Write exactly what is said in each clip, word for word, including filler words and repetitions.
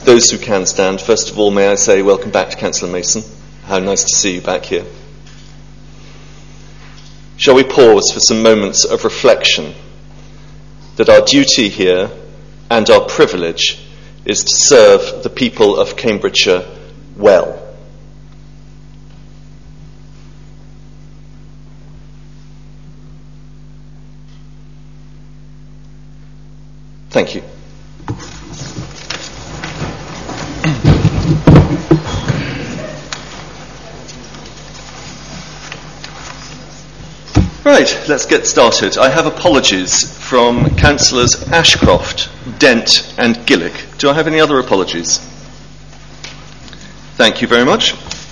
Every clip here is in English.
those who can stand, first of all, may I say welcome back to Councillor Mason. How nice to see you back here. Shall we pause for some moments of reflection that our duty here and our privilege is to serve the people of Cambridgeshire well. Thank you. Right, let's get started. I have apologies from Councillors Ashcroft, Dent and Gillick. Do I have any other apologies? Thank you very much.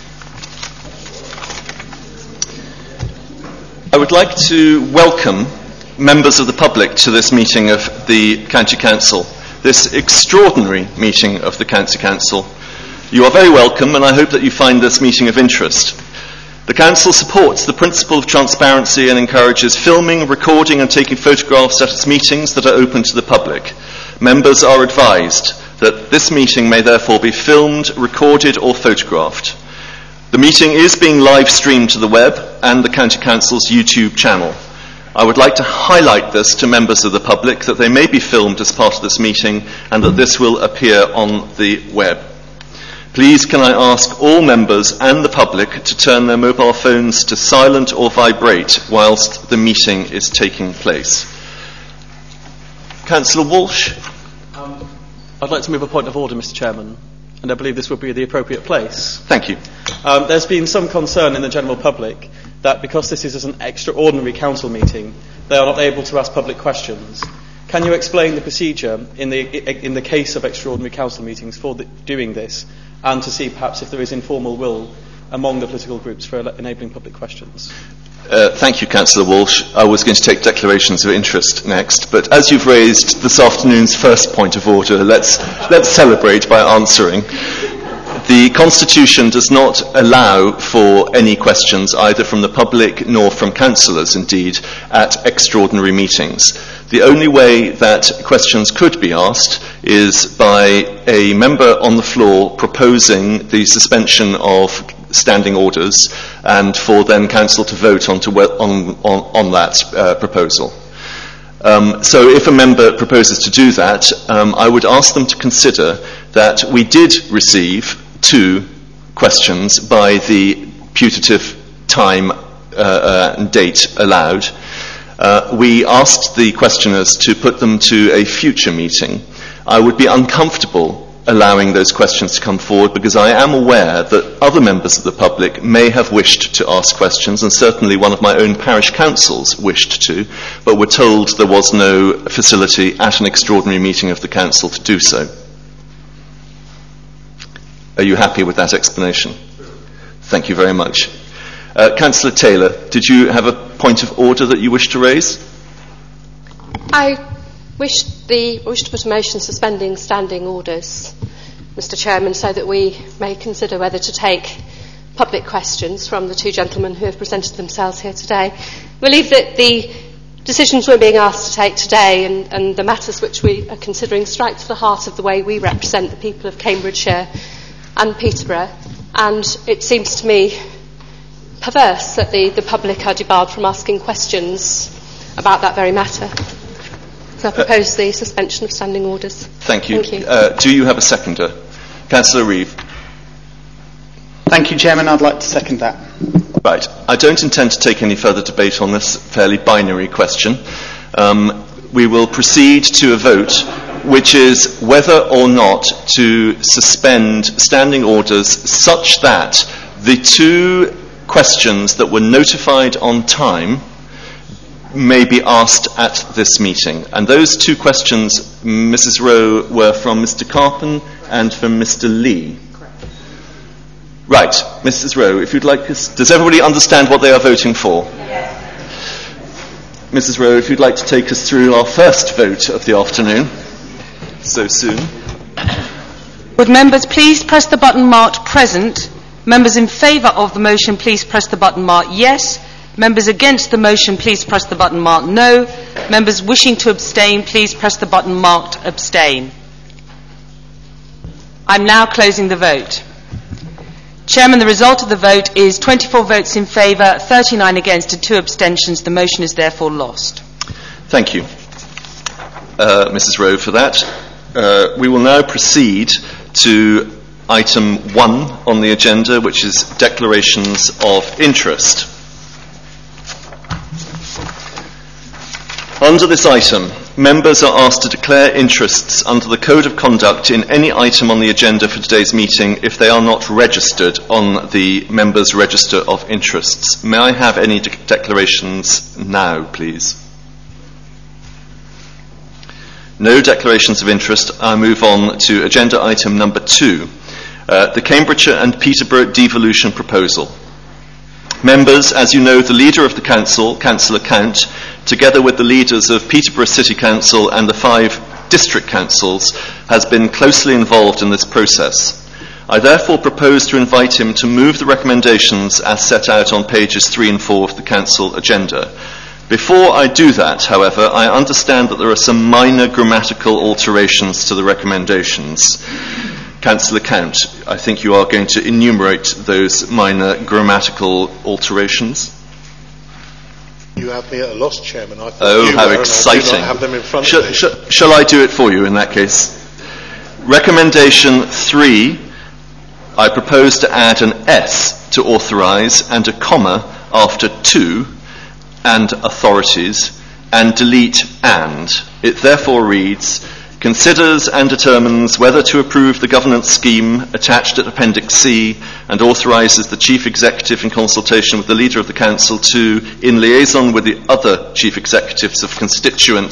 I would like to welcome members of the public to this meeting of the County Council, this extraordinary meeting of the County Council. You are very welcome, and I hope that you find this meeting of interest. The Council supports the principle of transparency and encourages filming, recording and taking photographs at its meetings that are open to the public. Members are advised that this meeting may therefore be filmed, recorded or photographed. The meeting is being live streamed to the web and the County Council's YouTube channel. I would like to highlight this to members of the public, that they may be filmed as part of this meeting and that this will appear on the web. Please can I ask all members and the public to turn their mobile phones to silent or vibrate whilst the meeting is taking place. Councillor Walsh. Um, I'd like to move a point of order, Mr Chairman, and I believe this would be the appropriate place. Thank you. Um, there's been some concern in the general public that because this is an extraordinary council meeting, they are not able to ask public questions. Can you explain the procedure in the in the case of extraordinary council meetings for the, doing this, and to see perhaps if there is informal will among the political groups for enabling public questions? Uh, thank you, Councillor Walsh. I was going to take declarations of interest next, but as you've raised this afternoon's first point of order, let's let's celebrate by answering. The Constitution does not allow for any questions either from the public nor from councillors, indeed, at extraordinary meetings. The only way that questions could be asked is by a member on the floor proposing the suspension of standing orders and for then council to vote on, to we- on, on, on that uh, proposal. Um, so if a member proposes to do that, um, I would ask them to consider that we did receive two questions by the putative time uh, uh, and date allowed. Uh, we asked the questioners to put them to a future meeting. I would be uncomfortable allowing those questions to come forward because I am aware that other members of the public may have wished to ask questions, and certainly one of my own parish councils wished to, but were told there was no facility at an extraordinary meeting of the council to do so. Are you happy with that explanation? Thank you very much. Uh, Councillor Taylor, did you have a point of order that you wish to raise? I wish, the, wish to put a motion suspending standing orders, Mr Chairman, so that we may consider whether to take public questions from the two gentlemen who have presented themselves here today. I believe that the decisions we're being asked to take today and, and the matters which we are considering strike to the heart of the way we represent the people of Cambridgeshire and Peterborough, and it seems to me perverse that the, the public are debarred from asking questions about that very matter. So I propose uh, the suspension of standing orders. Thank you. Thank you. Uh, do you have a seconder? Councillor Reeve. Thank you, Chairman. I'd like to second that. Right. I don't intend to take any further debate on this fairly binary question. Um, we will proceed to a vote, which is whether or not to suspend standing orders such that the two questions that were notified on time may be asked at this meeting. And those two questions, Missus Rowe, were from Mister Carpen and from Mister Lee. Right, Missus Rowe, if you'd like us... Does everybody understand what they are voting for? Yes. Missus Rowe, if you'd like to take us through our first vote of the afternoon. So soon. Would members please press the button marked present? Members in favour of the motion, please press the button marked yes. Members against the motion, please press the button marked no. Members wishing to abstain, please press the button marked abstain. I'm now closing the vote. Chairman, the result of the vote is twenty-four votes in favour, thirty-nine against and two abstentions. The motion is therefore lost. Thank you, uh, Missus Rowe, for that. Uh, we will now proceed to item one on the agenda, which is declarations of interest. Under this item, members are asked to declare interests under the Code of Conduct in any item on the agenda for today's meeting if they are not registered on the members' register of interests. May I have any de- declarations now, please? No declarations of interest. I move on to agenda item number two, uh, the Cambridgeshire and Peterborough devolution proposal. Members, as you know, the leader of the council, Councillor Count, together with the leaders of Peterborough City Council and the five district councils, has been closely involved in this process. I therefore propose to invite him to move the recommendations as set out on pages three and four of the council agenda. Before I do that, however, I understand that there are some minor grammatical alterations to the recommendations. Councillor Count, I think you are going to enumerate those minor grammatical alterations. You have me at a loss, Chairman. I thought oh, you how were, exciting. And I do not have them in front shall, of me. Shall, shall I do it for you in that case? Recommendation three, I propose to add an S to authorise and a comma after to and authorities and delete and. It therefore reads, considers and determines whether to approve the governance scheme attached at Appendix C and authorises the Chief Executive in consultation with the Leader of the Council to, in liaison with the other Chief Executives of constituent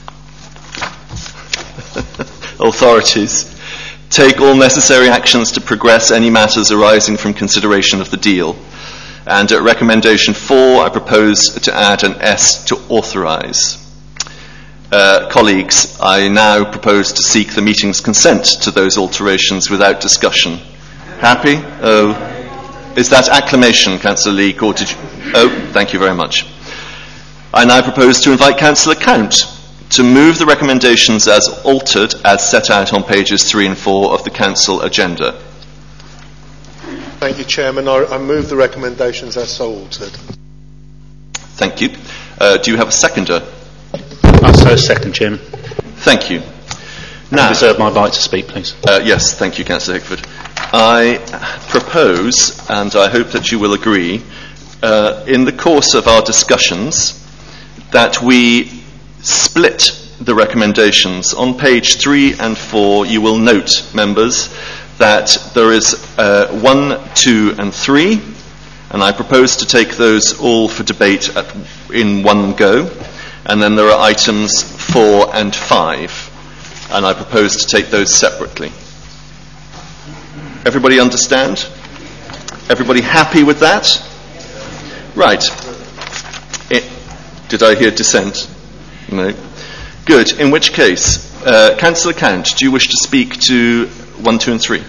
authorities, take all necessary actions to progress any matters arising from consideration of the deal. And at recommendation four, I propose to add an S to authorise. Uh, colleagues, I now propose to seek the meeting's consent to those alterations without discussion. Happy? Oh, is that acclamation, Councillor Leake, or did you? Oh, thank you very much. I now propose to invite Councillor Count to move the recommendations as altered, as set out on pages three and four of the council agenda. Thank you, Chairman. I, I move the recommendations as so altered. Thank you. Uh, do you have a seconder? I so second, Chairman. Thank you. Now, I reserve my right to speak, please. Uh, yes, thank you, Councillor Hickford. I propose, and I hope that you will agree, uh, in the course of our discussions, that we split the recommendations. On page three and four, you will note, members, that there is uh, one, two, and three, and I propose to take those all for debate at, in one go. And then there are items four and five, and I propose to take those separately. Everybody understand? Everybody happy with that? Right. It, did I hear dissent? No. Good. In which case, uh, Councillor Count, do you wish to speak to one, two, and three?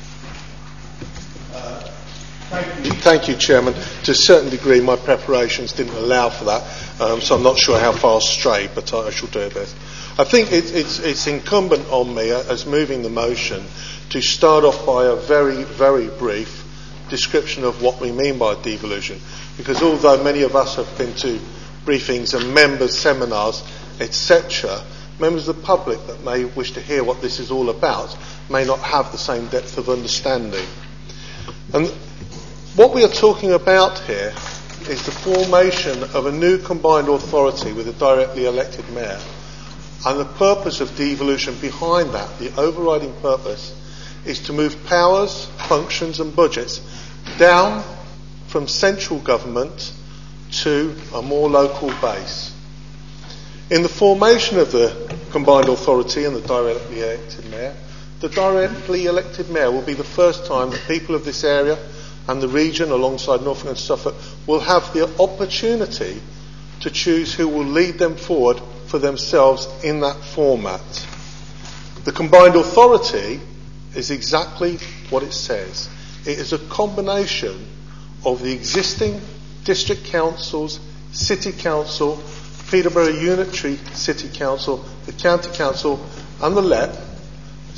Thank you, Chairman. To a certain degree, my preparations didn't allow for that, um, so I'm not sure how far astray, but I, I shall do it best. I think it, it's, it's incumbent on me, uh, as moving the motion, to start off by a very, very brief description of what we mean by devolution, because although many of us have been to briefings and members' seminars, et cetera, members of the public that may wish to hear what this is all about may not have the same depth of understanding. And what we are talking about here is the formation of a new combined authority with a directly elected mayor. And the purpose of devolution behind that, the overriding purpose, is to move powers, functions and budgets down from central government to a more local base. In the formation of the combined authority and the directly elected mayor, the directly elected mayor will be the first time that people of this area and the region alongside Norfolk and Suffolk will have the opportunity to choose who will lead them forward for themselves in that format. The combined authority is exactly what it says. It is a combination of the existing district councils, city council, Peterborough Unitary City Council, the county council and the L E P,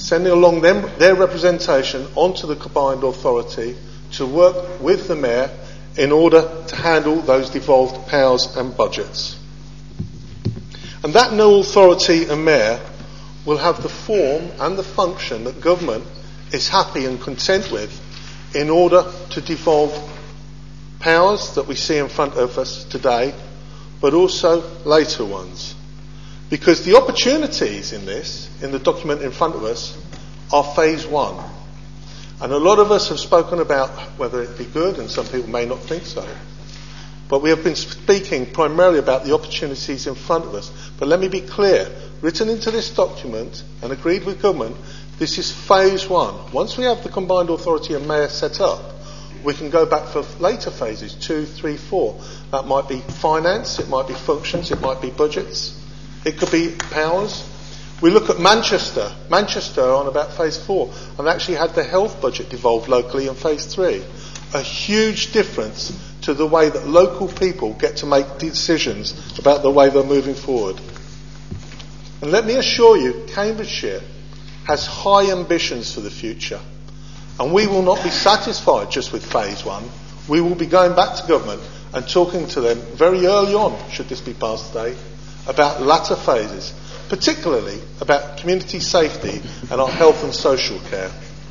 sending along them, their representation onto the combined authority to work with the mayor in order to handle those devolved powers and budgets. And that new authority and mayor will have the form and the function that government is happy and content with in order to devolve powers that we see in front of us today, but also later ones. Because the opportunities in this, in the document in front of us, are phase one. And a lot of us have spoken about whether it be good, and some people may not think so. But we have been speaking primarily about the opportunities in front of us. But let me be clear, written into this document and agreed with government, this is phase one. Once we have the combined authority and mayor set up, we can go back for later phases, two, three, four. That might be finance, it might be functions, it might be budgets, it could be powers. We look at Manchester. Manchester are on about phase four and actually had the health budget devolved locally in phase three. A huge difference to the way that local people get to make decisions about the way they're moving forward. And let me assure you, Cambridgeshire has high ambitions for the future. And we will not be satisfied just with phase one. We will be going back to government and talking to them very early on, should this be passed today, about latter phases, particularly about community safety and our health and social care.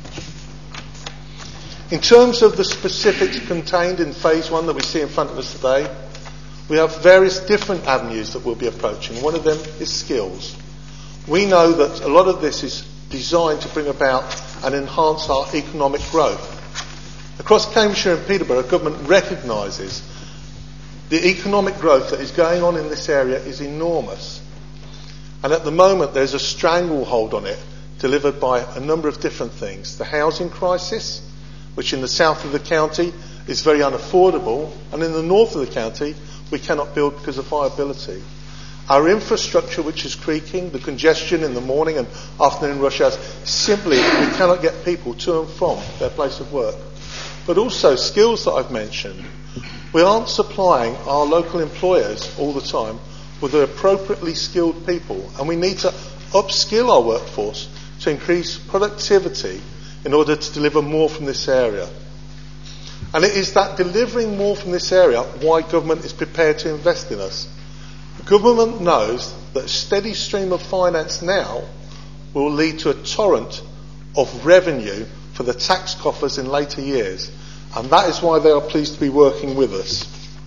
In terms of the specifics contained in phase one that we see in front of us today, we have various different avenues that we'll be approaching. One of them is skills. We know that a lot of this is designed to bring about and enhance our economic growth. Across Cambridgeshire and Peterborough, government recognises the economic growth that is going on in this area is enormous. And at the moment there's a stranglehold on it delivered by a number of different things. The housing crisis, which in the south of the county is very unaffordable, and in the north of the county we cannot build because of viability. Our infrastructure, which is creaking, the congestion in the morning and afternoon rush hours, simply we cannot get people to and from their place of work. But also skills that I've mentioned. We aren't supplying our local employers all the time with the appropriately skilled people, and we need to upskill our workforce to increase productivity in order to deliver more from this area. And it is that delivering more from this area why government is prepared to invest in us. Government knows that a steady stream of finance now will lead to a torrent of revenue for the tax coffers in later years, and that is why they are pleased to be working with us.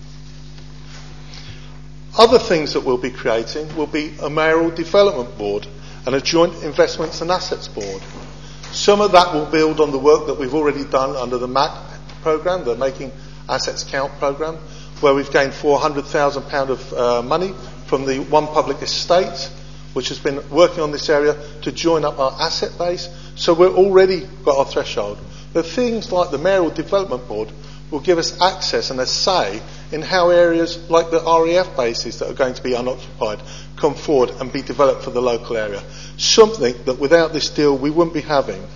Other things that we'll be creating will be a mayoral development board and a joint investments and assets board. Some of that will build on the work that we've already done under the M A C programme, the Making Assets Count programme, where we've gained four hundred thousand pounds of uh, money from the One Public Estate, which has been working on this area to join up our asset base. So we've already got our threshold. But things like the Mayoral Development Board will give us access and a say in how areas like the R A F bases that are going to be unoccupied come forward and be developed for the local area. Something that without this deal we wouldn't be having.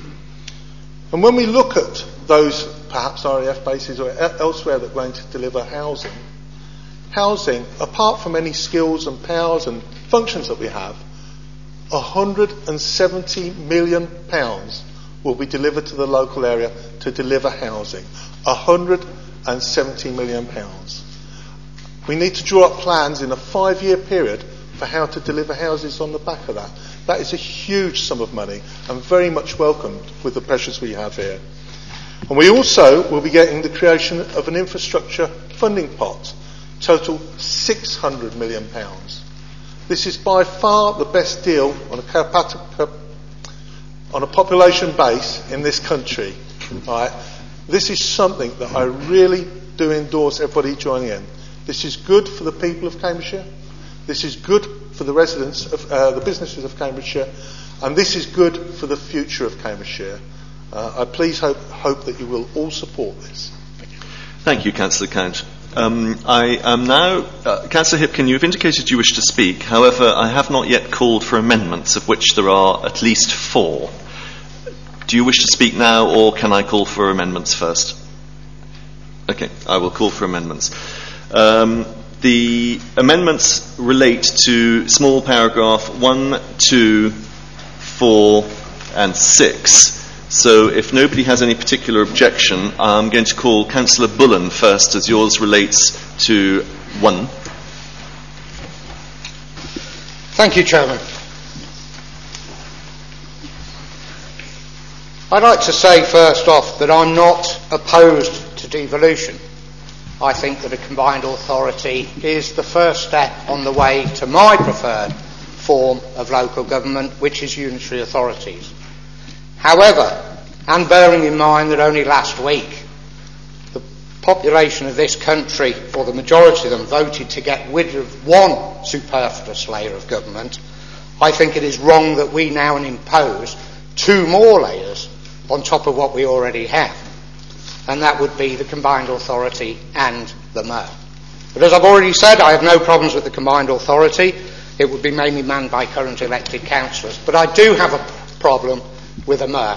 And when we look at those perhaps R A F bases or elsewhere that are going to deliver housing, housing, apart from any skills and powers and functions that we have, one hundred seventy million pounds will be delivered to the local area to deliver housing. one hundred seventy million pounds. We need to draw up plans in a five-year period for how to deliver houses on the back of that. That is a huge sum of money and very much welcomed with the pressures we have here. And we also will be getting the creation of an infrastructure funding pot, total six hundred million pounds. This is by far the best deal on a, cap- on a population base in this country. Right? This is something that I really do endorse everybody joining in. This is good for the people of Cambridgeshire. This is good for the residents of uh, the businesses of Cambridgeshire, and this is good for the future of Cambridgeshire. Uh, I please hope, hope that you will all support this. Thank you. Thank you, Councillor Count. Um, I am now, uh, Councillor Hipkin, you have indicated you wish to speak. However, I have not yet called for amendments, of which there are at least four. Do you wish to speak now, or can I call for amendments first? Okay, I will call for amendments. Um, the amendments relate to small paragraph one, two, four, and six. So if nobody has any particular objection, I'm going to call Councillor Bullen first, as yours relates to one. Thank you, Chairman. I'd like to say first off that I'm not opposed to devolution. I think that a combined authority is the first step on the way to my preferred form of local government, which is unitary authorities. However, and bearing in mind that only last week the population of this country, or the majority of them, voted to get rid of one superfluous layer of government, I think it is wrong that we now impose two more layers on top of what we already have, and that would be the combined authority and the mayor. But as I've already said, I have no problems with the combined authority. It would be mainly manned by current elected councillors. But I do have a problem with a mayor.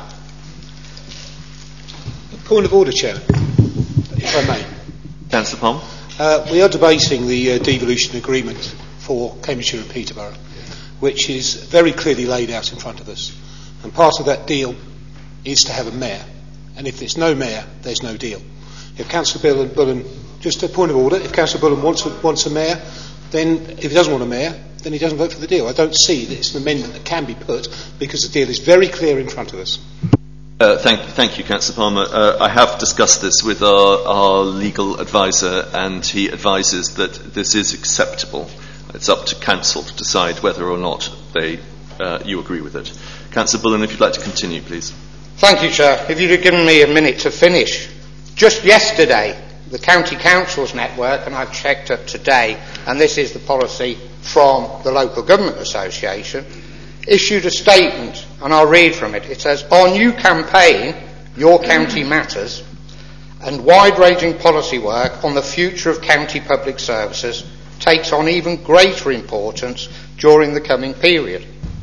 Point of order, Chair, if I may. Councillor Palmer. Uh, we are debating the uh, devolution agreement for Cambridgeshire and Peterborough, which is very clearly laid out in front of us. And part of that deal is to have a mayor. And if there's no mayor, there's no deal. If Councillor Bullen, just a point of order, if Councillor Bullen wants a, wants a mayor, then if he doesn't want a mayor, then he doesn't vote for the deal. I don't see that it's an amendment that can be put, because the deal is very clear in front of us. Uh, thank, thank you, Councillor Palmer. Uh, I have discussed this with our, our legal advisor, and he advises that this is acceptable. It's up to Council to decide whether or not they, uh, you agree with it. Councillor Bullen, if you'd like to continue, please. Thank you, Chair. If you'd have given me a minute to finish. Just yesterday, the County Councils Network, and I've checked it today, and this is the policy from the Local Government Association, issued a statement, and I'll read from it. It says, "Our new campaign, Your County Matters, and wide-ranging policy work on the future of county public services takes on even greater importance during the coming period.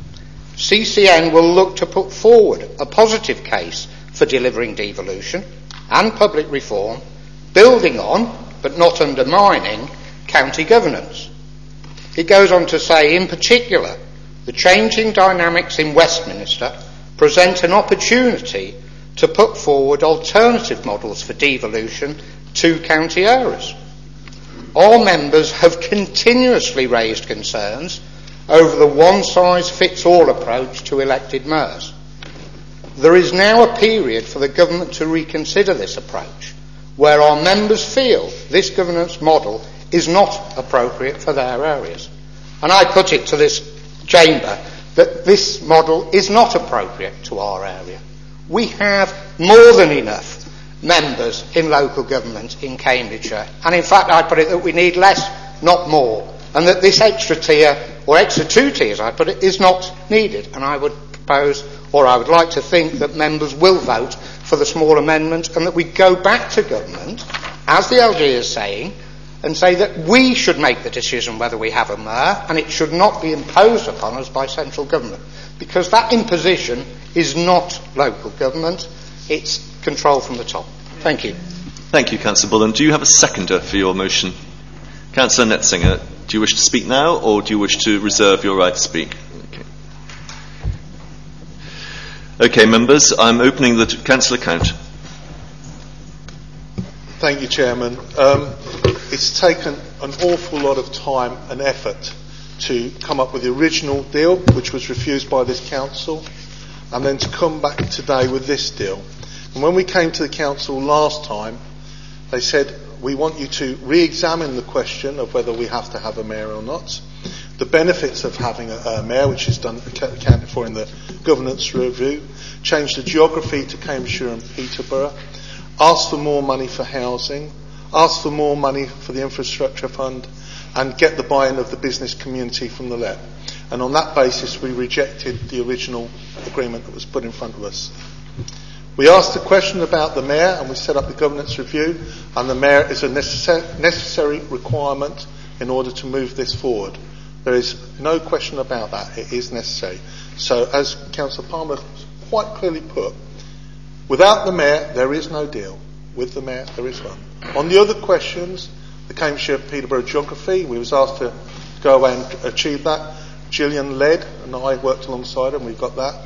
C C N will look to put forward a positive case for delivering devolution and public reform, building on, but not undermining, county governance." It goes on to say, in particular, the changing dynamics in Westminster present an opportunity to put forward alternative models for devolution to county areas. All members have continuously raised concerns over the one-size-fits-all approach to elected mayors. There is now a period for the government to reconsider this approach, where our members feel this governance model is not appropriate for their areas. And I put it to this chamber that this model is not appropriate to our area. We have more than enough members in local government in Cambridgeshire, and in fact I put it that we need less, not more, and that this extra tier, or extra two tiers I put it, is not needed. And I would propose, or I would like to think, that members will vote for the small amendment, and that we go back to government, as the L G is saying, and say that we should make the decision whether we have a mayor, and it should not be imposed upon us by central government, because that imposition is not local government, it's control from the top. Thank you. Thank you, Councillor Bullen. Do you have a seconder for your motion? Councillor Netzinger, do you wish to speak now, or do you wish to reserve your right to speak? Okay, okay members, I'm opening the t- Councillor Count. Thank you, Chairman. Um, it's taken an awful lot of time and effort to come up with the original deal, which was refused by this council, and then to come back today with this deal. And when we came to the council last time, they said, we want you to re-examine the question of whether we have to have a mayor or not, the benefits of having a, a mayor, which is done accounted for in the governance review, change the geography to Cambridgeshire and Peterborough, ask for more money for housing, ask for more money for the infrastructure fund, and get the buy-in of the business community from the left. And on that basis, we rejected the original agreement that was put in front of us. We asked a question about the mayor, and we set up the governance review, and the mayor is a necess- necessary requirement in order to move this forward. There is no question about that. It is necessary. So, as Councillor Palmer quite clearly put, without the mayor, there is no deal. With the mayor, there is one. On the other questions, the Cambridgeshire Peterborough geography, we was asked to go away and achieve that. Gillian led, and I worked alongside her, and we got that.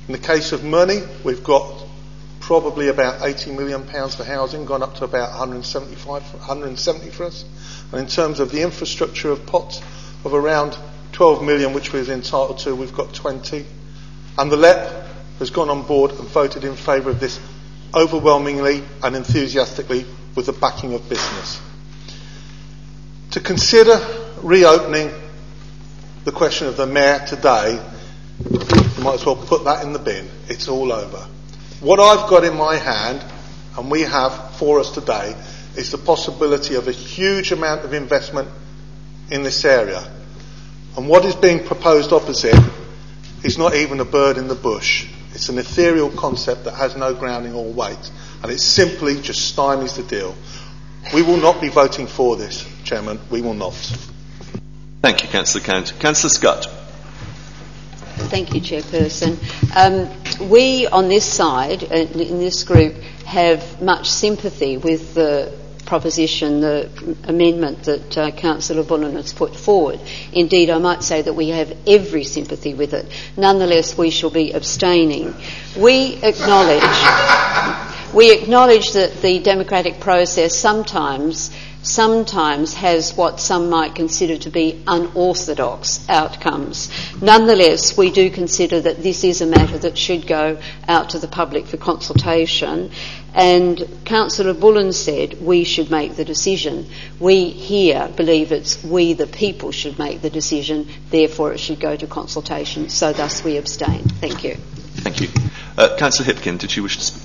In the case of money, we've got probably about eighty million pounds for housing, gone up to about one hundred seventy-five, one hundred seventy for us. And in terms of the infrastructure of pots of around twelve million, which we're entitled to, we've got twenty. And the L E P has gone on board and voted in favour of this overwhelmingly and enthusiastically with the backing of business. To consider reopening the question of the mayor today, you might as well put that in the bin. It's all over. What I've got in my hand, and we have for us today, is the possibility of a huge amount of investment in this area. And what is being proposed opposite is not even a bird in the bush. It's an ethereal concept that has no grounding or weight, and it simply just stymies the deal. We will not be voting for this, Chairman. We will not. Thank you, Councillor Count. Councillor Scott. Thank you, Chairperson. Um, we on this side, in this group, have much sympathy with the proposition, the amendment that uh, Councillor Bullen has put forward. Indeed, I might say that we have every sympathy with it. Nonetheless, we shall be abstaining. We acknowledge, we acknowledge that the democratic process sometimes sometimes has what some might consider to be unorthodox outcomes. Nonetheless, we do consider that this is a matter that should go out to the public for consultation. And Councillor Bullen said we should make the decision. We here believe it's we, the people, should make the decision. Therefore, it should go to consultation. So thus we abstain. Thank you. Thank you. Uh, Councillor Hipkin, did you wish to speak?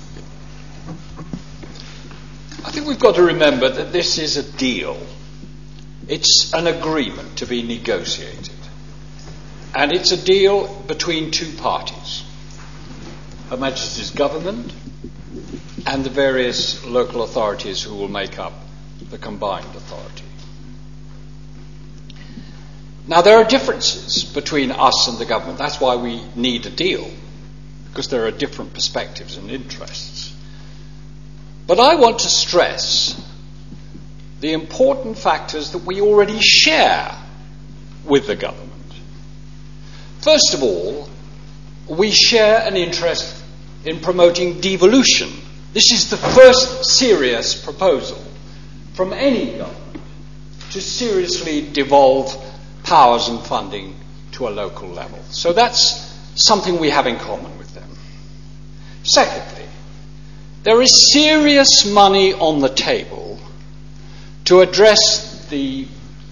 I think we've got to remember that this is a deal. It's an agreement to be negotiated. And it's a deal between two parties. Her Majesty's Government and the various local authorities who will make up the combined authority. Now, there are differences between us and the government. That's why we need a deal, because there are different perspectives and interests. But I want to stress the important factors that we already share with the government. First of all, we share an interest in promoting devolution. This is the first serious proposal from any government to seriously devolve powers and funding to a local level. So that's something we have in common with them. Secondly, there is serious money on the table to address the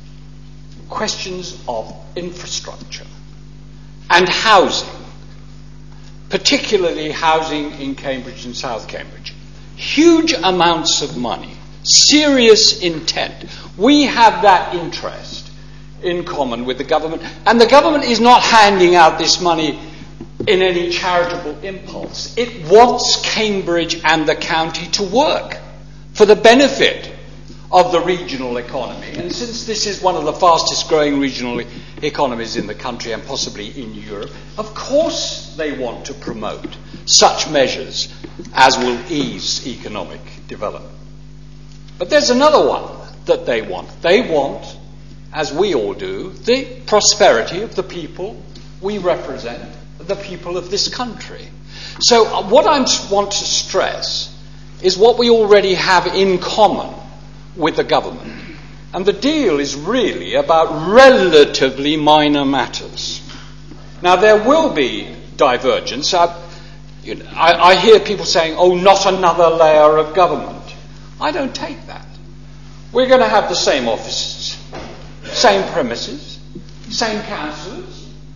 questions of infrastructure and housing, particularly housing in Cambridge and South Cambridge. Huge amounts of money, serious intent. We have that interest in common with the government, and the government is not handing out this money in any charitable impulse. It wants Cambridge and the county to work for the benefit of the regional economy. And since this is one of the fastest growing regional economies in the country and possibly in Europe, of course they want to promote such measures as will ease economic development. But there's another one that they want. They want, as we all do, the prosperity of the people we represent, the people of this country. So uh, what I want to stress is what we already have in common with the government. And the deal is really about relatively minor matters. Now, there will be divergence. I, you know, I, I hear people saying, oh, not another layer of government. I don't take that. We're going to have the same offices, same premises, same councillors,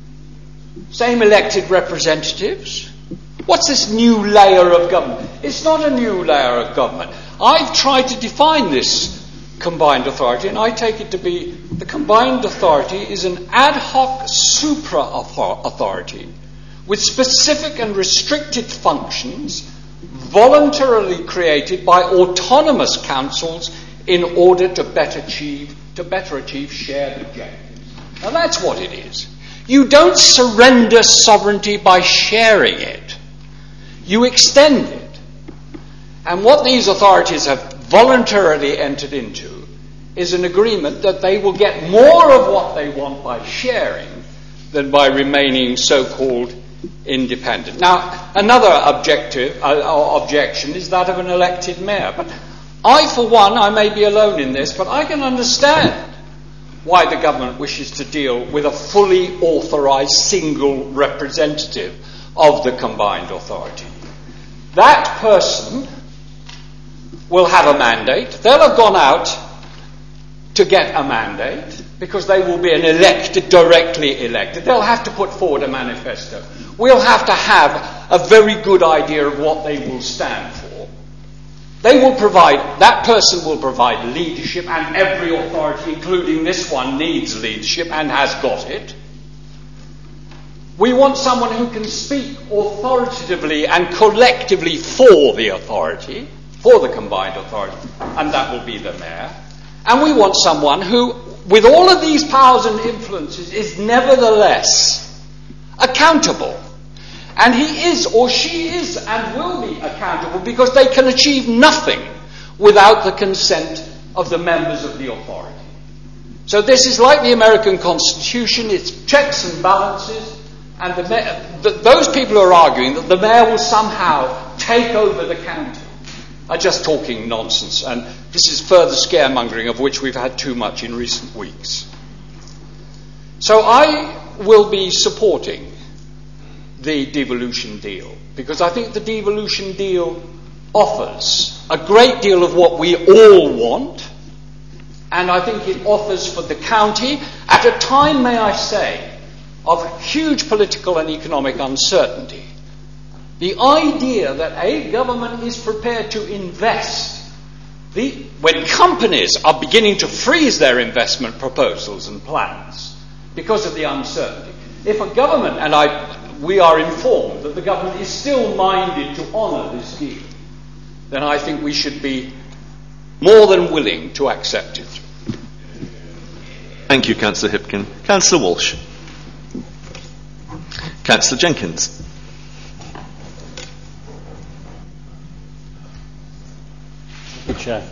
same elected representatives. What's this new layer of government? It's not a new layer of government. I've tried to define this combined authority, and I take it to be the combined authority is an ad hoc supra-authority with specific and restricted functions voluntarily created by autonomous councils in order to better achieve, to better achieve shared objectives. Now that's what it is. You don't surrender sovereignty by sharing it. You extend it. And what these authorities have voluntarily entered into is an agreement that they will get more of what they want by sharing than by remaining so-called independent. Now, another objective, uh, objection is that of an elected mayor. But I, for one, I may be alone in this, but I can understand why the government wishes to deal with a fully authorised single representative of the combined authority. That person will have a mandate. They'll have gone out to get a mandate because they will be an elected, directly elected. They'll have to put forward a manifesto. We'll have to have a very good idea of what they will stand for. They will provide, that person will provide leadership, and every authority, including this one, needs leadership and has got it. We want someone who can speak authoritatively and collectively for the authority, for the combined authority, and that will be the mayor. And we want someone who, with all of these powers and influences, is nevertheless accountable. And he is, or she is, and will be accountable because they can achieve nothing without the consent of the members of the authority. So this is like the American Constitution, it's checks and balances, and the mayor, the, those people who are arguing that the mayor will somehow take over the county are just talking nonsense, and this is further scaremongering of which we've had too much in recent weeks. So I will be supporting the devolution deal, because I think the devolution deal offers a great deal of what we all want, and I think it offers for the county, at a time, may I say, of huge political and economic uncertainty, the idea that a government is prepared to invest, the, when companies are beginning to freeze their investment proposals and plans because of the uncertainty. If a government, and I, we are informed that the government is still minded to honour this deal, then I think we should be more than willing to accept it. Thank you, Councillor Hipkin. Councillor Walsh. Councillor Jenkins. Chair.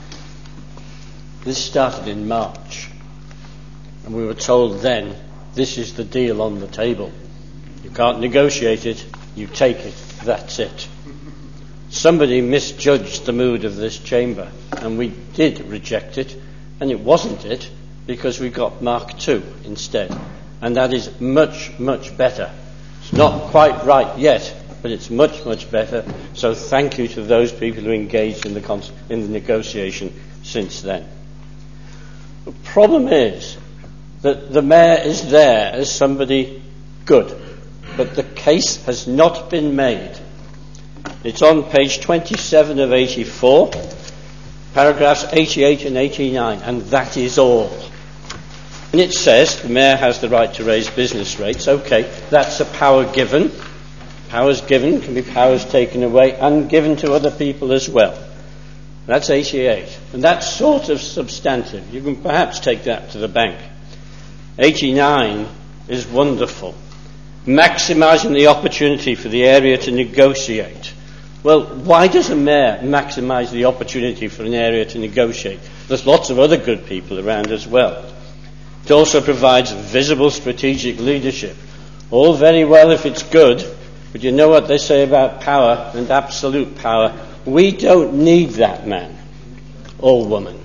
This started in March, and we were told then, this is the deal on the table. You can't negotiate it, you take it, that's it. Somebody misjudged the mood of this chamber, and we did reject it, and it wasn't it, because we got Mark two instead, and that is much, much better. It's not quite right yet, but it's much, much better. So thank you to those people who engaged in the, cons- in the negotiation since then. The problem is that the mayor is there as somebody good, but the case has not been made. It's on page twenty-seven of eighty-four, paragraphs eighty-eight and eighty-nine, and that is all. And it says the mayor has the right to raise business rates. Okay, that's a power given. Powers given can be powers taken away and given to other people as well. That's eighty-eight. And that's sort of substantive. You can perhaps take that to the bank. eighty-nine is wonderful. Maximising the opportunity for the area to negotiate. Well, why does a mayor maximise the opportunity for an area to negotiate? There's lots of other good people around as well. It also provides visible strategic leadership. All very well if it's good, but you know what they say about power and absolute power. We don't need that man or woman.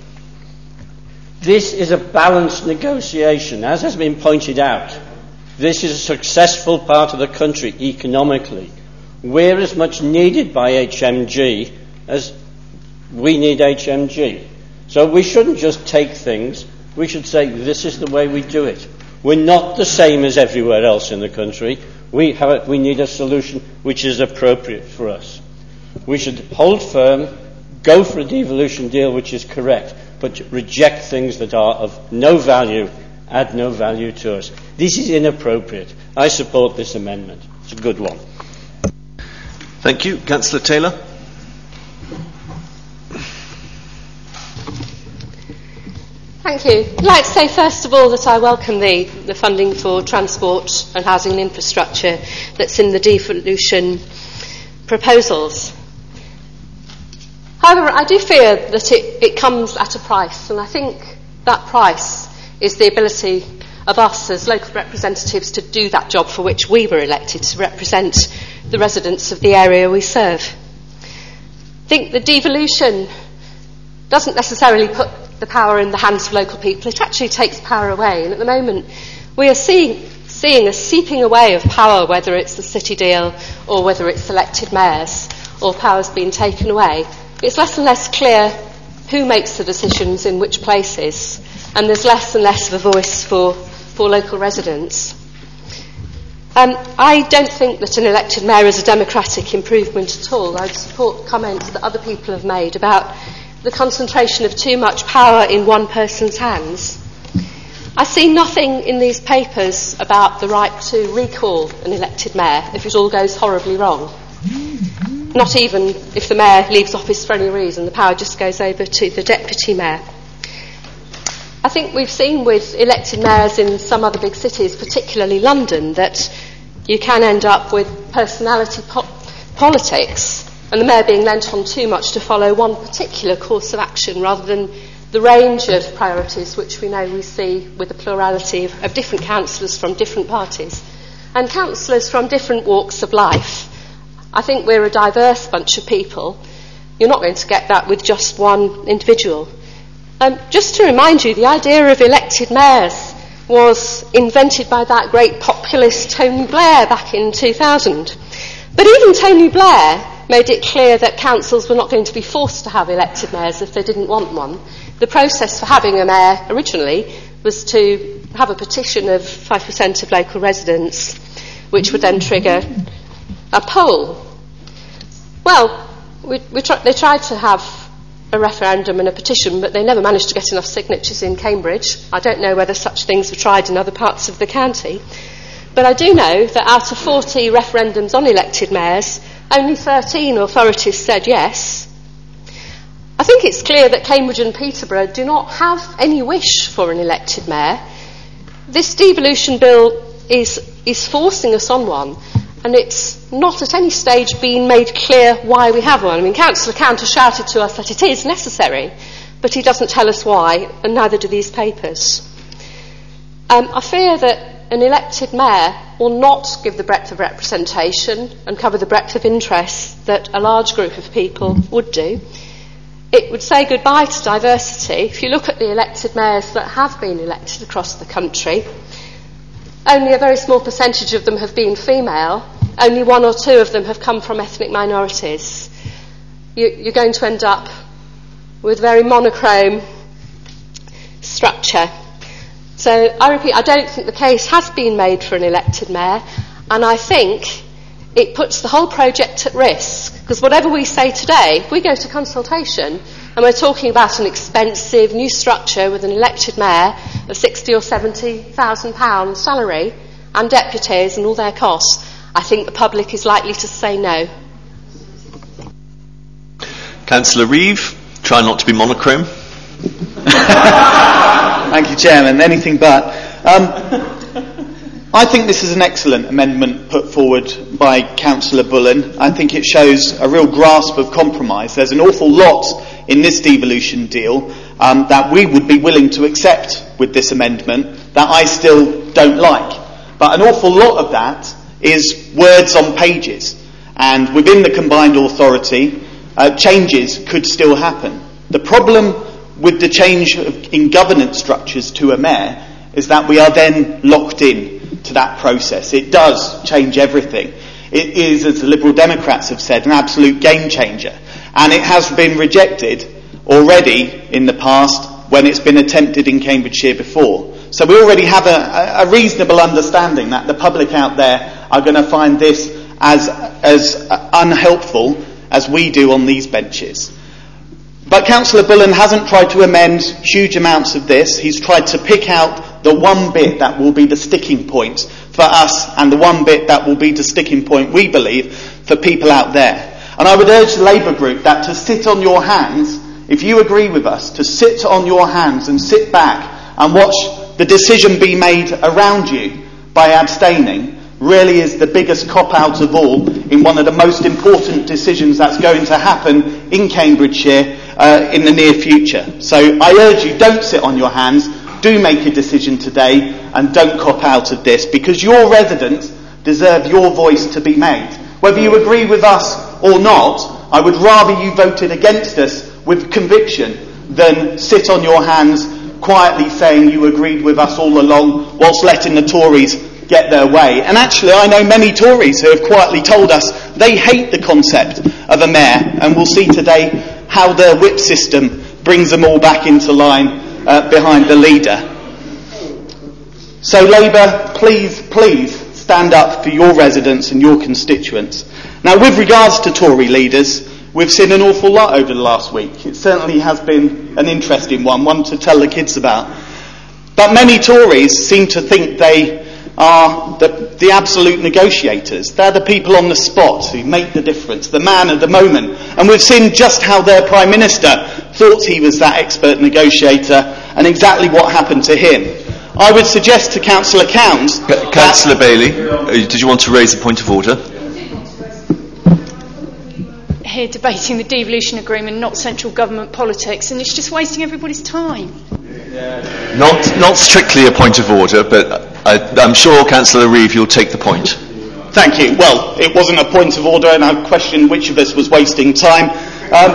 This is a balanced negotiation. As has been pointed out, this is a successful part of the country economically. We're as much needed by H M G as we need H M G. So we shouldn't just take things. We should say, this is the way we do it. We're not the same as everywhere else in the country. We, have a, we need a solution which is appropriate for us. We should hold firm, go for a devolution deal which is correct, but reject things that are of no value, add no value to us. This is inappropriate. I support this amendment. It's a good one. Thank you. Councillor Taylor. Thank you. I'd like to say first of all that I welcome the, the funding for transport and housing and infrastructure that's in the devolution proposals. However, I do fear that it, it comes at a price, and I think that price is the ability of us as local representatives to do that job for which we were elected, to represent the residents of the area we serve. I think the devolution doesn't necessarily put the power in the hands of local people. It actually takes power away, and at the moment we are seeing, seeing a seeping away of power, whether it's the city deal or whether it's elected mayors, or power's being taken away. It's less and less clear who makes the decisions in which places, and there's less and less of a voice for, for local residents. Um, I don't think that an elected mayor is a democratic improvement at all. I support comments that other people have made about the concentration of too much power in one person's hands. I see nothing in these papers about the right to recall an elected mayor if it all goes horribly wrong. Not even if the mayor leaves office for any reason, the power just goes over to the deputy mayor. I think we've seen with elected mayors in some other big cities, particularly London, that you can end up with personality po- politics and the mayor being lent on too much to follow one particular course of action rather than the range of priorities which we know we see with the plurality of, of different councillors from different parties and councillors from different walks of life. I think we're a diverse bunch of people. You're not going to get that with just one individual. Um, just to remind you, the idea of elected mayors was invented by that great populist Tony Blair back in two thousand. But even Tony Blair made it clear that councils were not going to be forced to have elected mayors if they didn't want one. The process for having a mayor originally was to have a petition of five percent of local residents, which would then trigger a poll. Well, we, we tr- they tried to have a referendum and a petition, but they never managed to get enough signatures in Cambridge. I don't know whether such things were tried in other parts of the county. But I do know that out of forty referendums on elected mayors, only thirteen authorities said yes. I think it's clear that Cambridge and Peterborough do not have any wish for an elected mayor. This devolution bill is, is forcing us on one, and it's not at any stage been made clear why we have one. I mean, Councillor Counter shouted to us that it is necessary, but he doesn't tell us why, and neither do these papers. Um, I fear that an elected mayor will not give the breadth of representation and cover the breadth of interests that a large group of people would do. It would say goodbye to diversity. If you look at the elected mayors that have been elected across the country, only a very small percentage of them have been female. Only one or two of them have come from ethnic minorities. You, you're going to end up with a very monochrome structure. So I repeat, I don't think the case has been made for an elected mayor, and I think it puts the whole project at risk, because whatever we say today, if we go to consultation and we're talking about an expensive new structure with an elected mayor of sixty or seventy thousand pounds salary and deputies and all their costs, I think the public is likely to say no. Councillor Reeve, try not to be monochrome. Thank you, Chairman. Anything but. Um, I think this is an excellent amendment put forward by Councillor Bullen. I think it shows a real grasp of compromise. There's an awful lot in this devolution deal um, that we would be willing to accept with this amendment that I still don't like. But an awful lot of that is words on pages. And within the combined authority, uh, changes could still happen. The problem with the change of, in governance structures to a mayor is that we are then locked in to that process. It does change everything. It is, as the Liberal Democrats have said, an absolute game changer. And it has been rejected already in the past when it's been attempted in Cambridgeshire before. So we already have a, a reasonable understanding that the public out there are going to find this as, as unhelpful as we do on these benches. But Councillor Bullen hasn't tried to amend huge amounts of this. He's tried to pick out the one bit that will be the sticking point for us and the one bit that will be the sticking point, we believe, for people out there. And I would urge the Labour group that to sit on your hands, if you agree with us, to sit on your hands and sit back and watch the decision be made around you by abstaining really is the biggest cop-out of all in one of the most important decisions that's going to happen in Cambridgeshire uh, in the near future. So I urge you, don't sit on your hands, do make a decision today and don't cop out of this, because your residents deserve your voice to be made. Whether you agree with us or not, I would rather you voted against us with conviction than sit on your hands quietly saying you agreed with us all along whilst letting the Tories get their way. And actually, I know many Tories who have quietly told us they hate the concept of a mayor, and we'll see today how their whip system brings them all back into line uh, behind the leader. So Labour, please, please stand up for your residents and your constituents. Now, with regards to Tory leaders, we've seen an awful lot over the last week. It certainly has been an interesting one, one to tell the kids about. But many Tories seem to think they are the, the absolute negotiators. They're the people on the spot who make the difference, the man at the moment. And we've seen just how their Prime Minister thought he was that expert negotiator and exactly what happened to him. I would suggest to Councillor Cowns... C- Councillor Bailey, did you want to raise a point of order? Here debating the devolution agreement, not central government politics, and it's just wasting everybody's time. Yeah. Not, not strictly a point of order, but I, I'm sure, Councillor Reeve, you'll take the point. Thank you. Well, it wasn't a point of order, and I questioned which of us was wasting time. Um,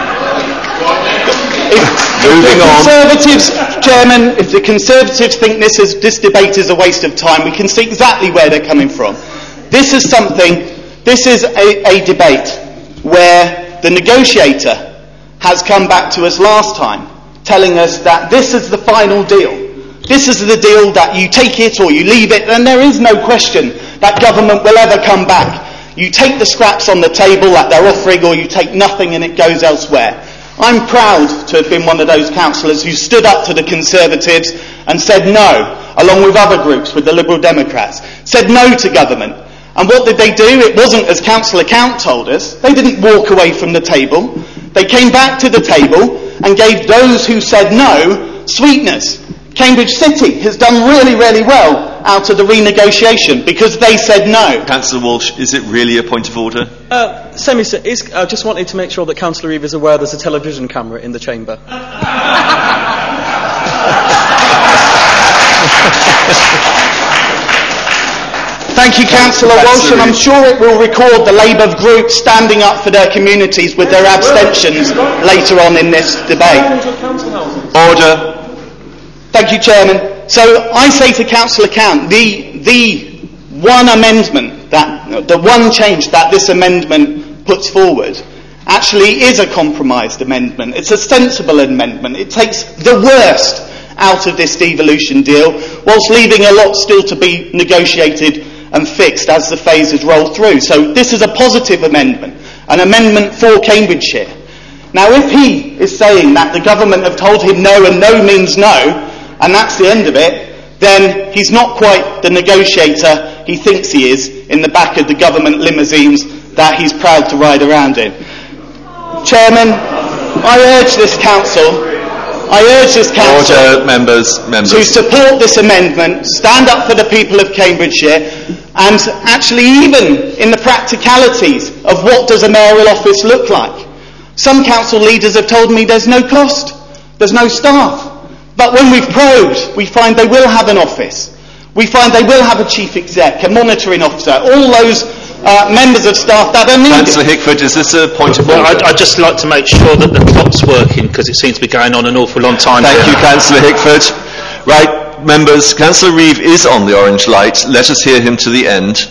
if, Moving if the on. Conservatives, Chairman, if the Conservatives think this, is, this debate is a waste of time, we can see exactly where they're coming from. This is something, this is a, a debate where the negotiator has come back to us last time telling us that this is the final deal. This is the deal that you take it or you leave it, and there is no question that government will ever come back. You take the scraps on the table that they're offering, or you take nothing and it goes elsewhere. I'm proud to have been one of those councillors who stood up to the Conservatives and said no, along with other groups, with the Liberal Democrats, said no to government. And what did they do? It wasn't as Councillor Count told us. They didn't walk away from the table. They came back to the table and gave those who said no sweetness. Cambridge City has done really, really well out of the renegotiation because they said no. Councillor Walsh, is it really a point of order? Uh, Semi, is, I just wanted to make sure that Councillor Reeve is aware there's a television camera in the chamber. Thank you, Councillor Walsh, and I'm sure it will record the Labour group standing up for their communities with their abstentions later on in this debate. Order. Thank you, Chairman. So I say to Councillor Count, the, the one amendment, that, the one change that this amendment puts forward actually is a compromised amendment. It's a sensible amendment. It takes the worst out of this devolution deal, whilst leaving a lot still to be negotiated and fixed as the phases roll through. So this is a positive amendment, an amendment for Cambridgeshire. Now, if he is saying that the government have told him no and no means no, and that's the end of it, then he's not quite the negotiator he thinks he is in the back of the government limousines that he's proud to ride around in. Chairman, I urge this council I urge this council Order, members, members. to support this amendment, stand up for the people of Cambridgeshire, and actually even in the practicalities of what does a mayoral office look like. Some council leaders have told me there's no cost, there's no staff. But when we've probed, we find they will have an office. We find they will have a chief exec, a monitoring officer, all those uh, members of staff that are needed. Councillor Hickford, is this a point of order? Well, I'd, I'd just like to make sure that the clock's working because it seems to be going on an awful long time. Thank here. you, Councillor Hickford. Right, members, Councillor Reeve is on the orange light. Let us hear him to the end.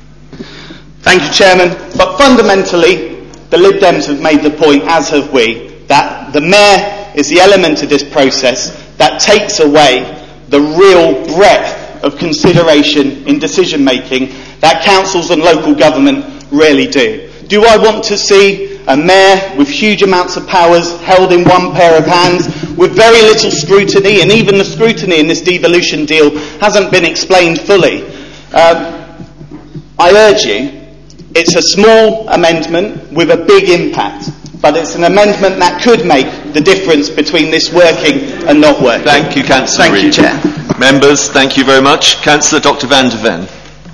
Thank you, Chairman. But fundamentally, the Lib Dems have made the point, as have we, that the mayor is the element of this process that takes away the real breadth of consideration in decision making that councils and local government really do. Do I want to see a mayor with huge amounts of powers held in one pair of hands with very little scrutiny, and even the scrutiny in this devolution deal hasn't been explained fully? Um, I urge you, it's a small amendment with a big impact, but it's an amendment that could make the difference between this working and not working. Thank you, Councillor Thank Reeve. you, Chair. Members, thank you very much. Councillor Doctor Van der Ven.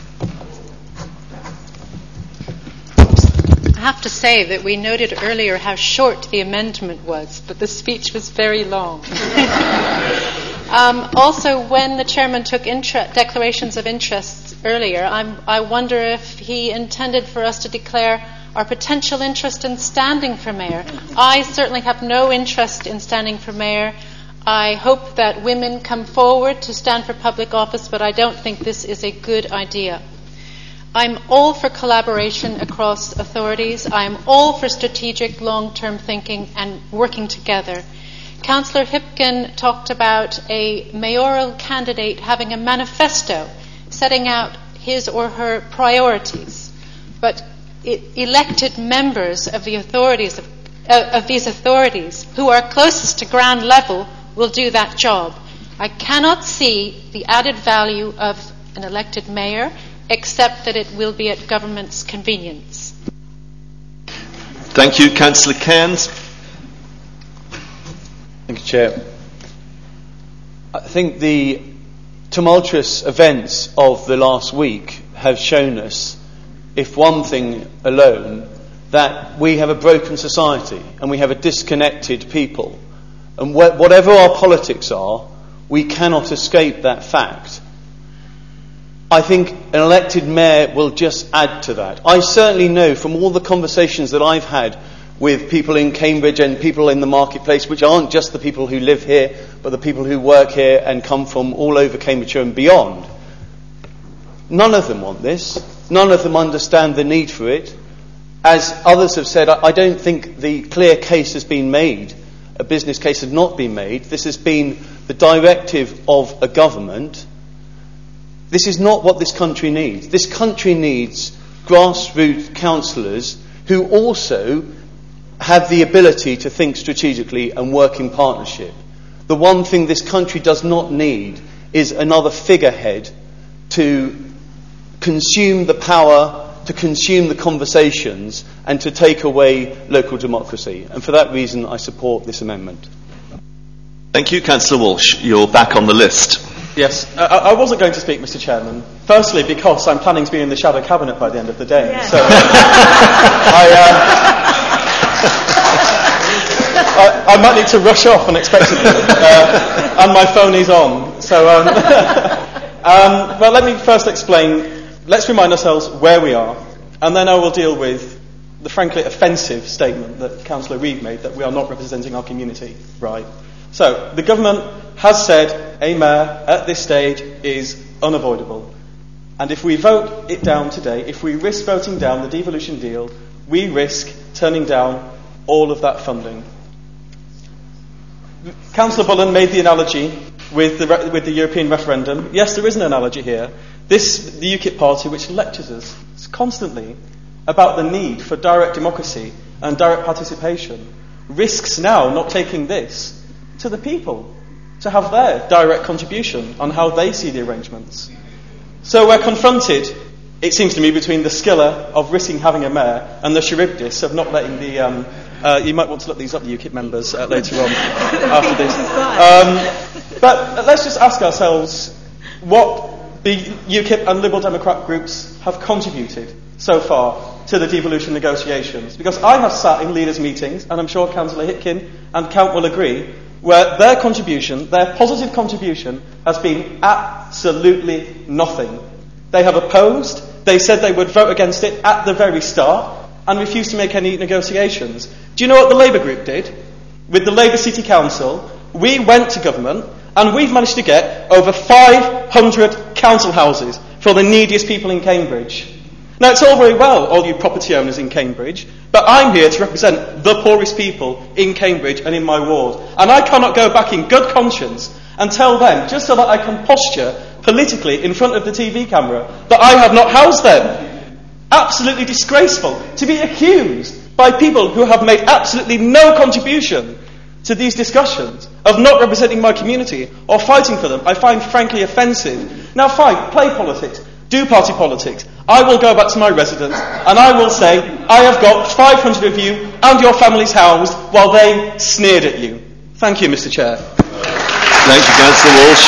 I have to say that we noted earlier how short the amendment was, but the speech was very long. Um, also, when the chairman took inter- declarations of interest earlier, I'm, I wonder if he intended for us to declare our potential interest in standing for mayor. I certainly have no interest in standing for mayor. I hope that women come forward to stand for public office, but I don't think this is a good idea. I'm all for collaboration across authorities. I'm all for strategic long-term thinking and working together. Councillor Hipkin talked about a mayoral candidate having a manifesto setting out his or her priorities. But it, elected members of the authorities of, uh, of these authorities who are closest to ground level will do that job. I cannot see the added value of an elected mayor except that it will be at government's convenience. Thank you. Councillor Cairns. Thank you, Chair. I think the tumultuous events of the last week have shown us, if one thing alone, that we have a broken society and we have a disconnected people. And wh- whatever our politics are, we cannot escape that fact. I think an elected mayor will just add to that. I certainly know from all the conversations that I've had with people in Cambridge and people in the marketplace, which aren't just the people who live here, but the people who work here and come from all over Cambridgeshire and beyond. None of them want this. None of them understand the need for it. As others have said, I don't think the clear case has been made. A business case has not been made. This has been the directive of a government. This is not what this country needs. This country needs grassroots councillors who also have the ability to think strategically and work in partnership. The one thing this country does not need is another figurehead to consume the power, to consume the conversations, and to take away local democracy. And for that reason, I support this amendment. Thank you. Councillor Walsh, you're back on the list. Yes, uh, I wasn't going to speak, Mister Chairman. Firstly, because I'm planning to be in the shadow cabinet by the end of the day. Yeah. So I, uh, I, I might need to rush off unexpectedly, uh, and my phone is on. So, um, um, well, let me first explain. Let's remind ourselves where we are, and then I will deal with the frankly offensive statement that Councillor Reid made that we are not representing our community. Right. So, the government has said a mayor at this stage is unavoidable. And if we vote it down today, if we risk voting down the devolution deal, we risk turning down all of that funding. Councillor Bullen made the analogy with the, re- with the European referendum. Yes, there is an analogy here. This, the UKIP party, which lectures us constantly about the need for direct democracy and direct participation, risks now not taking this to the people to have their direct contribution on how they see the arrangements. So we're confronted, it seems to me, between the skilla of risking having a mayor and the charybdis of not letting the... Um, uh, you might want to look these up, the UKIP members, uh, later on after this. Um, but let's just ask ourselves what the UKIP and Liberal Democrat groups have contributed so far to the devolution negotiations. Because I have sat in leaders' meetings, and I'm sure Councillor Hitkin and Count will agree, where their contribution, their positive contribution, has been absolutely nothing. They have opposed, they said they would vote against it at the very start, and refused to make any negotiations. Do you know what the Labour group did? With the Labour City Council, we went to government, and we've managed to get over five hundred council houses for the neediest people in Cambridge. Now, it's all very well, all you property owners in Cambridge, but I'm here to represent the poorest people in Cambridge and in my ward. And I cannot go back in good conscience and tell them, just so that I can posture politically in front of the T V camera, that I have not housed them. Absolutely disgraceful to be accused by people who have made absolutely no contribution to these discussions of not representing my community or fighting for them. I find frankly offensive. Now fine, play politics. Do party politics. I will go back to my residents and I will say, I have got five hundred of you and your families housed while they sneered at you. Thank you, Mister Chair. Thank you, Councillor Walsh.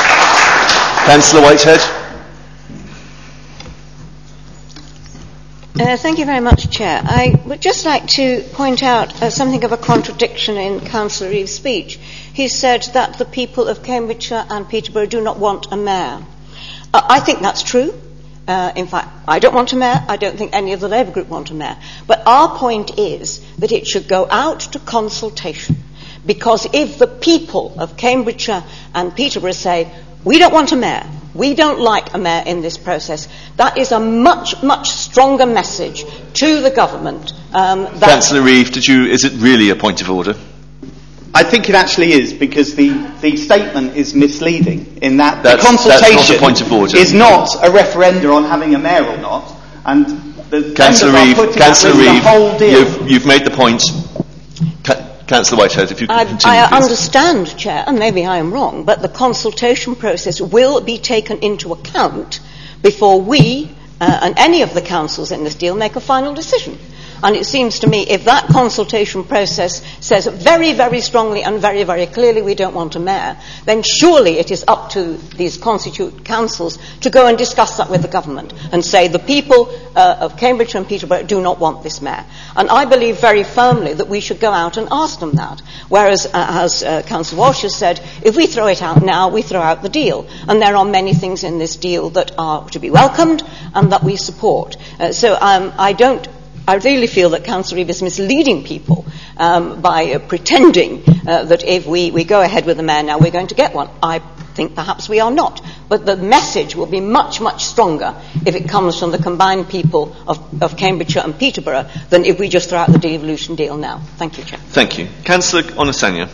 Councillor Whitehead. Uh, thank you very much, Chair. I would just like to point out uh, something of a contradiction in Councillor Reeve's speech. He said that the people of Cambridgeshire and Peterborough do not want a mayor. Uh, I think that's true. Uh, in fact, I don't want a mayor. I don't think any of the Labour group want a mayor. But our point is that it should go out to consultation. Because if the people of Cambridgeshire and Peterborough say, we don't want a mayor, we don't like a mayor in this process, that is a much, much stronger message to the government. Um, that Councillor Reeve, did you, is it really a point of order? I think it actually is, because the, the statement is misleading in that that's, the consultation that's not a point of order. is not a referenda on having a mayor or not. And the Councillor Reeve, Councillor Reeve, the whole deal. You've, you've made the point. Ca- Councillor Whitehead, if you could I, continue, I please. understand, Chair, and maybe I am wrong, but the consultation process will be taken into account before we uh, and any of the councils in this deal make a final decision. And it seems to me if that consultation process says very, very strongly and very, very clearly we don't want a mayor, then surely it is up to these constituent councils to go and discuss that with the government and say the people uh, of Cambridge and Peterborough do not want this mayor. And I believe very firmly that we should go out and ask them that. Whereas, uh, as uh, Councillor Walsh has said, if we throw it out now, we throw out the deal. And there are many things in this deal that are to be welcomed and that we support. Uh, so um, I don't I really feel that Councillor Reeve is misleading people um, by uh, pretending uh, that if we, we go ahead with the mayor now, we're going to get one. I think perhaps we are not. But the message will be much, much stronger if it comes from the combined people of, of Cambridgeshire and Peterborough than if we just throw out the devolution deal now. Thank you, Chair. Thank you. Councillor Onasanya.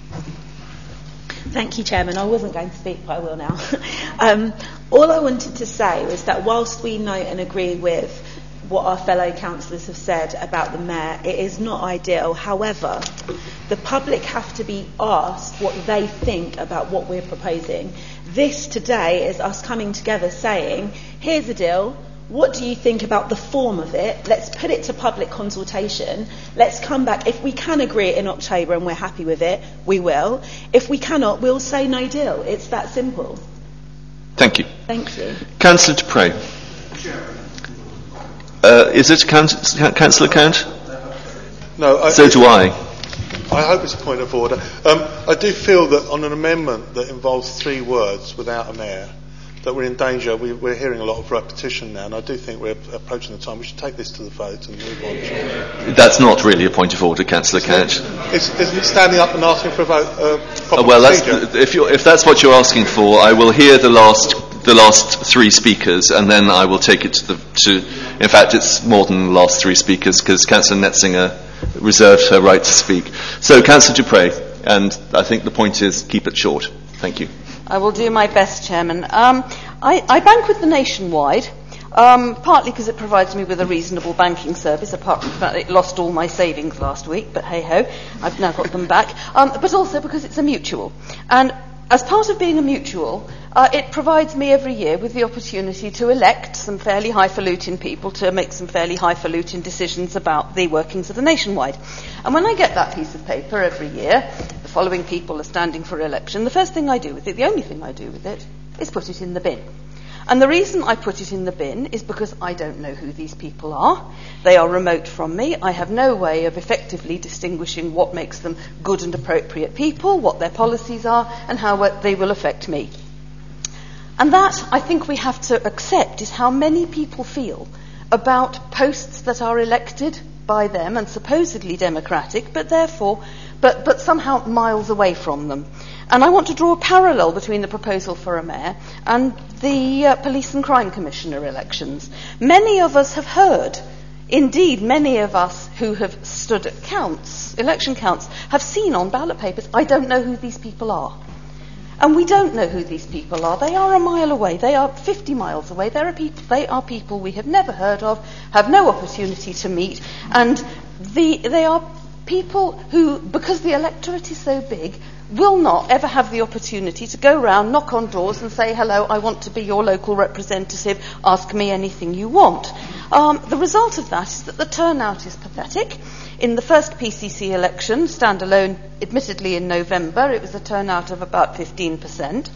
Thank you, Chairman. I wasn't going to speak, but I will now. um, all I wanted to say was that whilst we note and agree with what our fellow councillors have said about the mayor, it is not ideal. However, the public have to be asked what they think about what we're proposing. This today is us coming together saying, here's a deal, what do you think about the form of it? Let's put it to public consultation. Let's come back. If we can agree it in October and we're happy with it, we will. If we cannot, we'll say no deal. It's that simple. Thank you. Thank you. Councillor Dupre. Uh, is it Councillor Councillor Count? No. I, so do I. I hope it's a point of order. Um, I do feel that on an amendment that involves three words without a mayor, that we're in danger. We, we're hearing a lot of repetition now, and I do think we're approaching the time. We should take this to the vote and move on. That's not really a point of order, Councillor Count. Isn't it standing up and asking for a vote? Uh, oh, well, that's, if, you're, if that's what you're asking for, I will hear the last the last three speakers, and then I will take it to the. To, in fact, it's more than the last three speakers because Councillor Netzinger reserved her right to speak. So, Councillor Dupre, and I think the point is keep it short. Thank you. I will do my best, Chairman. Um, I, I bank with the Nationwide, um, partly because it provides me with a reasonable banking service, apart from the fact that it lost all my savings last week, but hey-ho, I've now got them back, um, but also because it's a mutual. And as part of being a mutual, uh, it provides me every year with the opportunity to elect some fairly highfalutin people to make some fairly highfalutin decisions about the workings of the Nationwide. And when I get that piece of paper every year, the following people are standing for election, the first thing I do with it, the only thing I do with it, is put it in the bin. And the reason I put it in the bin is because I don't know who these people are. They are remote from me. I have no way of effectively distinguishing what makes them good and appropriate people, what their policies are, and how they will affect me. And that, I think we have to accept, is how many people feel about posts that are elected by them and supposedly democratic, but therefore, but, but somehow miles away from them. And I want to draw a parallel between the proposal for a mayor and the uh, Police and Crime Commissioner elections. Many of us have heard, indeed many of us who have stood at counts, election counts, have seen on ballot papers, I don't know who these people are. And we don't know who these people are. They are a mile away. They are fifty miles away. They are people, they are people we have never heard of, have no opportunity to meet, and the, they are people who, because the electorate is so big, will not ever have the opportunity to go round, knock on doors and say, hello, I want to be your local representative, ask me anything you want. Um, the result of that is that the turnout is pathetic. In the first P C C election, standalone, admittedly in November, it was a turnout of about fifteen percent.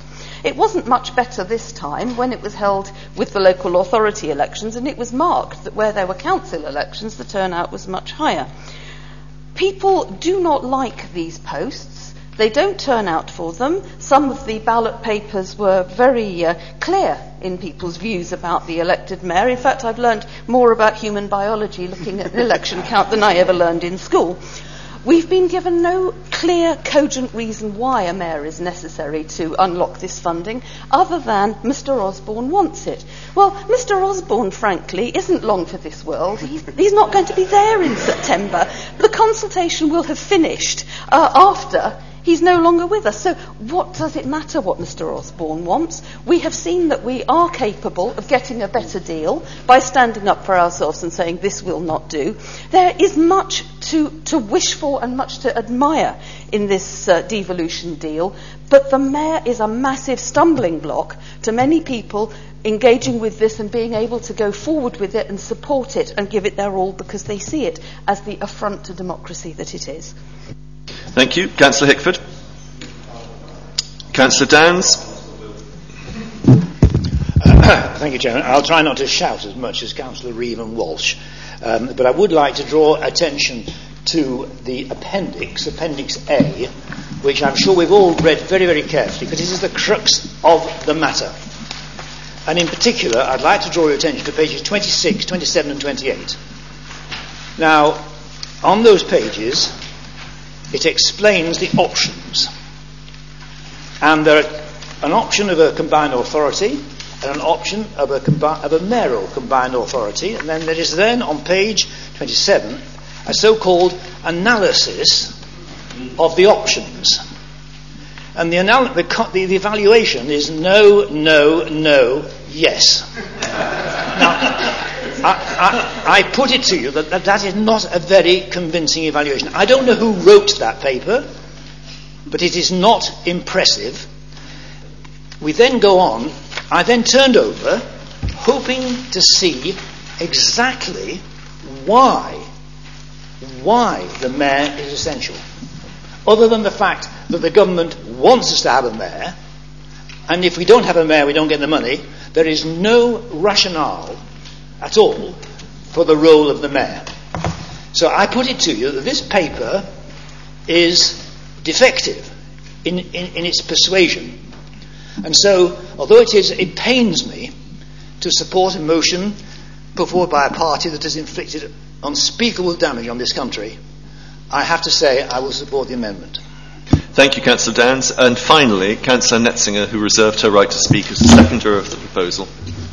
It wasn't much better this time when it was held with the local authority elections, and it was marked that where there were council elections, the turnout was much higher. People do not like these posts. They don't turn out for them. Some of the ballot papers were very uh, clear in people's views about the elected mayor. In fact, I've learned more about human biology looking at an election count than I ever learned in school. We've been given no clear, cogent reason why a mayor is necessary to unlock this funding, other than Mr Osborne wants it. Well, Mr Osborne, frankly, isn't long for this world. He's, he's not going to be there in September. The consultation will have finished uh, after he's no longer with us. So what does it matter what Mr Osborne wants? We have seen that we are capable of getting a better deal by standing up for ourselves and saying this will not do. There is much to, to wish for and much to admire in this uh, devolution deal, but the mayor is a massive stumbling block to many people engaging with this and being able to go forward with it and support it and give it their all, because they see it as the affront to democracy that it is. Thank you. Councillor Hickford. Councillor Downs. Uh, thank you, Chairman. I'll try not to shout as much as Councillor Reeve and Walsh, um, but I would like to draw attention to the appendix, Appendix A, which I'm sure we've all read very, very carefully, because this is the crux of the matter. And in particular, I'd like to draw your attention to pages twenty-six, twenty-seven and twenty-eight. Now, on those pages, it explains the options. And there are an option of a combined authority and an option of a, combi- of a mayoral combined authority. And then there is then on page twenty-seven a so-called analysis of the options. And the, anal- the, co- the, the evaluation is no, no, no, yes. Now, I, I, I put it to you that, that that is not a very convincing evaluation. I don't know who wrote that paper, but it is not impressive. We then go on. I then turned over, hoping to see exactly why, why the mayor is essential. Other than the fact that the government wants us to have a mayor, and if we don't have a mayor, we don't get the money, there is no rationale at all for the role of the mayor. So I put it to you that this paper is defective in, in, in its persuasion. And so, although it is, it pains me to support a motion put forward by a party that has inflicted unspeakable damage on this country, I have to say I will support the amendment. Thank you, Councillor Downs. And finally, Councillor Netzinger, who reserved her right to speak as the seconder of the proposal.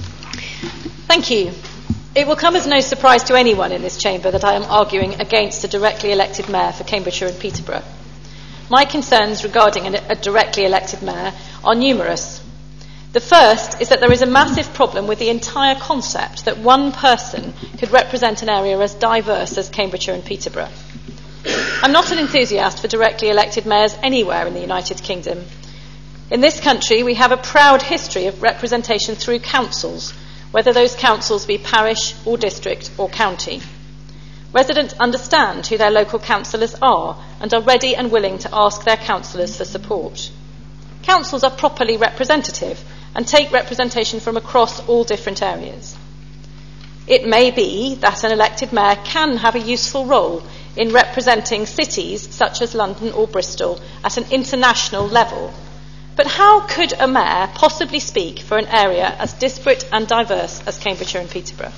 Thank you. It will come as no surprise to anyone in this chamber that I am arguing against a directly elected mayor for Cambridgeshire and Peterborough. My concerns regarding a directly elected mayor are numerous. The first is that there is a massive problem with the entire concept that one person could represent an area as diverse as Cambridgeshire and Peterborough. I'm not an enthusiast for directly elected mayors anywhere in the United Kingdom. In this country, we have a proud history of representation through councils, whether those councils be parish or district or county. Residents understand who their local councillors are and are ready and willing to ask their councillors for support. Councils are properly representative and take representation from across all different areas. It may be that an elected mayor can have a useful role in representing cities such as London or Bristol at an international level. But how could a mayor possibly speak for an area as disparate and diverse as Cambridgeshire and Peterborough?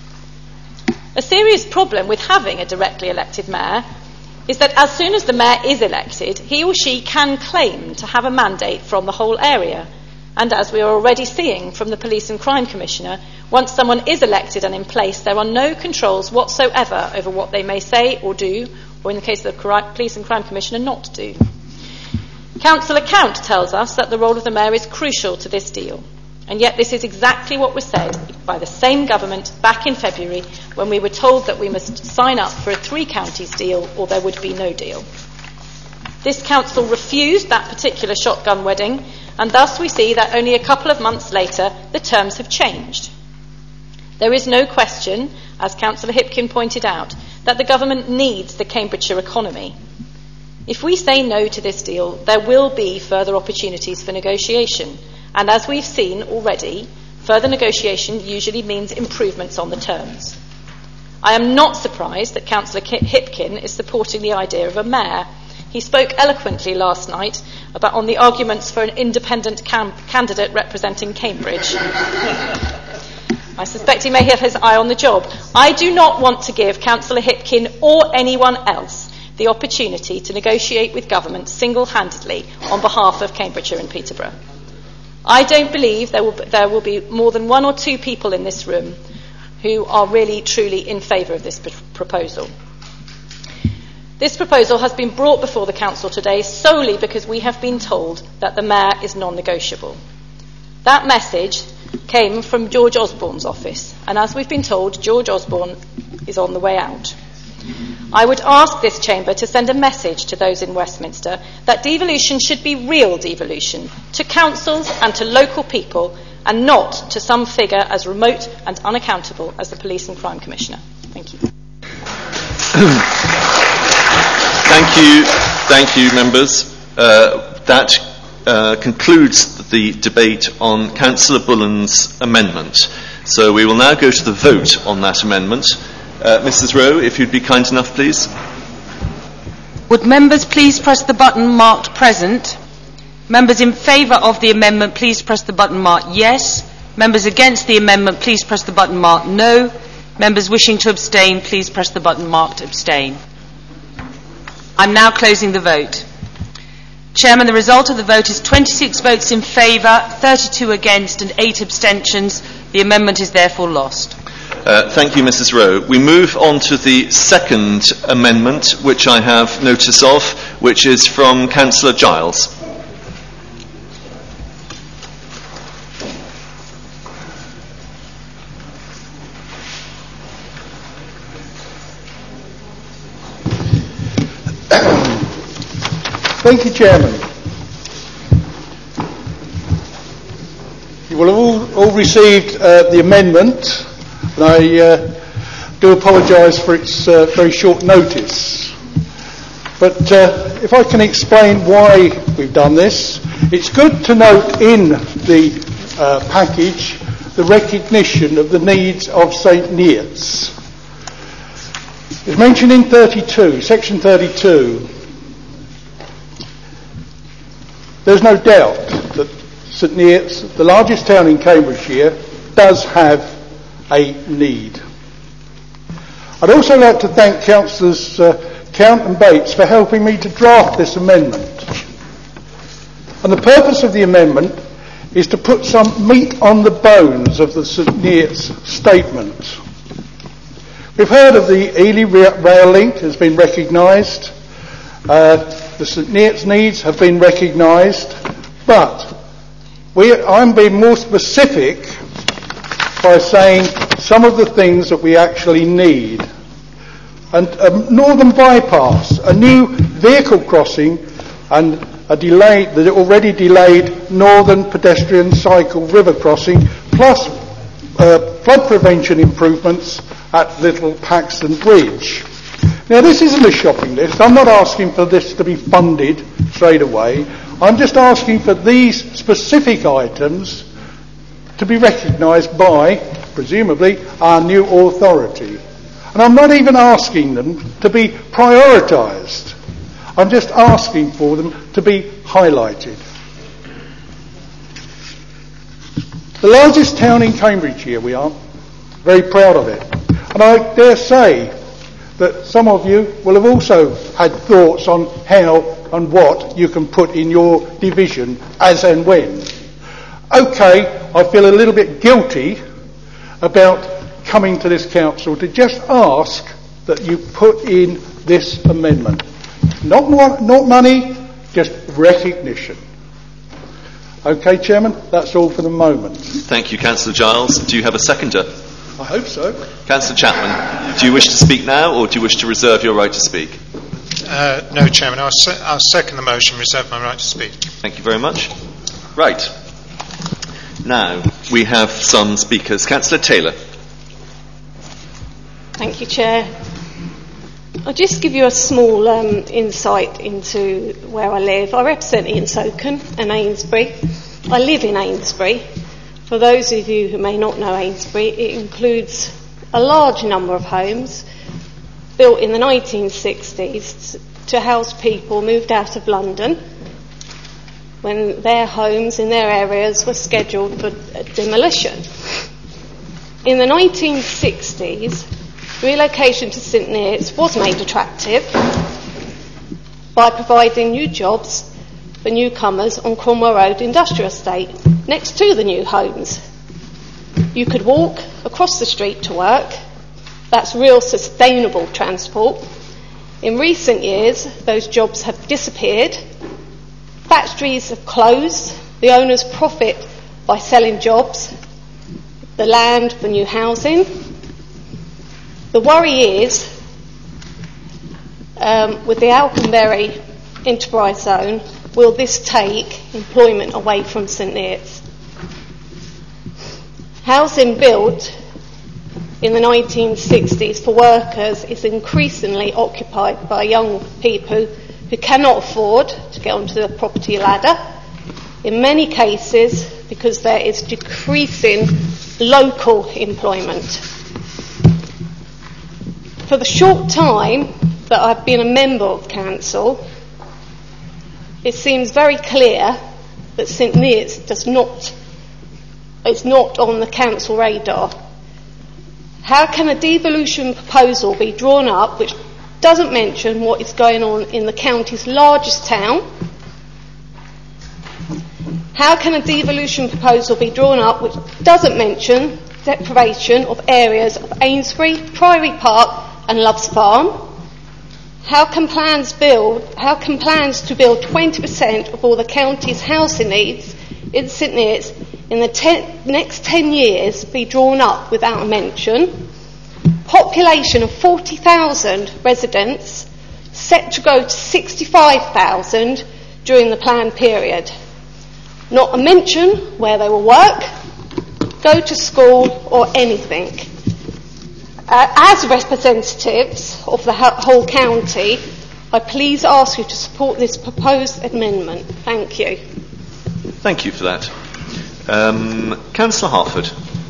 A serious problem with having a directly elected mayor is that as soon as the mayor is elected, he or she can claim to have a mandate from the whole area. And as we are already seeing from the Police and Crime Commissioner, once someone is elected and in place, there are no controls whatsoever over what they may say or do, or in the case of the Police and Crime Commissioner, not do. Council account tells us that the role of the mayor is crucial to this deal. And yet this is exactly what was said by the same government back in February when we were told that we must sign up for a three counties deal or there would be no deal. This council refused that particular shotgun wedding, and thus we see that only a couple of months later the terms have changed. There is no question, as Councillor Hipkin pointed out, that the government needs the Cambridgeshire economy. If we say no to this deal, there will be further opportunities for negotiation, And as we've seen already, further negotiation usually means improvements on the terms. I am not surprised that Councillor Hipkin is supporting the idea of a mayor. He spoke eloquently last night about on the arguments for an independent cam- candidate representing Cambridge. I suspect he may have his eye on the job. I do not want to give Councillor Hipkin or anyone else the opportunity to negotiate with government single-handedly on behalf of Cambridgeshire and Peterborough. I don't believe there will, there will be more than one or two people in this room who are really, truly in favour of this pr- proposal. This proposal has been brought before the Council today solely because we have been told that the Mayor is non-negotiable. That message came from George Osborne's office, and as we've been told, George Osborne is on the way out. I would ask this chamber to send a message to those in Westminster that devolution should be real devolution, to councils and to local people, and not to some figure as remote and unaccountable as the Police and Crime Commissioner. Thank you. Thank you, thank you, members. Uh, that uh, concludes the debate on Councillor Bullen's amendment. So we will now go to the vote on that amendment. Uh, Missus Rowe, if you'd be kind enough, please. Would members please press the button marked present? Members in favour of the amendment, please press the button marked yes. Members against the amendment, please press the button marked no. Members wishing to abstain, please press the button marked abstain. I'm now closing the vote. Chairman, the result of the vote is twenty-six votes in favour, thirty-two against and eight abstentions. The amendment is therefore lost. Uh, thank you, Missus Rowe. We move on to the second amendment, which I have notice of, which is from Councillor Giles. Thank you, Chairman. You will have all, all received uh, the amendment, and I uh, do apologise for its uh, very short notice. But uh, if I can explain why we've done this, it's good to note in the uh, package the recognition of the needs of St Neots. It's mentioned in thirty-two, section thirty-two. There's no doubt that St Neots, the largest town in Cambridgeshire, does have a need. I'd also like to thank Councillors uh, Count and Bates for helping me to draft this amendment. And the purpose of the amendment is to put some meat on the bones of the St Neots statement. We've heard of the Ely rail link has been recognised. Uh, the St Neots needs have been recognised, but we, I'm being more specific by saying some of the things that we actually need. And a northern bypass, a new vehicle crossing, and a delayed, the already delayed northern pedestrian cycle river crossing, plus uh, flood prevention improvements at Little Paxton Bridge. Now, this isn't a shopping list. I'm not asking for this to be funded straight away. I'm just asking for these specific items to be recognised by, presumably, our new authority. And I'm not even asking them to be prioritised. I'm just asking for them to be highlighted. The largest town in Cambridgeshire we are. Very proud of it. And I dare say that some of you will have also had thoughts on how and what you can put in your division as and when. Okay, I feel a little bit guilty about coming to this council to just ask that you put in this amendment. Not more, not money, just recognition. Okay, Chairman, that's all for the moment. Thank you, Councillor Giles. Do you have a seconder? I hope so. Councillor Chapman, do you wish to speak now, or do you wish to reserve your right to speak? Uh, no, Chairman. I'll, se- I'll second the motion, reserve my right to speak. Thank you very much. Right. Now, we have some speakers. Councillor Taylor. Thank you, Chair. I'll just give you a small um, insight into where I live. I represent Ian Soken and Amesbury, I live in Amesbury. For those of you who may not know Amesbury, it includes a large number of homes built in the nineteen sixties to house people moved out of London when their homes in their areas were scheduled for demolition. In the nineteen sixties, relocation to St Neots was made attractive by providing new jobs for newcomers on Cromwell Road Industrial Estate next to the new homes. You could walk across the street to work. That's real sustainable transport. In recent years, those jobs have disappeared. Factories have closed. The owners profit by selling jobs, the land for new housing. The worry is, um, with the Alconbury Enterprise Zone, will this take employment away from St Neots? Housing built in the nineteen sixties for workers is increasingly occupied by young people who cannot afford to get onto the property ladder, in many cases because there is decreasing local employment. For the short time that I've been a member of council, it seems very clear that St Neots does not, is not on the council radar. How can a devolution proposal be drawn up which doesn't mention what is going on in the county's largest town? How can a devolution proposal be drawn up which doesn't mention deprivation of areas of Amesbury, Priory Park and Loves Farm? How can plans build? How can plans to build twenty percent of all the county's housing needs in St Neots in the ten, next ten years be drawn up without a mention? Population of forty thousand residents set to go to sixty-five thousand during the planned period. Not a mention where they will work, go to school or anything. Uh, as representatives of the whole county, I please ask you to support this proposed amendment. Thank you. Thank you for that. Um, Councillor Harford.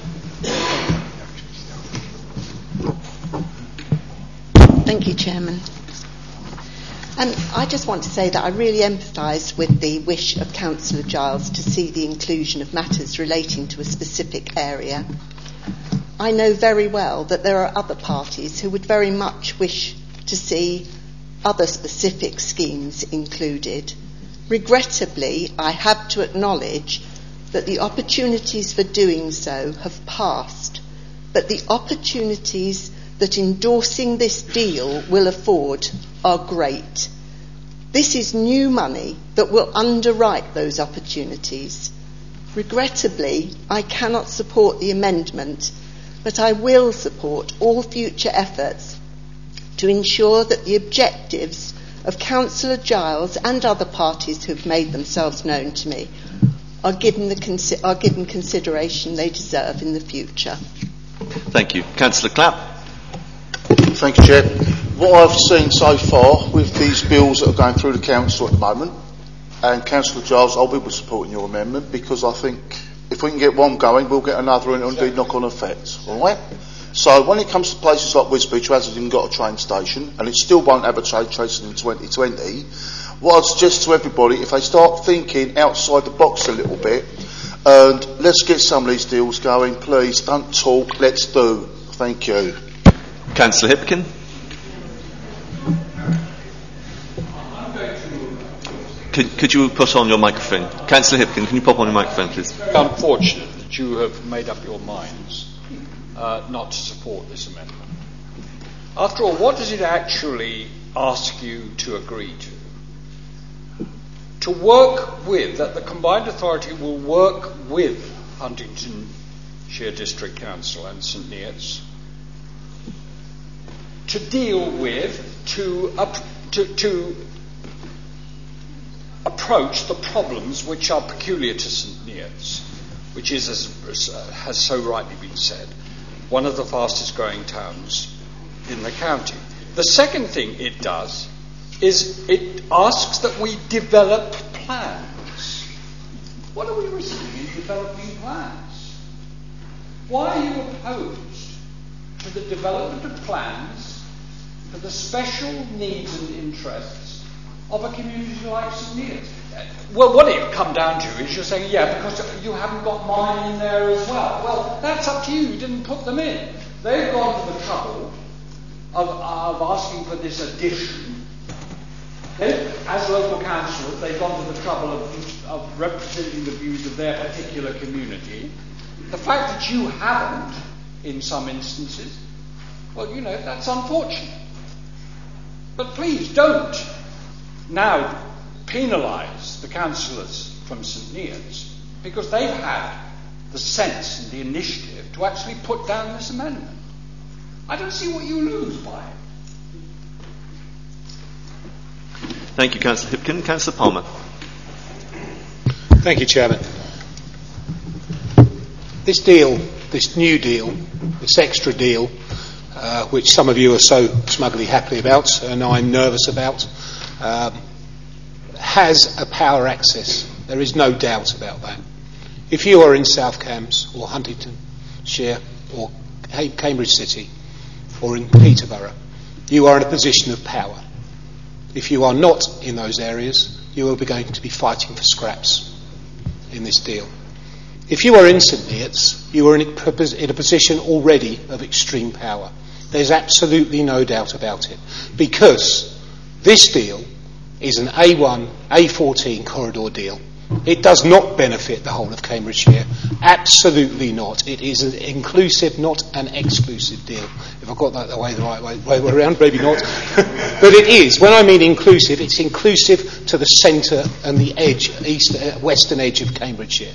Thank you, Chairman. And I just want to say that I really empathise with the wish of Councillor Giles to see the inclusion of matters relating to a specific area. I know very well that there are other parties who would very much wish to see other specific schemes included. Regrettably, I have to acknowledge that the opportunities for doing so have passed, but the opportunities that endorsing this deal will afford are great. This is new money that will underwrite those opportunities. Regrettably, I cannot support the amendment, but I will support all future efforts to ensure that the objectives of Councillor Giles and other parties who have made themselves known to me are given, the consi- are given consideration they deserve in the future. Thank you. Councillor Clapp. Thank you, Chair. What I've seen so far with these bills that are going through the council at the moment, and Councillor Giles, I'll be supporting your amendment because I think if we can get one going, we'll get another and it'll indeed knock-on effects. All right? So when it comes to places like Wisbech, which hasn't even got a train station, and it still won't have a train station in twenty twenty, what I'd suggest to everybody, if they start thinking outside the box a little bit, and let's get some of these deals going, please, don't talk, let's do. Thank you. Councillor Hipkin. Could, could you put on your microphone? Councillor Hipkin, can you pop on your microphone, please? Unfortunate that you have made up your minds uh, not to support this amendment. After all, what does it actually ask you to agree to? To work with, that the combined authority will work with Huntingdonshire District Council and St Neots to deal with, to, up, to, to approach the problems which are peculiar to St Neots, which is, as, as uh, has so rightly been said, one of the fastest growing towns in the county. The second thing it does is it asks that we develop plans. What are we risking in developing plans? Why are you opposed to the development of plans for the special needs and interests of a community like St Neots? Well, what it come down to is you're saying, yeah, because you haven't got mine in there as well. Well, that's up to you. You didn't put them in. They've gone to the trouble of, of asking for this addition. They, as local councillors, they've gone to the trouble of, of representing the views of their particular community. The fact that you haven't, in some instances, well, you know, that's unfortunate. But please don't now penalise the councillors from St Neots because they've had the sense and the initiative to actually put down this amendment. I don't see what you lose by it. Thank you, Councillor Hipkin. Councillor Palmer. Thank you, Chairman. This deal, this new deal, this extra deal, uh, which some of you are so smugly happy about and I'm nervous about, um, has a power access. There is no doubt about that. If you are in South Cambs or Huntingdonshire or Cambridge City or in Peterborough, you are in a position of power. If you are not in those areas, you will be going to be fighting for scraps in this deal. If you are in St Neots, you are in a, in a position already of extreme power. There's absolutely no doubt about it. Because this deal is an A one, A fourteen corridor deal. It does not benefit the whole of Cambridgeshire. Absolutely not. It is an inclusive, not an exclusive deal. If I've got that the way the right way, way around, maybe not. But it is. When I mean inclusive, it's inclusive to the centre and the edge, east, uh, western edge of Cambridgeshire.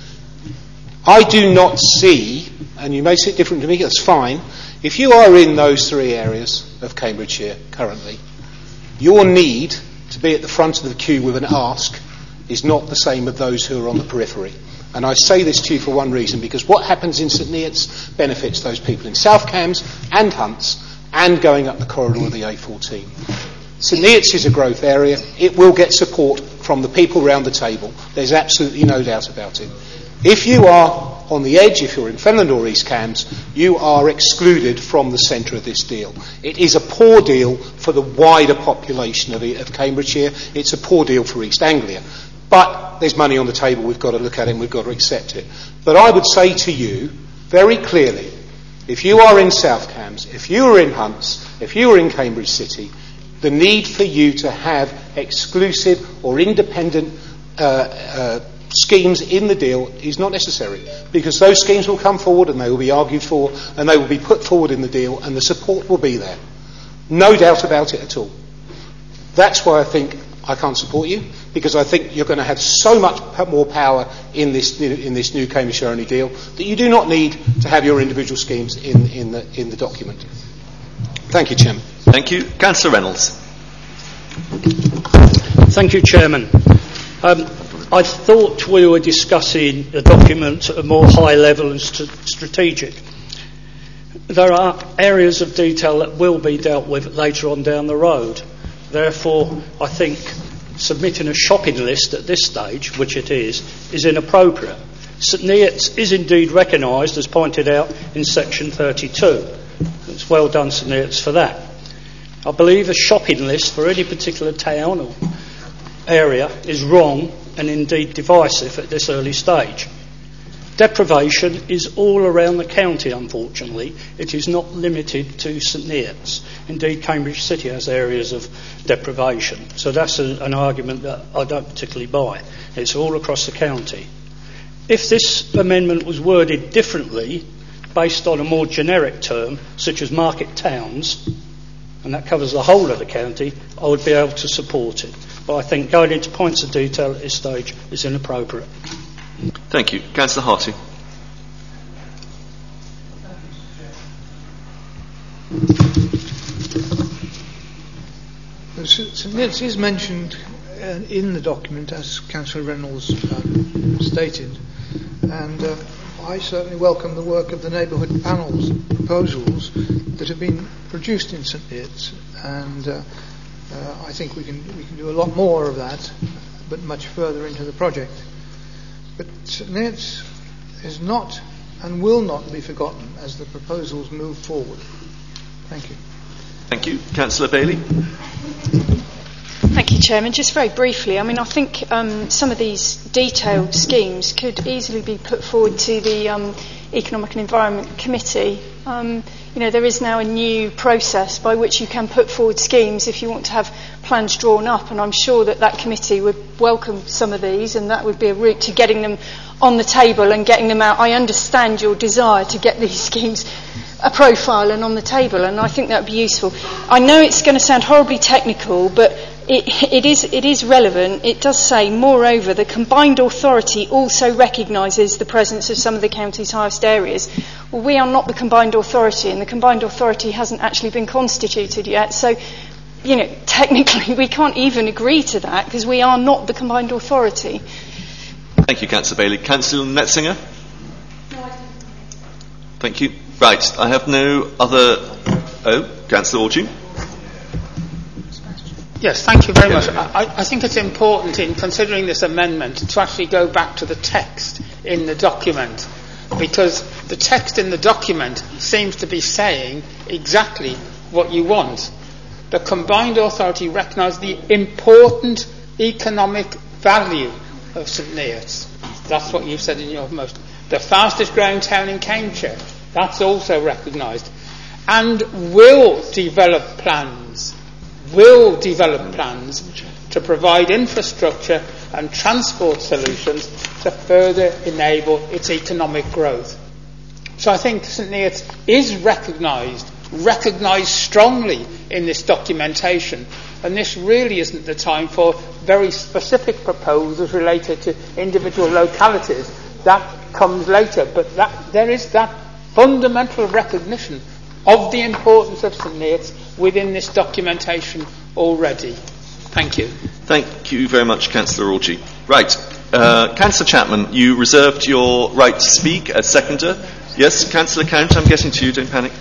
I do not see, and you may see it different to me, that's fine, if you are in those three areas of Cambridgeshire currently, your need to be at the front of the queue with an ask is not the same as those who are on the periphery. And I say this to you for one reason, because what happens in St Neots benefits those people in South Cambs and Hunts and going up the corridor of the A fourteen. St Neots is a growth area. It will get support from the people round the table. There's absolutely no doubt about it. If you are on the edge, if you're in Fenland or East Cambs, you are excluded from the centre of this deal. It is a poor deal for the wider population of, of Cambridgeshire. It's a poor deal for East Anglia. But there's money on the table, we've got to look at it and we've got to accept it. But I would say to you, very clearly, if you are in South Cambs, if you are in Hunts, if you are in Cambridge City, the need for you to have exclusive or independent uh, uh, schemes in the deal is not necessary, because those schemes will come forward and they will be argued for and they will be put forward in the deal and the support will be there. No doubt about it at all. That's why I think I can't support you, because I think you're going to have so much more power in this in this new Cambridgeshire-only deal that you do not need to have your individual schemes in, in, the, in the document. Thank you, Chairman. Thank you. Councillor Reynolds. Thank you, Chairman. Um, I thought we were discussing the document at a more high level and st- strategic. There are areas of detail that will be dealt with later on down the road. Therefore, I think submitting a shopping list at this stage, which it is, is inappropriate. St Neots is indeed recognised, as pointed out in section thirty-two. It's well done, St Neots, for that. I believe a shopping list for any particular town or area is wrong and indeed divisive at this early stage. Deprivation is all around the county, unfortunately. It is not limited to St Neots. Indeed, Cambridge City has areas of deprivation. So that's a, an argument that I don't particularly buy. It's all across the county. If this amendment was worded differently, based on a more generic term, such as market towns, and that covers the whole of the county, I would be able to support it. But I think going into points of detail at this stage is inappropriate. Thank you. Councillor Harty. St Neots is mentioned uh, in the document, as Councillor Reynolds um, stated, and uh, I certainly welcome the work of the neighbourhood panels proposals that have been produced in St Neots, and uh, uh, I think we can we can do a lot more of that, but much further into the project. But St Neots is not and will not be forgotten as the proposals move forward. Thank you. Thank you. Councillor Bailey. Thank you, Chairman. Just very briefly, I mean, I think um, some of these detailed schemes could easily be put forward to the um, Economic and Environment Committee. Um, you know, there is now a new process by which you can put forward schemes if you want to have plans drawn up, and I'm sure that that committee would welcome some of these, and that would be a route to getting them on the table and getting them out. I understand your desire to get these schemes a profile and on the table, and I think that would be useful. I know it's going to sound horribly technical, but It, it, is, it is relevant. It does say, moreover, the combined authority also recognises the presence of some of the county's highest areas. Well, we are not the combined authority, and the combined authority hasn't actually been constituted yet. So, you know, technically we can't even agree to that because we are not the combined authority. Thank you, Councillor Bailey. Councillor Metzinger? Thank you. Right, I have no other... Oh, Councillor Orchie? Yes, thank you very much. I, I think it's important in considering this amendment to actually go back to the text in the document, because the text in the document seems to be saying exactly what you want. The combined authority recognises the important economic value of St Neots. That's what you've said in your motion. The fastest growing town in Cambridgeshire. That's also recognised. And will develop plans will develop plans to provide infrastructure and transport solutions to further enable its economic growth. So I think St Neots is recognised, recognised strongly in this documentation, and this really isn't the time for very specific proposals related to individual localities. That comes later, but that, there is that fundamental recognition of the importance of St Neots within this documentation already. Thank you. Thank you very much, Councillor Orchie. Right. Uh, Councillor Chapman, you reserved your right to speak as seconder. Yes, Councillor Count, I'm getting to you, don't panic.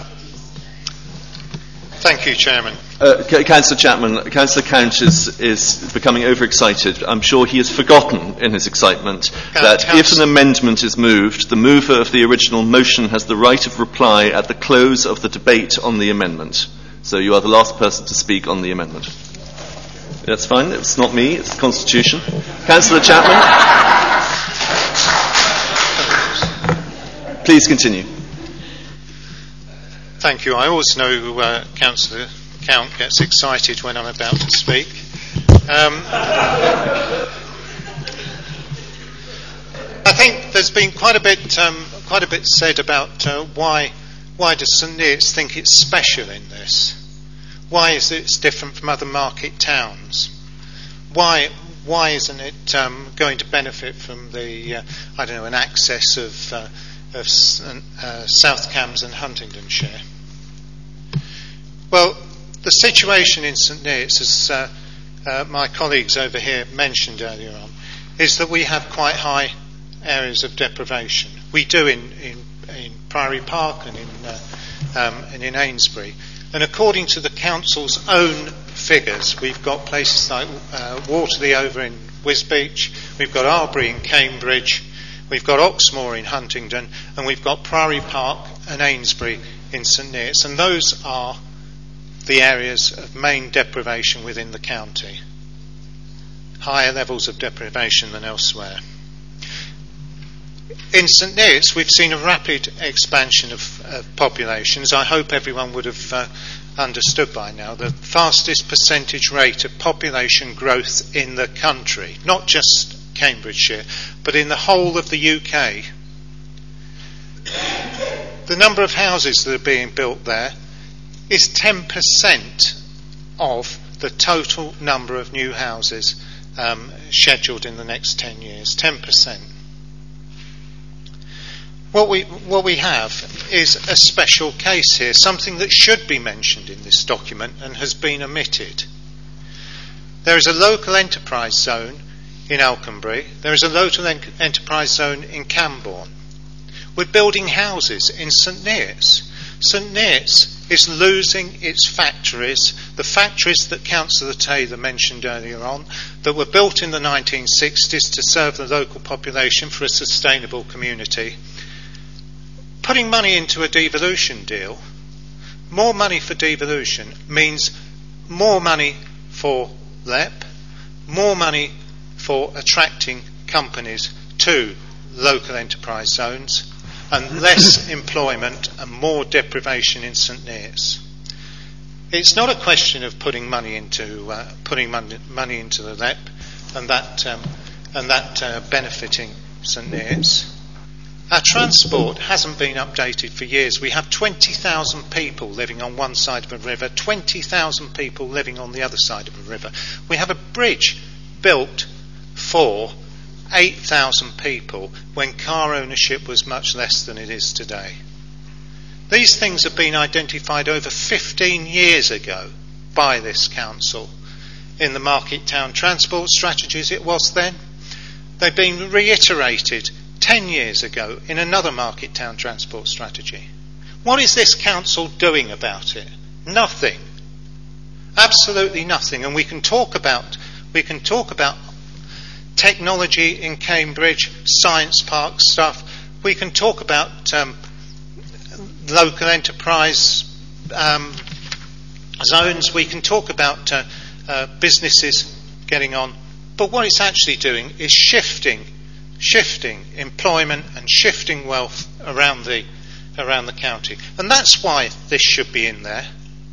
Thank you, Chairman. Uh, C- Councillor Chapman, Councillor Count is, is becoming overexcited. I'm sure he has forgotten in his excitement Count, that Count. if an amendment is moved, the mover of the original motion has the right of reply at the close of the debate on the amendment. So you are the last person to speak on the amendment. That's fine. It's not me. It's the Constitution. Councillor Chapman, please continue. Thank you. I always know uh, Councillor Count gets excited when I'm about to speak. Um, I think there's been quite a bit, um, quite a bit said about uh, why, why does St Neots think it's special in this? Why is it different from other market towns? Why, why isn't it um, going to benefit from the, uh, I don't know, an access of, uh, of uh, South Cambs and Huntingdonshire? Well, the situation in St Neots, as uh, uh, my colleagues over here mentioned earlier on, is that we have quite high areas of deprivation. We do in, in, in Priory Park and in, uh, um, and in Amesbury. And according to the council's own figures, we've got places like uh, Waterley over in Wisbech, we've got Arbury in Cambridge, we've got Oxmoor in Huntingdon, and we've got Priory Park and Amesbury in St Neots. And those are the areas of main deprivation within the county. Higher levels of deprivation than elsewhere. In St Neots, we've seen a rapid expansion of, of populations. I hope everyone would have uh, understood by now the fastest percentage rate of population growth in the country, not just Cambridgeshire, but in the whole of the U K. The number of houses that are being built there is ten percent of the total number of new houses um, scheduled in the next ten years. ten percent. What we, what we have is a special case here, something that should be mentioned in this document and has been omitted. There is a local enterprise zone in Alconbury. There is a local en- enterprise zone in Camborne. We're building houses in St Neots. St Neots is losing its factories, the factories that Councillor Taylor mentioned earlier on, that were built in the nineteen sixties to serve the local population for a sustainable community. Putting money into a devolution deal, more money for devolution means more money for L E P, more money for attracting companies to local enterprise zones, and less employment and more deprivation in St Neots. It's not a question of putting money into uh, putting money, money into the L E P and that um, and that uh, benefiting St Neots. Our transport hasn't been updated for years. We have twenty thousand people living on one side of a river, twenty thousand people living on the other side of a river. We have a bridge built for eight thousand people when car ownership was much less than it is today. These things have been identified over fifteen years ago by this council in the Market Town Transport Strategies it was then. They've been reiterated ten years ago in another Market Town Transport Strategy. What is this council doing about it? Nothing. Absolutely nothing. And we can talk about we can talk about technology in Cambridge, science park stuff. We can talk about um, local enterprise um, zones. We can talk about uh, uh, businesses getting on. But what it's actually doing is shifting, shifting employment and shifting wealth around the around the county. And that's why this should be in there.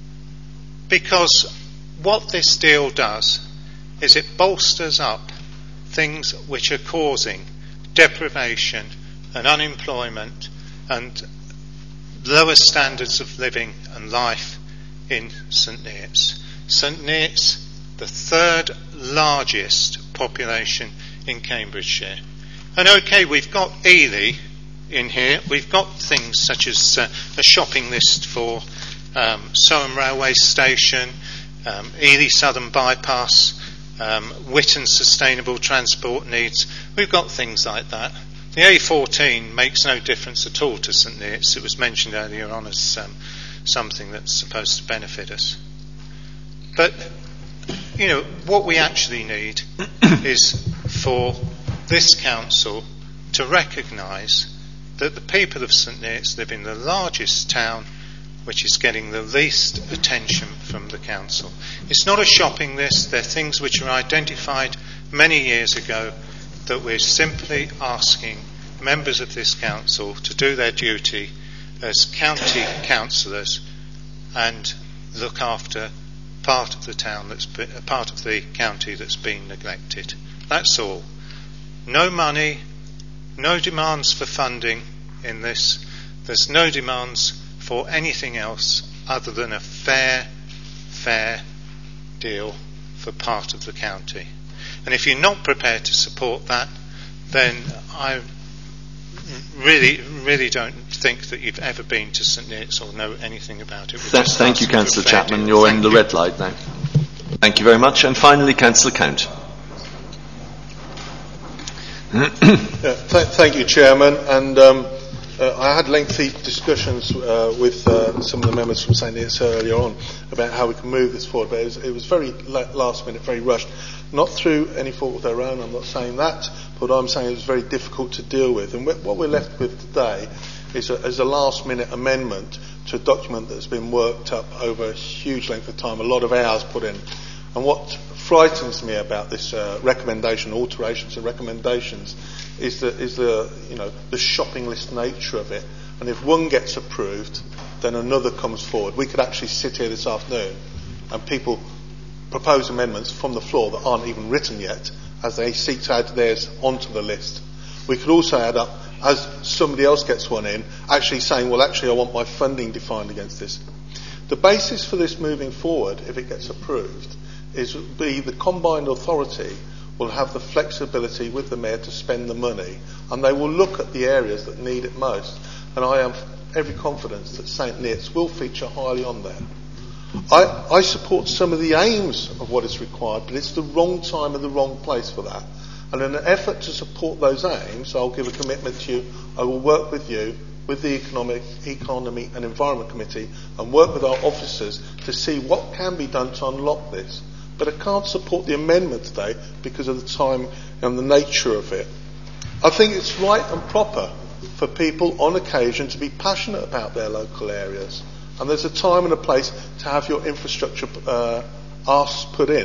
Because what this deal does is it bolsters up things which are causing deprivation and unemployment and lower standards of living and life in St Neots. St Neots, the third largest population in Cambridgeshire. And okay, we've got Ely in here. We've got things such as uh, a shopping list for um, Soham Railway Station, um, Ely Southern Bypass, um, Witton Sustainable Transport Needs. We've got things like that. The A fourteen makes no difference at all to St Neots. It was mentioned earlier on as um, something that's supposed to benefit us. But, you know, what we actually need is for this council to recognise that the people of St Neots live in the largest town which is getting the least attention from the council. It's not a shopping list. They're things which were identified many years ago that we're simply asking members of this council to do their duty as county councillors and look after part of the town that's been, a part of the county that's been neglected. That's all. No money, no demands for funding in this. There's no demands for anything else other than a fair, fair deal for part of the county. And if you're not prepared to support that, then I really, really don't think that you've ever been to St Neots or know anything about it. Th- thank you, Councillor Chapman. You're thank in the you. red light now. Thank you very much. And finally, Councillor Count. yeah, th- thank you, Chairman. And um, uh, I had lengthy discussions uh, with uh, some of the members from St Neots earlier on about how we can move this forward, but it was, it was very la- last minute, very rushed. Not through any fault of their own, I'm not saying that, but I'm saying it was very difficult to deal with. And what we're left with today is a, is a last minute amendment to a document that's been worked up over a huge length of time, a lot of hours put in. And what frightens me about this uh, recommendation, alterations and recommendations, is the, is the, you know, the shopping list nature of it. And if one gets approved, then another comes forward. We could actually sit here this afternoon and people propose amendments from the floor that aren't even written yet as they seek to add theirs onto the list. We could also add up, as somebody else gets one in, actually saying, well, actually I want my funding defined against this. The basis for this moving forward, if it gets approved, is be the combined authority will have the flexibility with the mayor to spend the money, and they will look at the areas that need it most. And I have every confidence that St Neots will feature highly on there. I, I support some of the aims of what is required, but it's the wrong time and the wrong place for that. And in an effort to support those aims, I'll give a commitment to you. I will work with you with the Economic, Economy and Environment Committee and work with our officers to see what can be done to unlock this. But I can't support the amendment today because of the time and the nature of it. I think it's right and proper for people on occasion to be passionate about their local areas. And there's a time and a place to have your infrastructure uh, asks put in.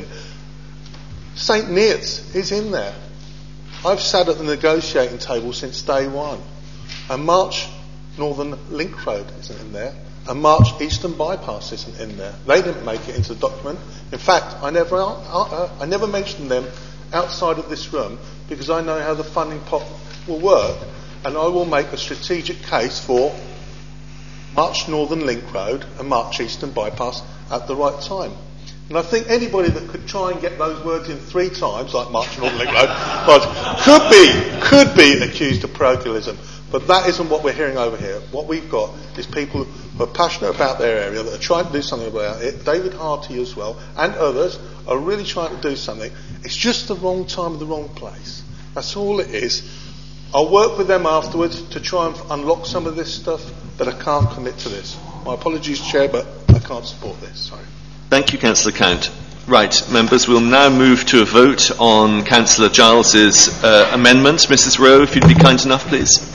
Saint Neots is in there. I've sat at the negotiating table since day one. And March Northern Link Road isn't in there. And March Eastern Bypass isn't in there. They didn't make it into the document. In fact, I never, uh, I never mentioned them outside of this room because I know how the funding pot will work, and I will make a strategic case for March Northern Link Road and March Eastern Bypass at the right time. And I think anybody that could try and get those words in three times, like March Northern Link Road, could be could be accused of parochialism. But that isn't what we're hearing over here. What we've got is people who are passionate about their area, that are trying to do something about it. David Harty as well, and others, are really trying to do something. It's just the wrong time and the wrong place. That's all it is. I'll work with them afterwards to try and unlock some of this stuff, but I can't commit to this. My apologies, Chair, but I can't support this. Sorry. Thank you, Councillor Count. Right, members, we'll now move to a vote on Councillor Giles's uh, amendment. Missus Rowe, if you'd be kind enough, please.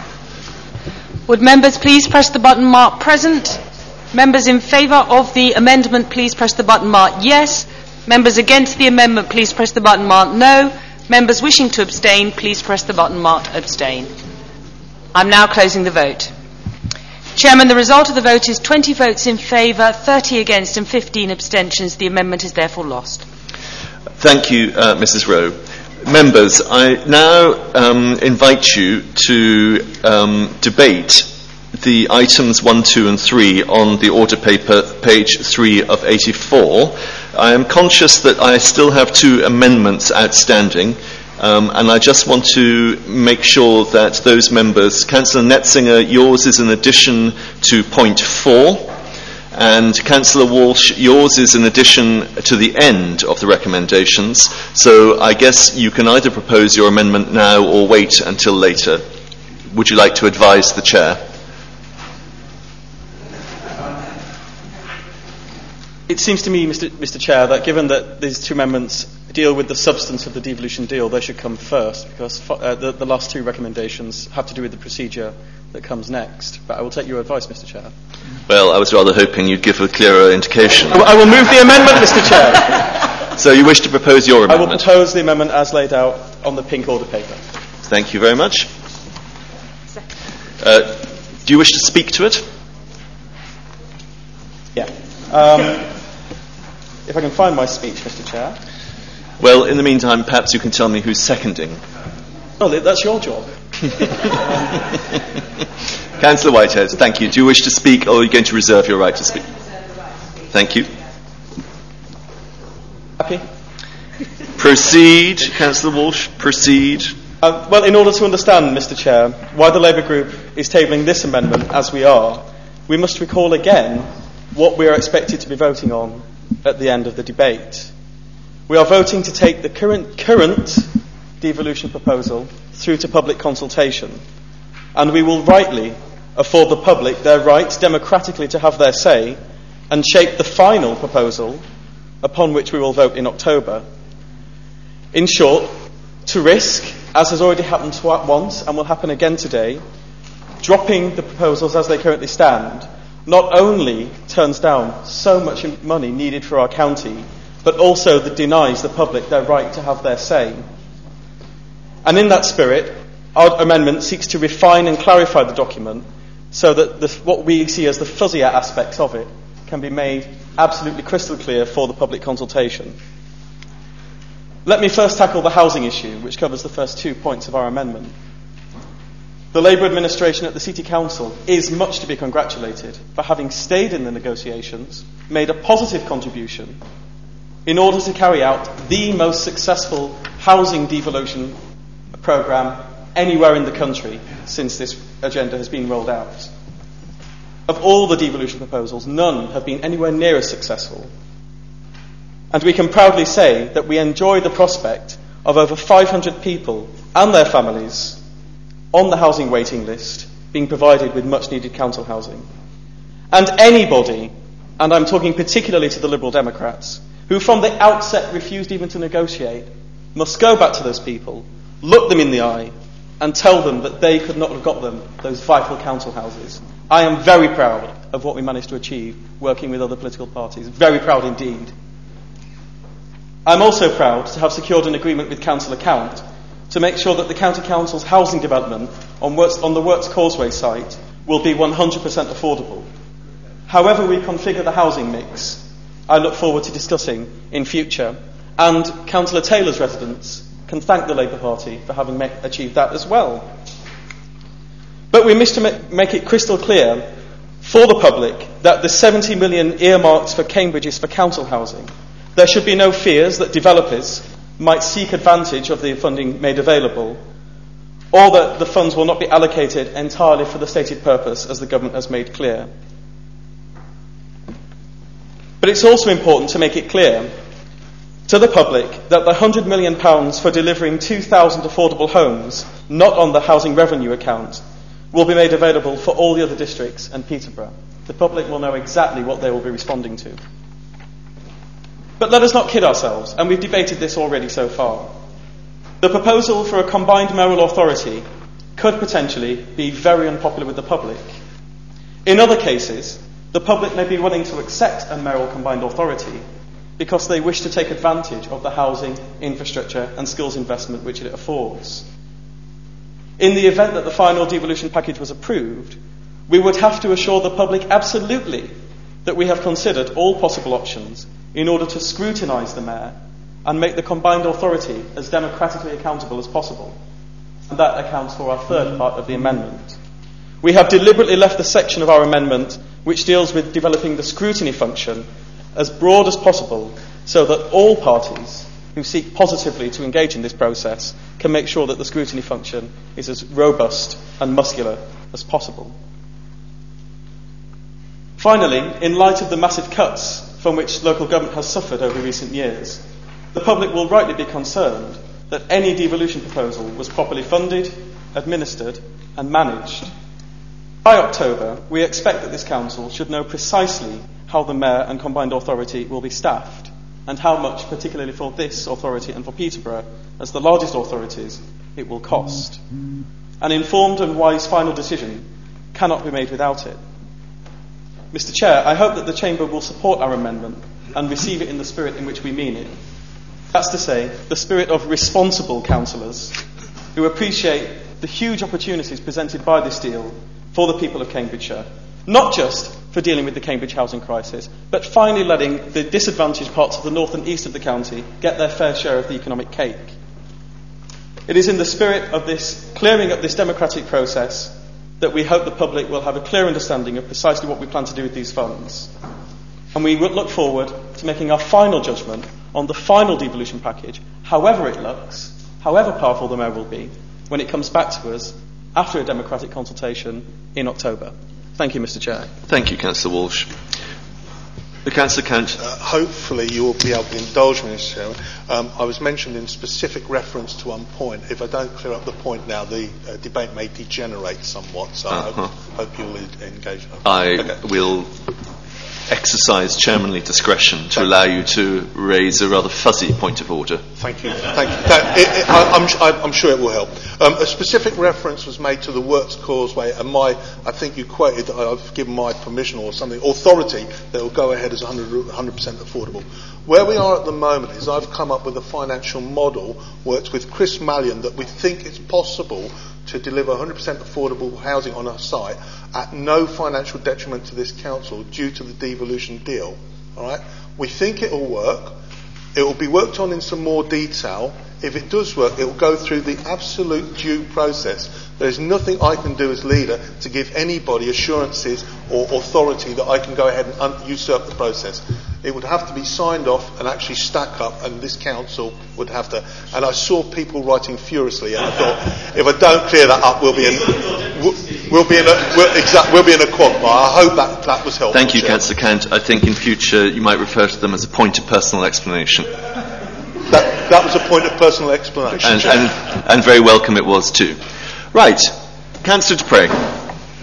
Would members please press the button marked present? Members in favour of the amendment, please press the button marked yes. Members against the amendment, please press the button marked no. Members wishing to abstain, please press the button marked abstain. I'm now closing the vote. Chairman, the result of the vote is twenty votes in favour, thirty against and fifteen abstentions. The amendment is therefore lost. Thank you, uh, Missus Rowe. Members, I now um, invite you to um, debate the items one, two and three on the order paper, page three of eighty-four. I am conscious that I still have two amendments outstanding, um, and I just want to make sure that those members, Councillor Netzinger, yours is in addition to point four, and Councillor Walsh, yours is in addition to the end of the recommendations. So I guess you can either propose your amendment now or wait until later. Would you like to advise the Chair? It seems to me, Mister Mister Chair, that given that these two amendments deal with the substance of the devolution deal, they should come first, because uh, the, the last two recommendations have to do with the procedure that comes next. But I will take your advice, Mister Chair. Well, I was rather hoping you'd give a clearer indication. I will move the amendment, Mister Chair. So you wish to propose your amendment? I will propose the amendment as laid out on the pink order paper. Thank you very much. Uh, do you wish to speak to it? Yeah. Um, if I can find my speech, Mister Chair. Well, in the meantime, perhaps you can tell me who's seconding. Oh, that's your job. Councillor Whitehead, thank you. Do you wish to speak, or are you going to reserve your right to speak? Thank you. Happy? Proceed, Councillor Walsh, proceed. Uh, well, in order to understand, Mister Chair, why the Labour Group is tabling this amendment as we are, we must recall again what we are expected to be voting on at the end of the debate. We are voting to take the current, current devolution proposal through to public consultation, and we will rightly afford the public their right democratically to have their say and shape the final proposal upon which we will vote in October. In short, to risk, as has already happened tw- once and will happen again today, dropping the proposals as they currently stand not only turns down so much money needed for our county, but also that denies the public their right to have their say. And in that spirit, our amendment seeks to refine and clarify the document so that the, what we see as the fuzzier aspects of it can be made absolutely crystal clear for the public consultation. Let me first tackle the housing issue, which covers the first two points of our amendment. The Labour administration at the City Council is much to be congratulated for having stayed in the negotiations, made a positive contribution in order to carry out the most successful housing devolution programme anywhere in the country since this agenda has been rolled out. Of all the devolution proposals, none have been anywhere near as successful. And we can proudly say that we enjoy the prospect of over five hundred people and their families on the housing waiting list being provided with much needed council housing. And anybody, and I'm talking particularly to the Liberal Democrats, who from the outset refused even to negotiate, must go back to those people, look them in the eye, and tell them that they could not have got them those vital council houses. I am very proud of what we managed to achieve working with other political parties. Very proud indeed. I'm also proud to have secured an agreement with Councillor Count to make sure that the County Council's housing development on, Works, on the Works Causeway site will be one hundred percent affordable. However we configure the housing mix, I look forward to discussing in future, and Councillor Taylor's residents can thank the Labour Party for having make, achieved that as well. But we wish to make, make it crystal clear for the public that the seventy million earmarked for Cambridge is for council housing. There should be no fears that developers might seek advantage of the funding made available, or that the funds will not be allocated entirely for the stated purpose, as the government has made clear. But it's also important to make it clear to the public that the one hundred million pounds for delivering two thousand affordable homes, not on the housing revenue account, will be made available for all the other districts and Peterborough. The public will know exactly what they will be responding to. But let us not kid ourselves, and we've debated this already so far. The proposal for a combined mayoral authority could potentially be very unpopular with the public. In other cases, the public may be willing to accept a mayoral combined authority because they wish to take advantage of the housing, infrastructure and skills investment which it affords. In the event that the final devolution package was approved, we would have to assure the public absolutely that we have considered all possible options in order to scrutinise the mayor and make the combined authority as democratically accountable as possible. And that accounts for our third part of the amendment. We have deliberately left the section of our amendment which deals with developing the scrutiny function as broad as possible so that all parties who seek positively to engage in this process can make sure that the scrutiny function is as robust and muscular as possible. Finally, in light of the massive cuts from which local government has suffered over recent years, the public will rightly be concerned that any devolution proposal was properly funded, administered and managed. By October, we expect that this council should know precisely how the mayor and combined authority will be staffed and how much, particularly for this authority and for Peterborough, as the largest authorities, it will cost. An informed and wise final decision cannot be made without it. Mister Chair, I hope that the Chamber will support our amendment and receive it in the spirit in which we mean it. That's to say, the spirit of responsible councillors who appreciate the huge opportunities presented by this deal for the people of Cambridgeshire, not just for dealing with the Cambridge housing crisis, but finally letting the disadvantaged parts of the north and east of the county get their fair share of the economic cake. It is in the spirit of this clearing up this democratic process that we hope the public will have a clear understanding of precisely what we plan to do with these funds. And we look forward to making our final judgment on the final devolution package, however it looks, however powerful the mayor will be, when it comes back to us after a democratic consultation in October. Thank you, Mister Chair. Thank you, Councillor Walsh. The Councillor Count. Uh, hopefully you will be able to indulge me, Mister Chairman. Um, I was mentioned in specific reference to one point. If I don't clear up the point now, the uh, debate may degenerate somewhat, so uh-huh. I hope, hope you'll engage. I okay. will exercise chairmanly discretion to Thank allow you to raise a rather fuzzy point of order. Thank you. Thank you. That, it, it, I, I'm, I'm sure it will help. Um, a specific reference was made to the Works Causeway, and my, I think you quoted, I've given my permission or something, authority that will go ahead as one hundred percent affordable. Where we are at the moment is I've come up with a financial model, worked with Chris Mallion, that we think it's possible to deliver one hundred percent affordable housing on our site at no financial detriment to this council due to the devolution deal. All right? We think it will work. It will be worked on in some more detail. If it does work, it will go through the absolute due process. There's nothing I can do as leader to give anybody assurances or authority that I can go ahead and un- usurp the process. It would have to be signed off and actually stack up, and this council would have to. And I saw people writing furiously, and I thought, if I don't clear that up, we'll be in, we'll, we'll be in a, we'll, exact, we'll be in a quagmire. I hope that that was helpful. Thank you, Councillor Count. I think in future you might refer to them as a point of personal explanation. That, that was a point of personal explanation. And, and, and very welcome it was too. Right, Councillor Dupre.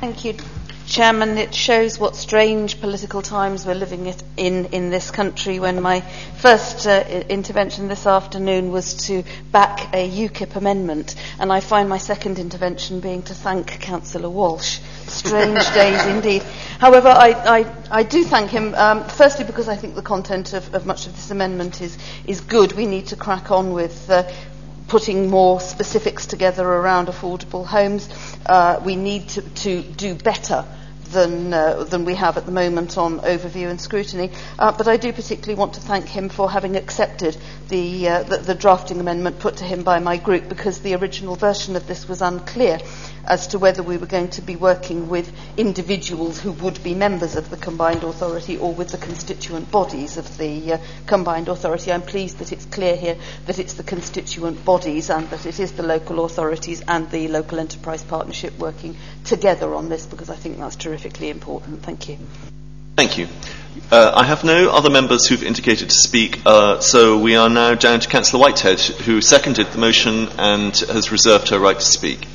Thank you, Chairman. It shows what strange political times we're living it in in this country when my first uh, intervention this afternoon was to back a UKIP amendment, and I find my second intervention being to thank Councillor Walsh. Strange days indeed. However, I, I, I do thank him, um, firstly because I think the content of, of much of this amendment is, is good. We need to crack on with uh, putting more specifics together around affordable homes. Uh, we need to, to do better than, uh, than we have at the moment on overview and scrutiny. Uh, but I do particularly want to thank him for having accepted the, uh, the, the drafting amendment put to him by my group, because the original version of this was unclear as to whether we were going to be working with individuals who would be members of the combined authority or with the constituent bodies of the uh, combined authority. I'm pleased that it's clear here that it's the constituent bodies and that it is the local authorities and the local enterprise partnership working together on this, because I think that's terrifically important. Thank you. Thank you. Uh, I have no other members who've indicated to speak, uh, so we are now down to Councillor Whitehead, who seconded the motion and has reserved her right to speak.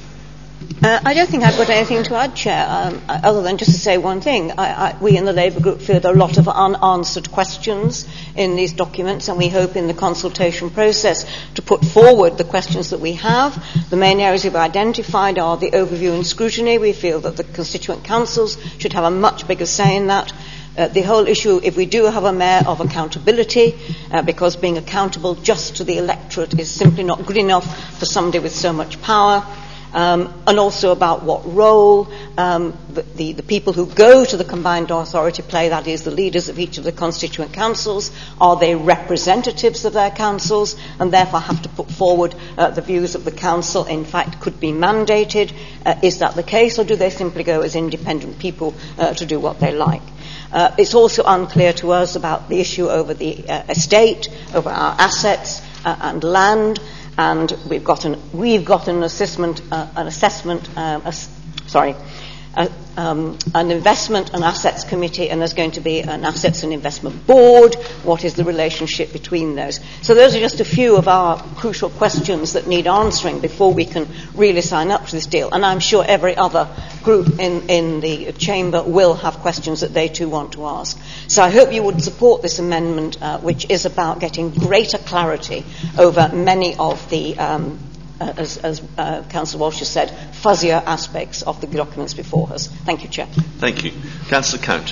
Uh, I don't think I've got anything to add, Chair, um, other than just to say one thing. I, I, we in the Labour Group feel there are a lot of unanswered questions in these documents, and we hope in the consultation process to put forward the questions that we have. The main areas we've identified are the overview and scrutiny. We feel that the constituent councils should have a much bigger say in that. Uh, the whole issue, if we do have a mayor, of accountability, uh, because being accountable just to the electorate is simply not good enough for somebody with so much power. Um, and also about what role um, the, the, the people who go to the combined authority play, that is, the leaders of each of the constituent councils. Are they representatives of their councils and therefore have to put forward uh, the views of the council, in fact, could be mandated? Uh, is that the case, or do they simply go as independent people uh, to do what they like? Uh, it's also unclear to us about the issue over the uh, estate, over our assets uh, and land. And we've got an, we've got an assessment, uh, an assessment, um, a, sorry, a, um, an investment and assets committee, and there's going to be an assets and investment board. What is the relationship between those? So those are just a few of our crucial questions that need answering before we can really sign up to this deal. And I'm sure every other group in, in the chamber will have questions that they too want to ask. So I hope you would support this amendment, uh, which is about getting greater clarity over many of the, um, uh, as, as uh, Councillor Walsh has said, fuzzier aspects of the documents before us. Thank you, Chair. Thank you. Councillor Count.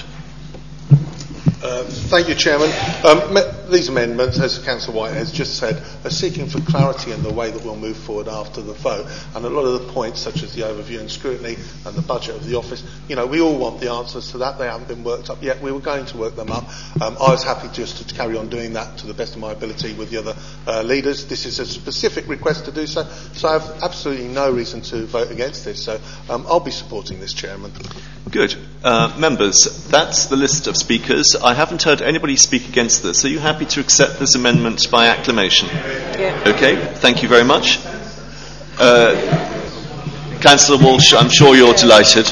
Uh, thank you, Chairman. Um, me- these amendments, as Councillor White has just said, are seeking for clarity in the way that we'll move forward after the vote. And a lot of the points, such as the overview and scrutiny and the budget of the office, you know, we all want the answers to that. They haven't been worked up yet. We were going to work them up. Um, I was happy just to carry on doing that to the best of my ability with the other uh, leaders. This is a specific request to do so, so I have absolutely no reason to vote against this. So um, I'll be supporting this, Chairman. Good. Uh, members, that's the list of speakers. I haven't heard anybody speak against this. Are you happy to accept this amendment by acclamation? Yeah. Okay, thank you very much. Uh, Councillor Walsh, I'm sure you're delighted.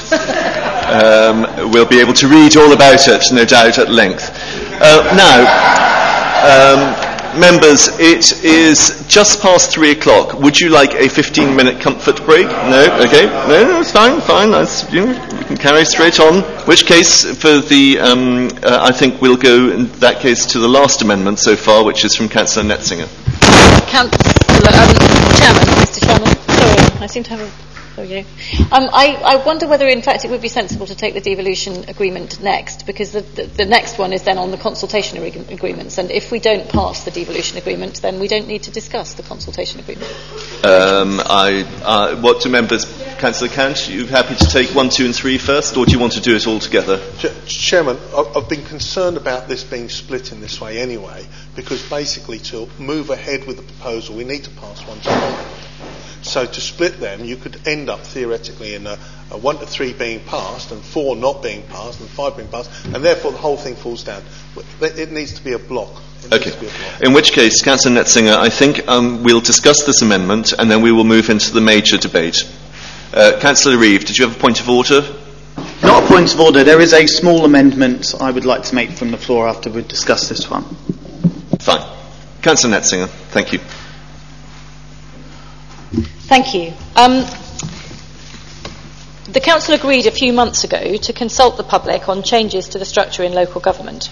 Um, we'll be able to read all about it, no doubt, at length. Uh, now, um, members, it is just past three o'clock. Would you like a fifteen-minute comfort break? No? Okay. No, no, it's fine, fine. That's, you know, we can carry straight on. Which case, for the, um, uh, I think we'll go, in that case, to the last amendment so far, which is from Councillor Netzinger. Councillor, um, Chairman, Mister Chairman. Sorry, I seem to have a... There we go. Um, I, I wonder whether, in fact, it would be sensible to take the devolution agreement next, because the, the, the next one is then on the consultation ag- agreements, and if we don't pass the devolution agreement, then we don't need to discuss the consultation agreement. Um, I, uh, what do members, Councillor Cant, are you happy to take one, two and three first, or do you want to do it all together? Ch- Chairman, I've been concerned about this being split in this way anyway, because basically to move ahead with the proposal, we need to pass one to one. So to split them, you could end up theoretically in a, a one to three being passed and four not being passed and five being passed, and therefore the whole thing falls down. It needs to be a block. It okay. Needs to be a block. In which case, Councillor Netzinger, I think um, we'll discuss this amendment and then we will move into the major debate. Uh, Councillor Reeve, did you have a point of order? Not a point of order. There is a small amendment I would like to make from the floor after we discuss this one. Fine. Councillor Netzinger, thank you. Thank you. Um, The Council agreed a few months ago to consult the public on changes to the structure in local government.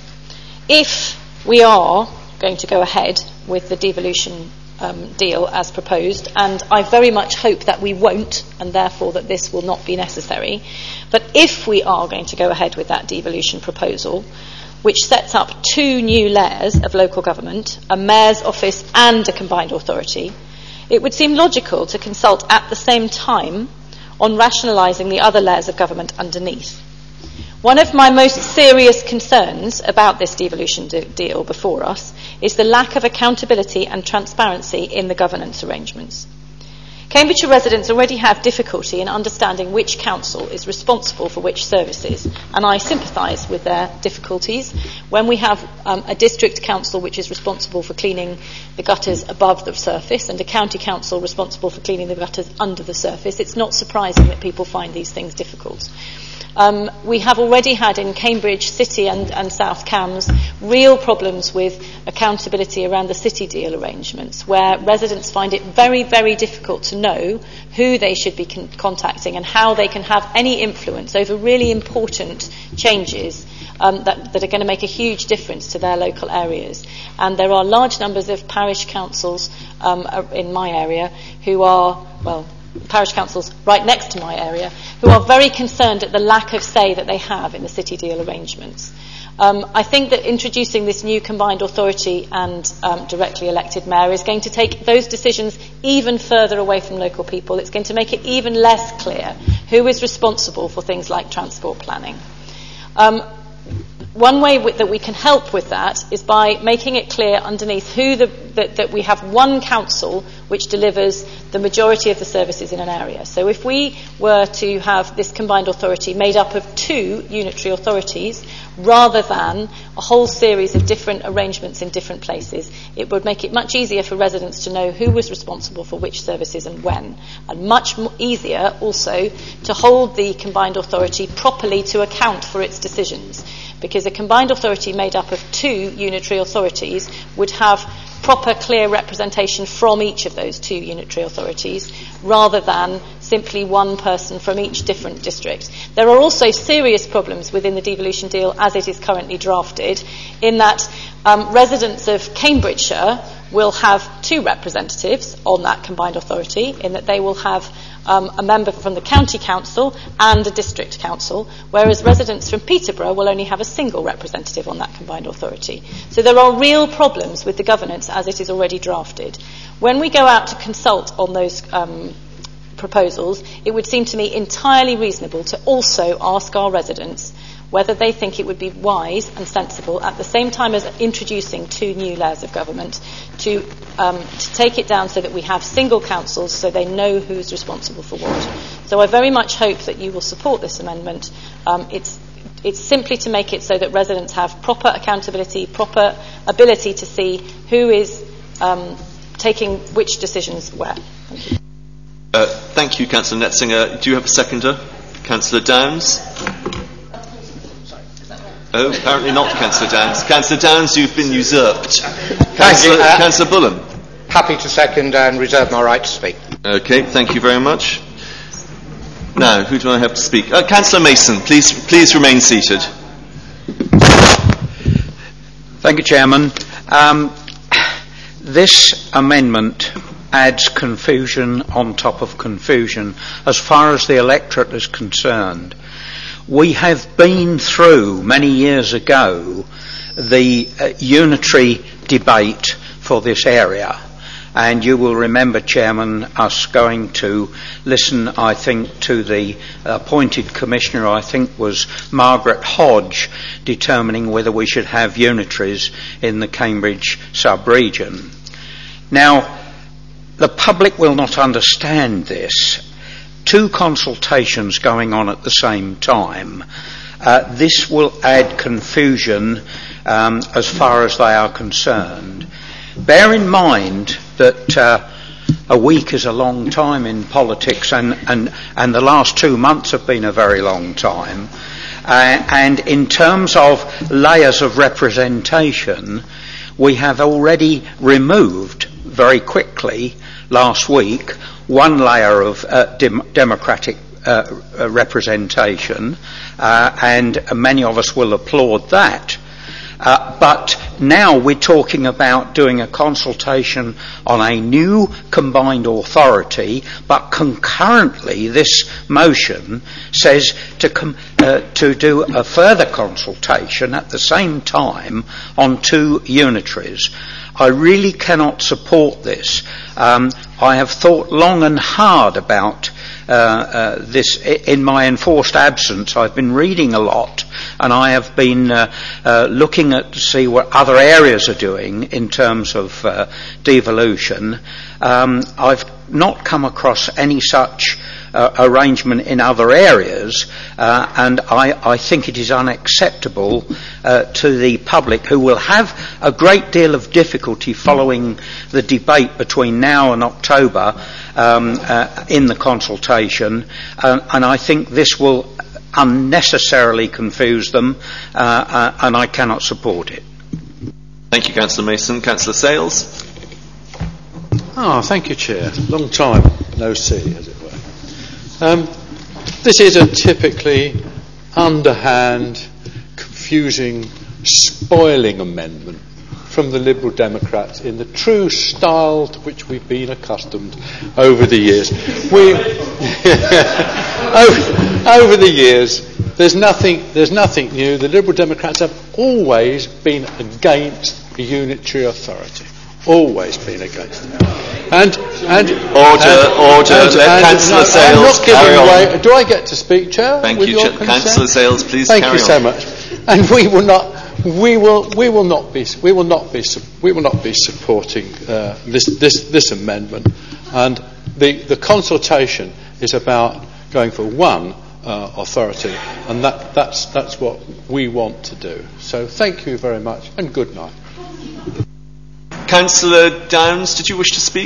If we are going to go ahead with the devolution um, deal as proposed, and I very much hope that we won't, and therefore that this will not be necessary, but if we are going to go ahead with that devolution proposal, which sets up two new layers of local government, a mayor's office and a combined authority, it would seem logical to consult at the same time on rationalising the other layers of government underneath. One of my most serious concerns about this devolution de- deal before us is the lack of accountability and transparency in the governance arrangements. Cambridgeshire residents already have difficulty in understanding which council is responsible for which services, and I sympathise with their difficulties. When we have um, a district council which is responsible for cleaning the gutters above the surface and a county council responsible for cleaning the gutters under the surface, it's not surprising that people find these things difficult. Um, we have already had in Cambridge City and, and South Cambs real problems with accountability around the city deal arrangements, where residents find it very, very difficult to know who they should be con- contacting and how they can have any influence over really important changes um, that, that are going to make a huge difference to their local areas. And there are large numbers of parish councils um, in my area who are, well, parish councils right next to my area, who are very concerned at the lack of say that they have in the city deal arrangements. Um, I think that introducing this new combined authority and um, directly elected mayor is going to take those decisions even further away from local people. It's going to make it even less clear who is responsible for things like transport planning. Um, One way w- that we can help with that is by making it clear underneath who the, that, that we have one council which delivers the majority of the services in an area. So if we were to have this combined authority made up of two unitary authorities rather than a whole series of different arrangements in different places, it would make it much easier for residents to know who was responsible for which services and when, and much m- easier also to hold the combined authority properly to account for its decisions, because a combined authority made up of two unitary authorities would have proper, clear representation from each of those two unitary authorities, rather than simply one person from each different district. There are also serious problems within the devolution deal as it is currently drafted, in that um, residents of Cambridgeshire will have two representatives on that combined authority, in that they will have Um, a member from the county council and a district council, whereas residents from Peterborough will only have a single representative on that combined authority. So there are real problems with the governance as it is already drafted. When we go out to consult on those um, proposals, it would seem to me entirely reasonable to also ask our residents whether they think it would be wise and sensible, at the same time as introducing two new layers of government, to, um, to take it down so that we have single councils so they know who is responsible for what. So I very much hope that you will support this amendment. Um, it's, it's simply to make it so that residents have proper accountability, proper ability to see who is um, taking which decisions where. Thank you. Uh, thank you, Councillor Netzinger. Do you have a seconder? Councillor Downs? Oh, apparently not, Councillor Downs. Councillor Downs, you've been usurped. Councillor, uh, Councillor Bullen. Happy to second and reserve my right to speak. Okay, thank you very much. Now, who do I have to speak? Uh, Councillor Mason, please, please remain seated. Thank you, Chairman. Um, this amendment adds confusion on top of confusion as far as the electorate is concerned. We have been through, many years ago, the uh, unitary debate for this area. And you will remember, Chairman, us going to listen, I think, to the appointed commissioner, I think was Margaret Hodge, determining whether we should have unitaries in the Cambridge sub-region. Now, the public will not understand this. Two consultations going on at the same time. Uh, this will add confusion um, as far as they are concerned. Bear in mind that uh, a week is a long time in politics, and, and, and the last two months have been a very long time. Uh, and in terms of layers of representation, we have already removed very quickly last week one layer of uh, dem- democratic uh, uh, representation, uh, and many of us will applaud that. Uh, but now we're talking about doing a consultation on a new combined authority, but concurrently this motion says to, com- uh, to do a further consultation at the same time on two unitaries. I really cannot support this. Um, I have thought long and hard about uh, uh, this in my enforced absence. I've been reading a lot, and I have been uh, uh, looking at to see what other areas are doing in terms of uh, devolution. Um, I've not come across any such uh, arrangement in other areas, uh, and I, I think it is unacceptable uh, to the public, who will have a great deal of difficulty following the debate between now and October um, uh, in the consultation, uh, and I think this will unnecessarily confuse them, uh, uh, and I cannot support it. Thank you, Councillor Mason. Councillor Sales. Ah, oh, thank you, Chair. Long time no see, as it were. Um, this is a typically underhand, confusing, spoiling amendment from the Liberal Democrats in the true style to which we've been accustomed over the years. We, over, over the years, there's nothing, there's nothing new. The Liberal Democrats have always been against a unitary authority. Always been against it. And, and order, and, order. And, Let and, Councillor no, Sales I'm not carry giving on. away. Do I get to speak, Chair? Thank with you, your Ch- Councillor Sales. Please Thank carry you on. so much. And we will not. We will. We will not be. We will not be. We will not be supporting uh, this, this this amendment. And the the consultation is about going for one uh, authority, and that that's that's what we want to do. So thank you very much, and good night. Councillor Downs, did you wish to speak?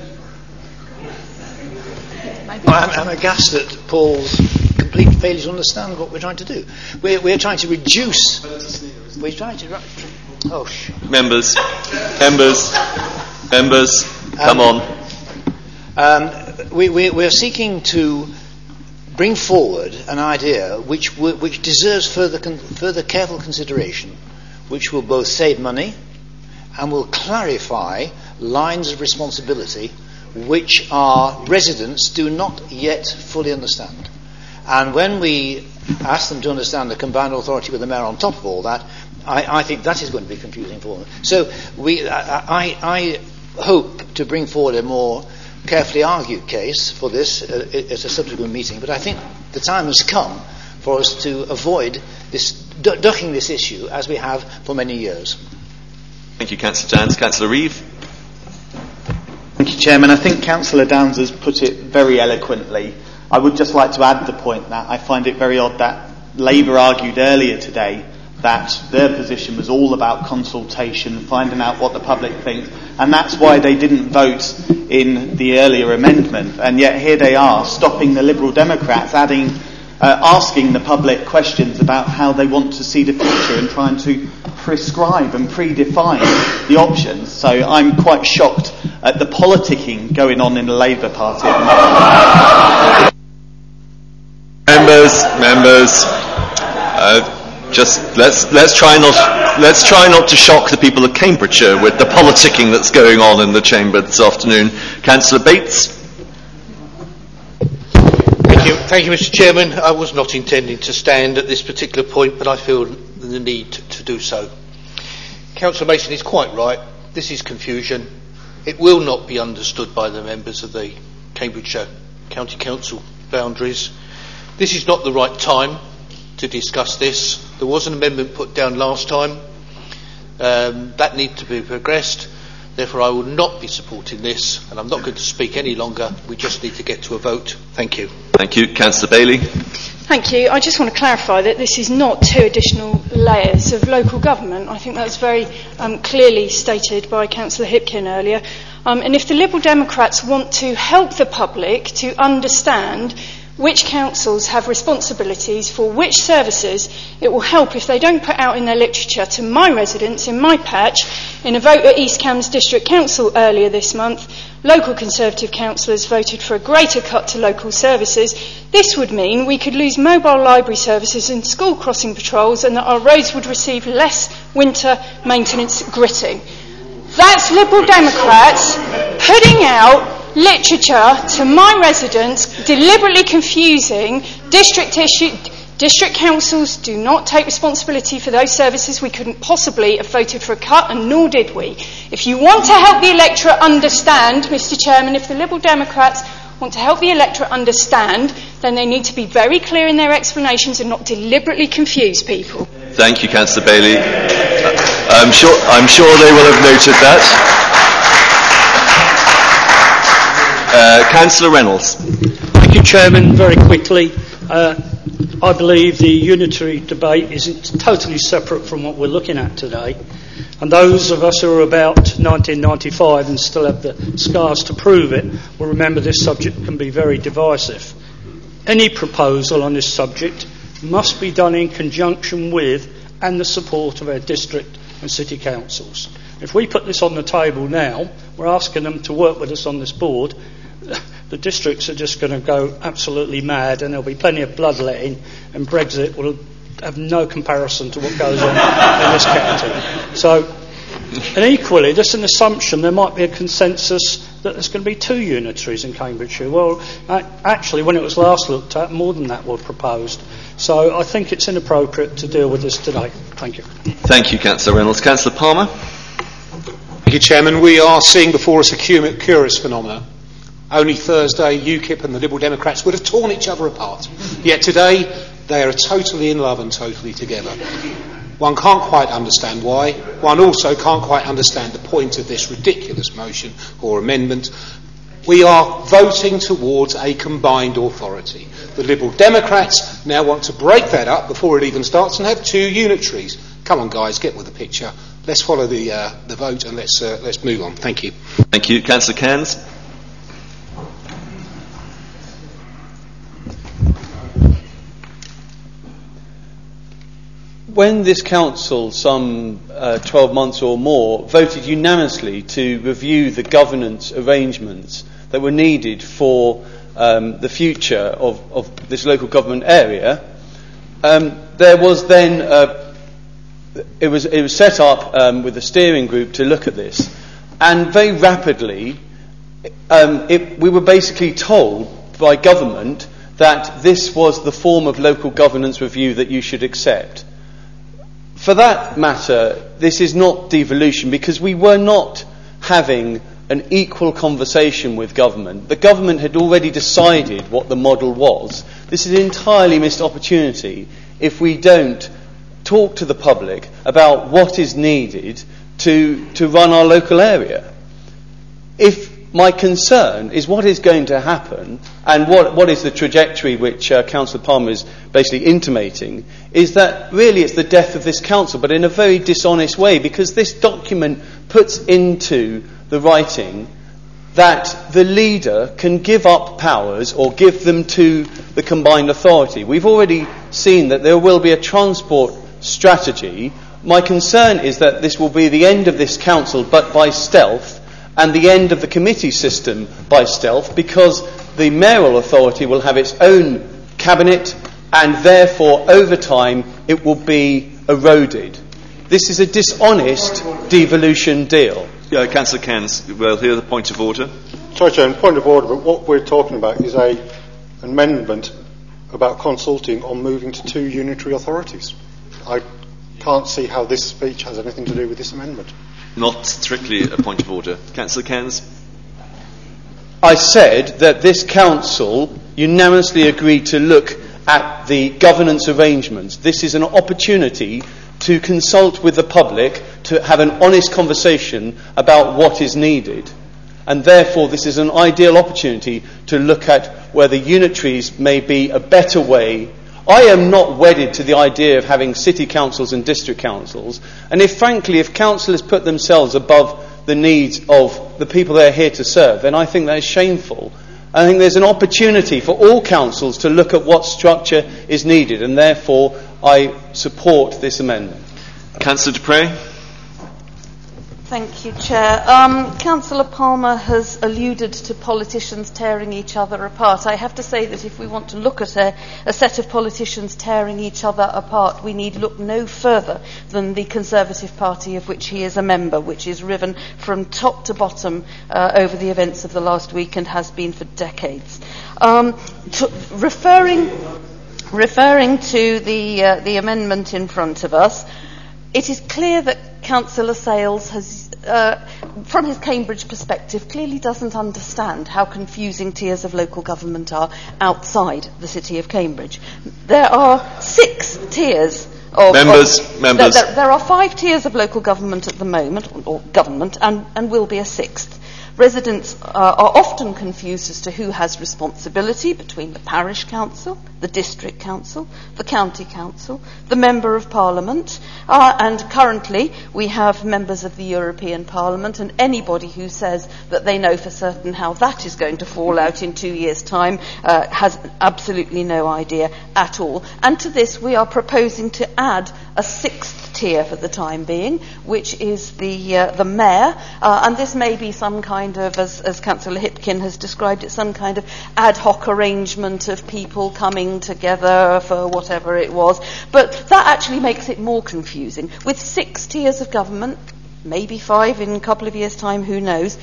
I'm, I'm aghast at Paul's complete failure to understand what we're trying to do. We're, we're trying to reduce. We're trying to. Oh, sh- Members, members, members, come um, on. Um, we, we, we're seeking to bring forward an idea which w- which deserves further con- further careful consideration, which will both save money and will clarify lines of responsibility which our residents do not yet fully understand. And when we ask them to understand the combined authority with the mayor on top of all that, I, I think that is going to be confusing for them. So we, I, I, I hope to bring forward a more carefully argued case for this uh, at a subsequent meeting, but I think the time has come for us to avoid this, du- ducking this issue as we have for many years. Thank you, Councillor Downs. Councillor Reeve. Thank you, Chairman. I think Councillor Downs has put it very eloquently. I would just like to add the point that I find it very odd that Labour argued earlier today that their position was all about consultation, finding out what the public thinks, and that's why they didn't vote in the earlier amendment. And yet here they are, stopping the Liberal Democrats, adding, uh, asking the public questions about how they want to see the future and trying to prescribe and predefine the options. So I'm quite shocked at the politicking going on in the Labour Party. Members, members, uh, just let's let's try not let's try not to shock the people of Cambridgeshire with the politicking that's going on in the chamber this afternoon. Councillor Bates. Thank you, thank you, Mister Chairman. I was not intending to stand at this particular point, but I feel the need to do so. Councillor Mason is quite right. This is confusion. It will not be understood by the members of the Cambridgeshire County Council boundaries. This is not the right time to discuss this. There was an amendment put down last time. Um, that needs to be progressed. Therefore, I will not be supporting this, and I'm not going to speak any longer. We just need to get to a vote. Thank you. Thank you. Councillor Bailey. Thank you. I just want to clarify that this is not two additional layers of local government. I think that's very um, clearly stated by Councillor Hipkin earlier. Um, and if the Liberal Democrats want to help the public to understand which councils have responsibilities for which services, it will help if they don't put out in their literature to my residents in my patch. In a vote at East Cambs District Council earlier this month, local Conservative councillors voted for a greater cut to local services. This would mean we could lose mobile library services and school crossing patrols, and that our roads would receive less winter maintenance gritting. That's Liberal Democrats putting out literature to my residents, deliberately confusing district issue. District councils do not take responsibility for those services. We couldn't possibly have voted for a cut, and nor did we. If you want to help the electorate understand, Mr Chairman, if the Liberal Democrats want to help the electorate understand, then they need to be very clear in their explanations and not deliberately confuse people. Thank you, Councillor Bailey. Uh, I'm sure, I'm sure they will have noted that. Uh, Councillor Reynolds. Thank you, Chairman. Very quickly, uh, I believe the unitary debate is totally separate from what we're looking at today. And those of us who are about nineteen ninety-five and still have the scars to prove it will remember this subject can be very divisive. Any proposal on this subject must be done in conjunction with and the support of our district and city councils. If we put this on the table now, we're asking them to work with us on this board. The districts are just going to go absolutely mad, and there'll be plenty of bloodletting, and Brexit will have no comparison to what goes on in this county. So, and equally, there's an assumption there might be a consensus that there's going to be two unitaries in Cambridgeshire. Well, actually, when it was last looked at, more than that were proposed. So I think it's inappropriate to deal with this today. Thank you. Thank you, Councillor Reynolds. Councillor Palmer. Thank you, Chairman. We are seeing before us a curious phenomenon. Only Thursday, UKIP and the Liberal Democrats would have torn each other apart. Yet today, they are totally in love and totally together. One can't quite understand why. One also can't quite understand the point of this ridiculous motion or amendment. We are voting towards a combined authority. The Liberal Democrats now want to break that up before it even starts and have two unitaries. Come on, guys, get with the picture. Let's follow the uh, the vote and let's uh, let's move on. Thank you. Thank you, Councillor Cairns. When this council, some uh, twelve months or more, voted unanimously to review the governance arrangements that were needed for um, the future of, of this local government area, um, there was then uh, it was it was set up um, with a steering group to look at this, and very rapidly um, it, we were basically told by government that this was the form of local governance review that you should accept. For that matter, this is not devolution, because we were not having an equal conversation with government. The government had already decided what the model was. This is an entirely missed opportunity if we don't talk to the public about what is needed to, to run our local area. If my concern is what is going to happen, and what, what is the trajectory which uh, Councillor Palmer is basically intimating, is that really it's the death of this council, but in a very dishonest way, because this document puts into the writing that the leader can give up powers or give them to the combined authority. We've already seen that there will be a transport strategy. My concern is that this will be the end of this council, but by stealth, and the end of the committee system by stealth, because the mayoral authority will have its own cabinet, and therefore over time it will be eroded. This is a dishonest devolution deal. Yeah, Councillor Cairns, we'll hear the point of order. Sorry, Chairman, point of order, but what we're talking about is a amendment about consulting on moving to two unitary authorities. I can't see how this speech has anything to do with this amendment. Not strictly a point of order. Councillor Cairns. I said that this council unanimously agreed to look at the governance arrangements. This is an opportunity to consult with the public, to have an honest conversation about what is needed. And therefore this is an ideal opportunity to look at whether unitaries may be a better way. I am not wedded to the idea of having city councils and district councils, and if frankly, if councillors put themselves above the needs of the people they are here to serve, then I think that is shameful. I think there's an opportunity for all councils to look at what structure is needed, and therefore I support this amendment. Councillor Dupre. Thank you, Chair. Um, Councillor Palmer has alluded to politicians tearing each other apart. I have to say that if we want to look at a, a set of politicians tearing each other apart, we need look no further than the Conservative Party of which he is a member, which is riven from top to bottom uh, over the events of the last week and has been for decades. Um, to, referring, referring to the, uh, the amendment in front of us, it is clear that Councillor Sales has, uh, from his Cambridge perspective, clearly doesn't understand how confusing tiers of local government are outside the city of Cambridge. There are six tiers of... Members, of, members. There, there are five tiers of local government at the moment, or government, and, and will be a sixth. Residents uh, are often confused as to who has responsibility between the parish council, the district council, the county council, the member of parliament, uh, and currently we have members of the European Parliament, and anybody who says that they know for certain how that is going to fall out in two years' time uh, has absolutely no idea at all. And to this we are proposing to add a sixth tier for the time being, which is the uh, the mayor, uh, and this may be some kind of, as, as Councillor Hipkin has described it, some kind of ad hoc arrangement of people coming together for whatever it was, but that actually makes it more confusing. With six tiers of government, maybe five in a couple of years' time, who knows,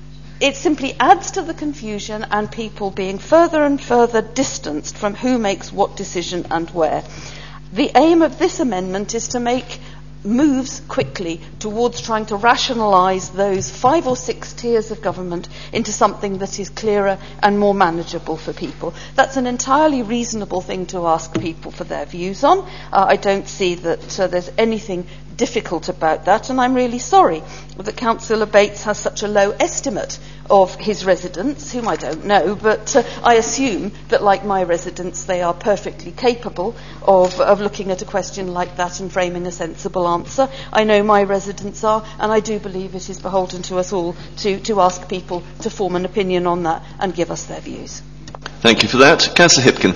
it simply adds to the confusion and people being further and further distanced from who makes what decision and where. The aim of this amendment is to make moves quickly towards trying to rationalise those five or six tiers of government into something that is clearer and more manageable for people. That's an entirely reasonable thing to ask people for their views on. Uh, I don't see that uh, there's anything difficult about that, and I'm really sorry that Councillor Bates has such a low estimate of his residents, whom I don't know, but uh, I assume that, like my residents, they are perfectly capable of, of looking at a question like that and framing a sensible answer. I know my residents are, and I do believe it is beholden to us all to, to ask people to form an opinion on that and give us their views. Thank you for that. Councillor Hipkin.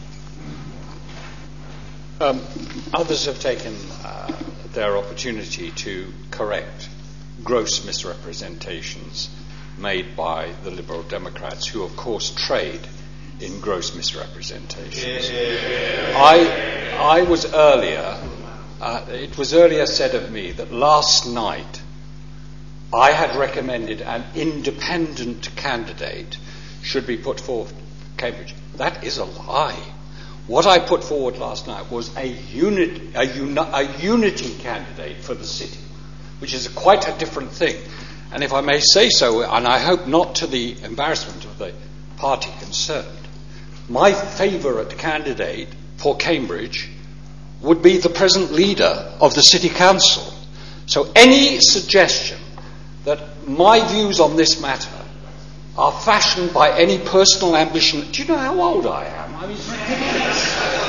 Um, others have taken uh, their opportunity to correct gross misrepresentations made by the Liberal Democrats, who of course trade in gross misrepresentations. Yeah. I, I was earlier, uh, it was earlier said of me that last night I had recommended an independent candidate should be put forward for Cambridge. That is a lie. What I put forward last night was a, unit, a, uni, a unity candidate for the city, which is a quite a different thing. And if I may say so, and I hope not to the embarrassment of the party concerned, my favourite candidate for Cambridge would be the present leader of the City Council. So any suggestion that my views on this matter are fashioned by any personal ambition... Do you know how old I am? I mean, it's ridiculous.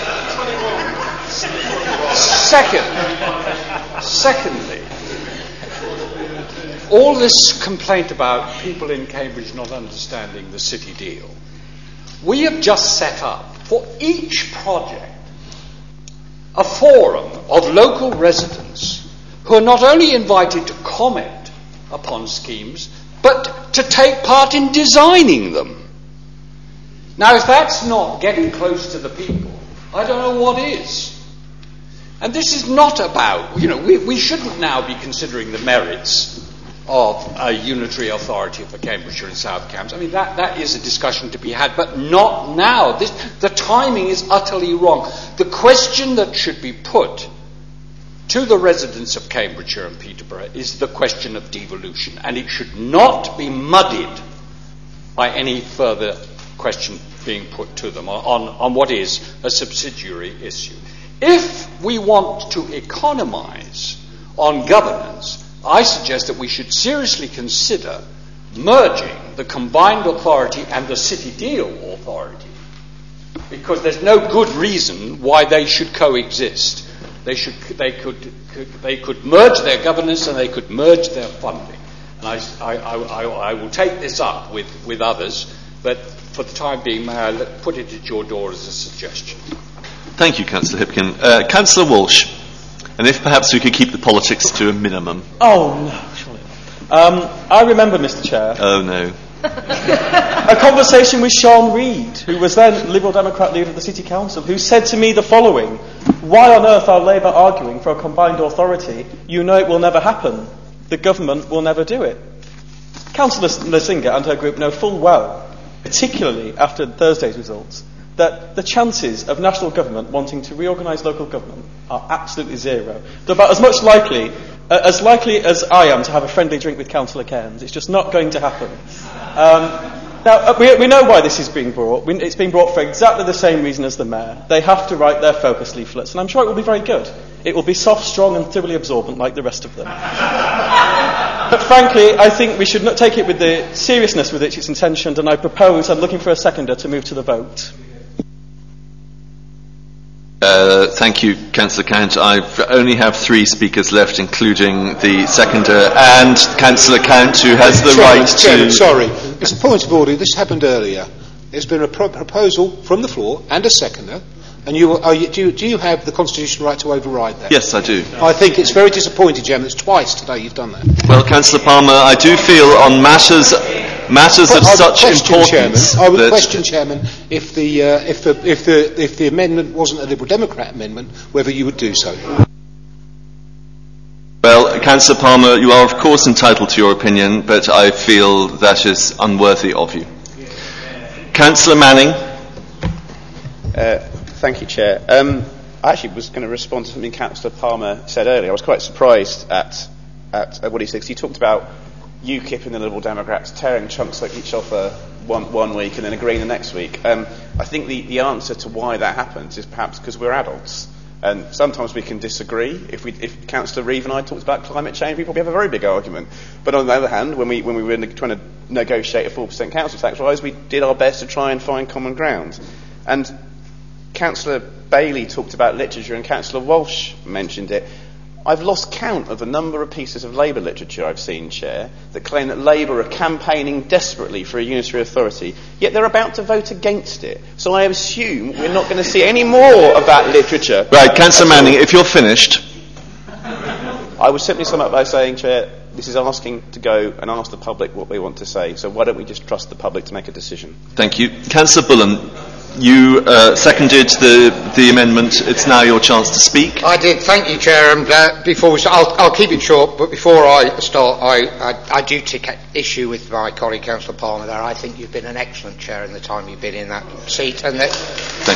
Second, secondly, all this complaint about people in Cambridge not understanding the city deal, we have just set up for each project a forum of local residents who are not only invited to comment upon schemes, but to take part in designing them. Now, if that's not getting close to the people, I don't know what is. And this is not about, you know, we, we shouldn't now be considering the merits of a unitary authority for Cambridgeshire and South Cambs. I mean, that, that is a discussion to be had, but not now. This, the timing is utterly wrong. The question that should be put to the residents of Cambridgeshire and Peterborough is the question of devolution, and it should not be muddied by any further question being put to them on, on what is a subsidiary issue. If we want to economise on governance, I suggest that we should seriously consider merging the combined authority and the city deal authority, because there's no good reason why they should coexist. They should, they could, could they could merge their governance and they could merge their funding. And I, I, I, I will take this up with, with others, but for the time being, may I let- put it at your door as a suggestion? Thank you, Councillor Hipkin. Uh, Councillor Walsh, and if perhaps we could keep the politics to a minimum. Oh, no, surely not. Um, I remember, Mister Chair, Oh, no. a conversation with Sean Reid, who was then Liberal Democrat leader of the City Council, who said to me the following: why on earth are Labour arguing for a combined authority? You know it will never happen. The government will never do it. Councillor Nzinga and her group know full well, particularly after Thursday's results, that the chances of national government wanting to reorganise local government are absolutely zero. They're about as much likely, uh, as likely as I am to have a friendly drink with Councillor Cairns. It's just not going to happen. Um, now, uh, we, we know why this is being brought. We, it's being brought for exactly the same reason as the Mayor. They have to write their focus leaflets, and I'm sure it will be very good. It will be soft, strong and thoroughly absorbent like the rest of them. But frankly, I think we should not take it with the seriousness with which it's intentioned, and I propose, I'm looking for a seconder, to move to the vote. Uh, thank you, Councillor Count. I only have three speakers left, including the seconder and Councillor Count, who has the Chairman, right to... Chairman, sorry, it's a point of order. This happened earlier. There's been a pro- proposal from the floor and a seconder, and you, are you, do, you, do you have the constitutional right to override that? Yes, I do. I think it's very disappointing, Chairman. It's twice today you've done that. Well, Councillor Palmer, I do feel on matters matters of I would such question, importance Chairman, I would that... question, Chairman, if the, uh, if, the, if, the, if the amendment wasn't a Liberal Democrat amendment, whether you would do so. Well, Councillor Palmer, you are of course entitled to your opinion, but I feel that is unworthy of you. Councillor Manning. Uh, thank you, Chair. Um, I actually was going to respond to something Councillor Palmer said earlier. I was quite surprised at, at, at what he said, because he talked about UKIP and the Liberal Democrats tearing chunks like each other one, one week and then agreeing the next week. Um, I think the, the answer to why that happens is perhaps because we're adults. And sometimes we can disagree. If, we, if Councillor Reeve and I talked about climate change, we probably have a very big argument. But on the other hand, when we, when we were trying to negotiate a four percent council tax rise, we did our best to try and find common ground. And Councillor Bailey talked about literature and Councillor Walsh mentioned it. I've lost count of the number of pieces of Labour literature I've seen, Chair, that claim that Labour are campaigning desperately for a unitary authority, yet they're about to vote against it. So I assume we're not going to see any more of that literature. Right, Councillor Manning, if you're finished. I would simply sum up by saying, Chair, this is asking to go and ask the public what they want to say. So why don't we just trust the public to make a decision? Thank you. Councillor Bullen, you uh, seconded the, the amendment. It's now your chance to speak. I did. Thank you, Chair. And uh, before we start, I'll, I'll keep it short, but before I start, I, I, I do take issue with my colleague, Councillor Palmer, there. I think you've been an excellent Chair in the time you've been in that seat. And that Thank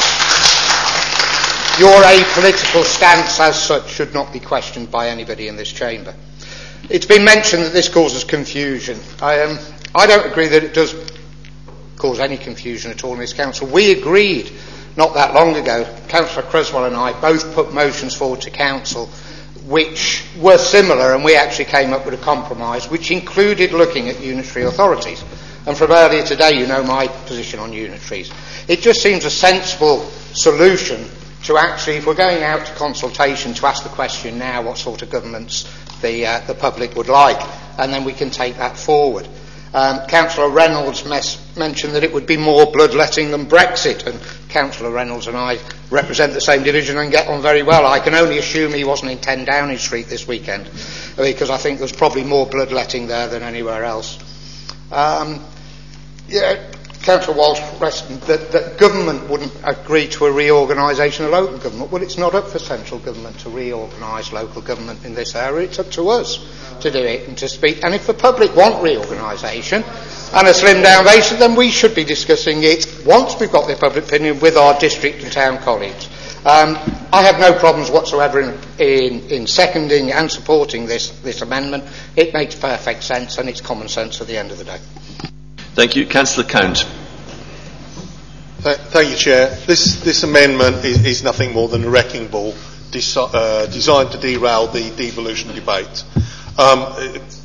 you. Your apolitical stance as such should not be questioned by anybody in this chamber. It's been mentioned that this causes confusion. I, um, I don't agree that it does cause any confusion at all in this council. We agreed not that long ago, Councillor Creswell and I both put motions forward to council which were similar, and we actually came up with a compromise which included looking at unitary authorities. And from earlier today, you know my position on unitaries. It just seems a sensible solution to actually, if we're going out to consultation, to ask the question now what sort of governments the, uh, the public would like, and then we can take that forward. Um, Councillor Reynolds mes- mentioned that it would be more bloodletting than Brexit, and Councillor Reynolds and I represent the same division and get on very well. I can only assume he wasn't in ten Downing Street this weekend, because I think there's probably more bloodletting there than anywhere else. Um, yeah, Councillor Walsh rested that, that government wouldn't agree to a reorganisation of local government. Well, it's not up for central government to reorganise local government in this area. It's up to us to do it and to speak. And if the public want reorganisation and a slimmed down basis, then we should be discussing it once we've got the public opinion with our district and town colleagues. Um, I have no problems whatsoever in, in, in seconding and supporting this, this amendment. It makes perfect sense, and it's common sense at the end of the day. Thank you. Councillor Count. Th- thank you, Chair. This, this amendment is, is nothing more than a wrecking ball desi- uh, designed to derail the devolution debate. Um,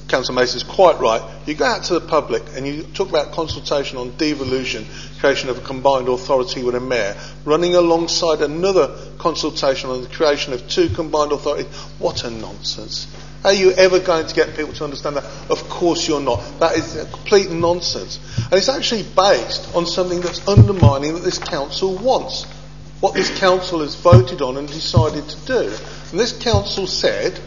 Councillor Mason is quite right. You go out to the public and you talk about consultation on devolution, creation of a combined authority with a mayor, running alongside another consultation on the creation of two combined authorities. What a nonsense. Are you ever going to get people to understand that? Of course you're not. That is complete nonsense. And it's actually based on something that's undermining that this council wants. What this council has voted on and decided to do. And this council said,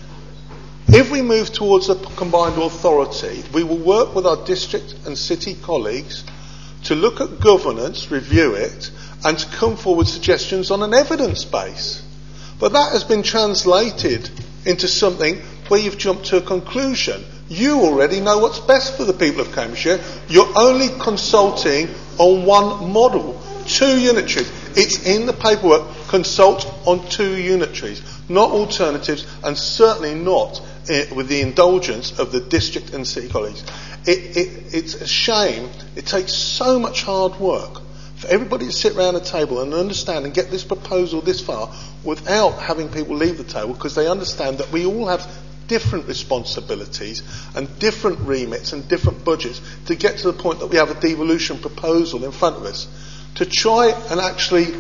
if we move towards a combined authority, we will work with our district and city colleagues to look at governance, review it, and to come forward with suggestions on an evidence base. But that has been translated into something where you've jumped to a conclusion. You already know what's best for the people of Cambridgeshire. You're only consulting on one model, two unitaries. It's in the paperwork. Consult on two unitaries, not alternatives, and certainly not uh, with the indulgence of the district and city colleagues. It, it, it's a shame. It takes so much hard work for everybody to sit around a table and understand and get this proposal this far without having people leave the table, because they understand that we all have different responsibilities and different remits and different budgets to get to the point that we have a devolution proposal in front of us. To try and actually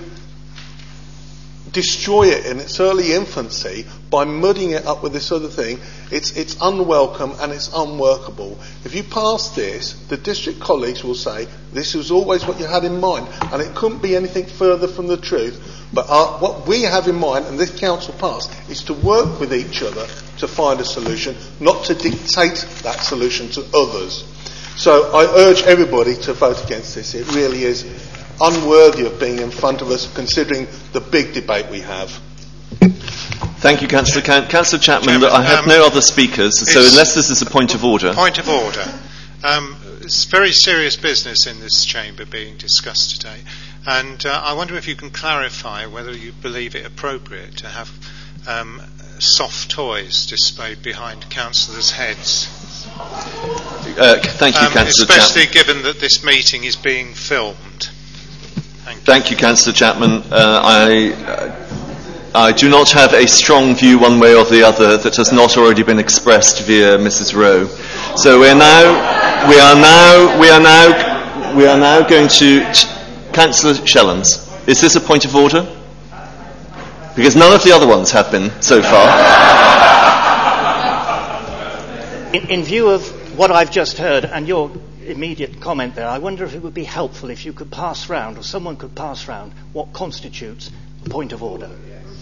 destroy it in its early infancy by mudding it up with this other thing, it's, it's unwelcome and it's unworkable. If you pass this, the district colleagues will say, this was always what you had in mind, and it couldn't be anything further from the truth. But our, what we have in mind, and this council passed, is to work with each other to find a solution, not to dictate that solution to others. So I urge everybody to vote against this. It really is unworthy of being in front of us, considering the big debate we have. Thank you, Councillor. Can- Councillor Chapman, Chairman, I have um, no other speakers, so unless this is a point of order. Point of order. Um, it's very serious business in this chamber being discussed today, and uh, I wonder if you can clarify whether you believe it appropriate to have um, soft toys displayed behind councillors' heads. Uh, thank you, um, Councillor Especially Chapman. given that this meeting is being filmed. Thank you, Thank you Councillor Chapman. Uh, I, uh, I do not have a strong view one way or the other that has not already been expressed via Missus Rowe. So we are now, we are now, we are now, we are now going to ch- Councillor Shellens. Is this a point of order? Because none of the other ones have been so far. In, in view of what I've just heard and your immediate comment there, I wonder if it would be helpful if you could pass round, or someone could pass round, what constitutes a point of order.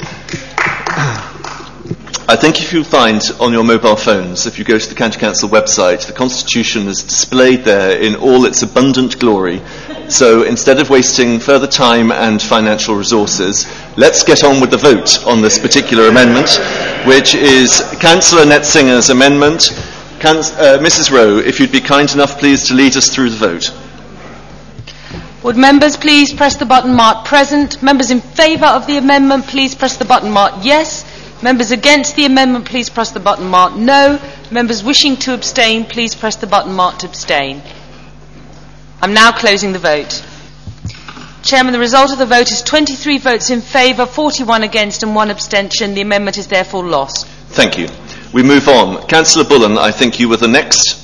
I think if you find on your mobile phones, if you go to the County Council website, the Constitution is displayed there in all its abundant glory. So instead of wasting further time and financial resources, let's get on with the vote on this particular amendment, which is Councillor Netzinger's amendment. Can, uh, Missus Rowe, if you'd be kind enough, please, to lead us through the vote. Would members please press the button marked present? Members in favour of the amendment, please press the button marked yes. Members against the amendment, please press the button marked no. Members wishing to abstain, please press the button marked abstain. I'm now closing the vote. Chairman, the result of the vote is twenty-three votes in favour, forty-one against and one abstention. The amendment is therefore lost. Thank you. We move on. Councillor Bullen, I think you were the next.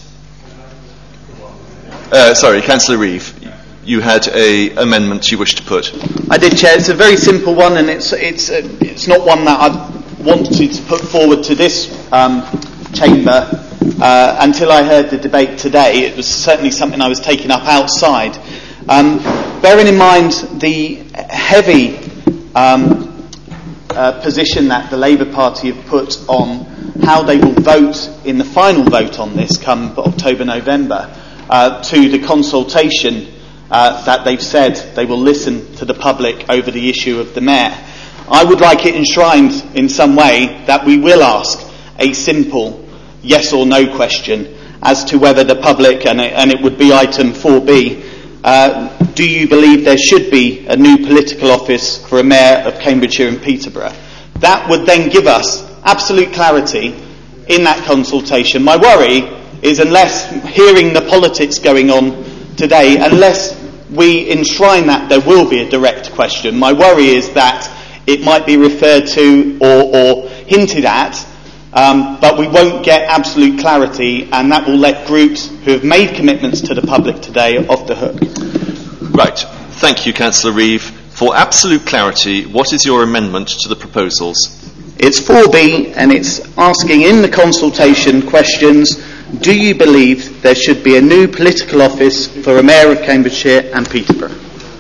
Uh, sorry, Councillor Reeve. You had an amendment you wished to put. I did, Chair. It's a very simple one, and it's it's uh, it's not one that I wanted to put forward to this um, chamber uh, until I heard the debate today. It was certainly something I was taking up outside. Um, bearing in mind the heavy um, uh, position that the Labour Party have put on how they will vote in the final vote on this come October, November, uh, to the consultation Uh, that they've said they will listen to the public over the issue of the mayor. I would like it enshrined in some way that we will ask a simple yes or no question as to whether the public, and it, and it would be item four B, uh, do you believe there should be a new political office for a mayor of Cambridgeshire and Peterborough? That would then give us absolute clarity in that consultation. My worry is, unless hearing the politics going on today, unless we enshrine that there will be a direct question, my worry is that it might be referred to or, or hinted at Um, but we won't get absolute clarity, and that will let groups who have made commitments to the public today off the hook. Right. Thank you, Councillor Reeve. For absolute clarity, what is your amendment to the proposals? It's four B, and it's asking in the consultation questions, do you believe there should be a new political office for a mayor of Cambridgeshire and Peterborough?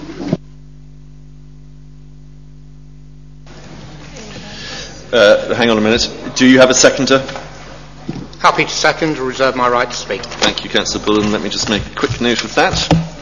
Uh, hang on a minute. Do you have a seconder? Happy to second, reserve my right to speak. Thank you, Councillor Bullen. Let me just make a quick note of that.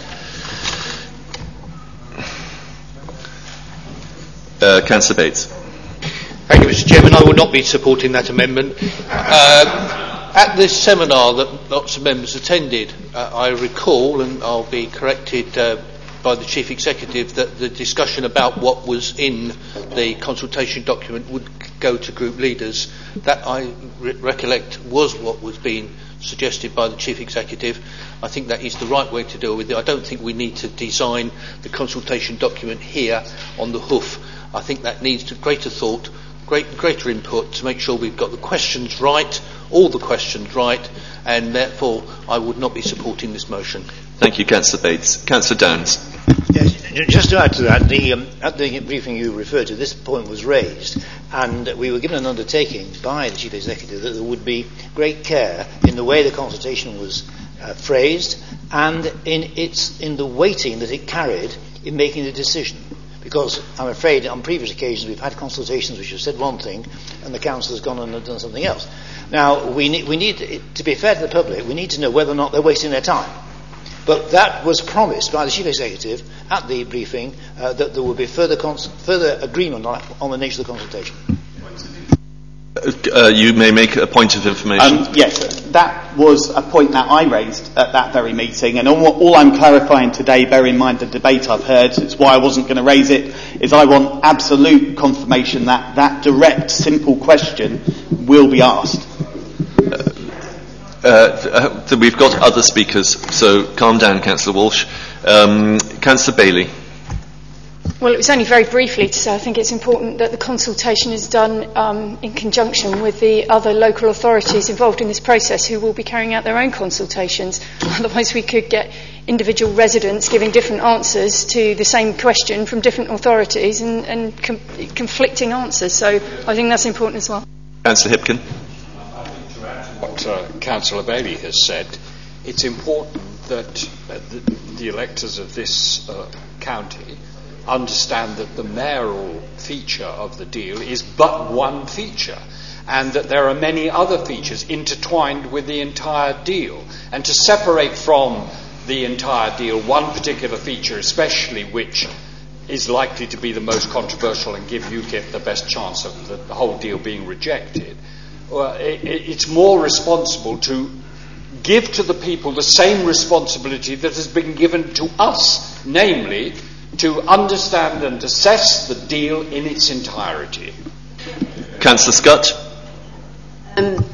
Uh, Councillor Bates. Thank you, Mister Chairman. I will not be supporting that amendment. Uh, at this seminar that lots of members attended, uh, I recall, and I'll be corrected uh, by the Chief Executive, that the discussion about what was in the consultation document would go to group leaders. That, I re- recollect, was what was being suggested by the Chief Executive. I think that is the right way to deal with it. I don't think we need to design the consultation document here on the hoof. I think that needs greater thought, great, greater input to make sure we've got the questions right, all the questions right, and therefore I would not be supporting this motion. Thank you, Councillor Bates. Councillor Downs. Yes, just to add to that, the, um, at the briefing you referred to, this point was raised, and we were given an undertaking by the Chief Executive that there would be great care in the way the consultation was uh, phrased and in, its, in the weighting that it carried in making the decision. Because I'm afraid on previous occasions we've had consultations which have said one thing and the council has gone and done something else. Now, we need, we need, to be fair to the public, we need to know whether or not they're wasting their time. But that was promised by the Chief Executive at the briefing, uh, that there would be further, cons- further agreement on, on the nature of the consultation. Uh, you may make a point of information. Um, yes, that was a point that I raised at that very meeting, and all, all I'm clarifying today, bear in mind the debate I've heard, it's why I wasn't going to raise it, is I want absolute confirmation that that direct, simple question will be asked. Uh, uh, we've got other speakers, so calm down, Councillor Walsh. Um, Councillor Bailey. Well, it was only very briefly to say I think it's important that the consultation is done um, in conjunction with the other local authorities involved in this process who will be carrying out their own consultations. Otherwise we could get individual residents giving different answers to the same question from different authorities and, and com- conflicting answers. So I think that's important as well. Councillor Hipkin. What uh, Councillor Bailey has said, it's important that uh, the, the electors of this uh, county understand that the mayoral feature of the deal is but one feature, and that there are many other features intertwined with the entire deal. And to separate from the entire deal one particular feature, especially which is likely to be the most controversial and give UKIP the best chance of the whole deal being rejected, well, it, it's more responsible to give to the people the same responsibility that has been given to us, namely to understand and assess the deal in its entirety. Councillor Scott. Um,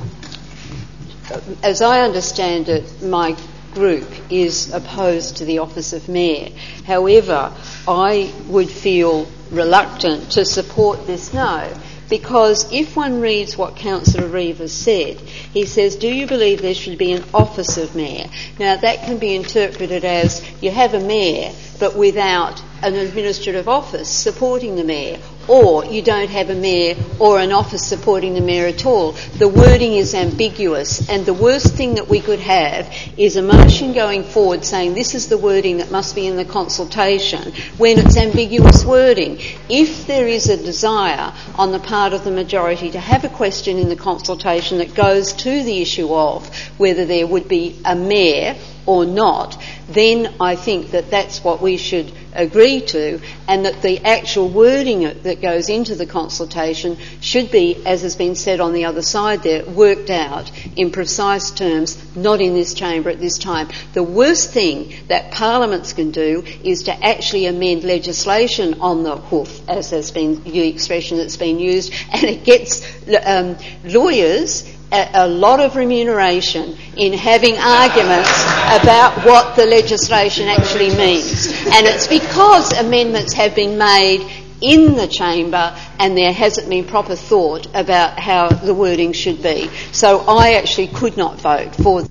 as I understand it, my group is opposed to the office of mayor. However, I would feel reluctant to support this no, because if one reads what Councillor Reeve has said, he says, do you believe there should be an office of mayor? Now, that can be interpreted as you have a mayor, but without an administrative office supporting the mayor, or you don't have a mayor or an office supporting the mayor at all. The wording is ambiguous, and the worst thing that we could have is a motion going forward saying this is the wording that must be in the consultation when it's ambiguous wording. If there is a desire on the part of the majority to have a question in the consultation that goes to the issue of whether there would be a mayor or not, then I think that that's what we should agree to, and that the actual wording that goes into the consultation should be, as has been said on the other side there, worked out in precise terms, not in this chamber at this time. The worst thing that parliaments can do is to actually amend legislation on the hoof, as has been the expression that's been used, and it gets um, lawyers a lot of remuneration in having arguments about what the legislation actually means. And it's because amendments have been made in the chamber, and there hasn't been proper thought about how the wording should be. So I actually could not vote for.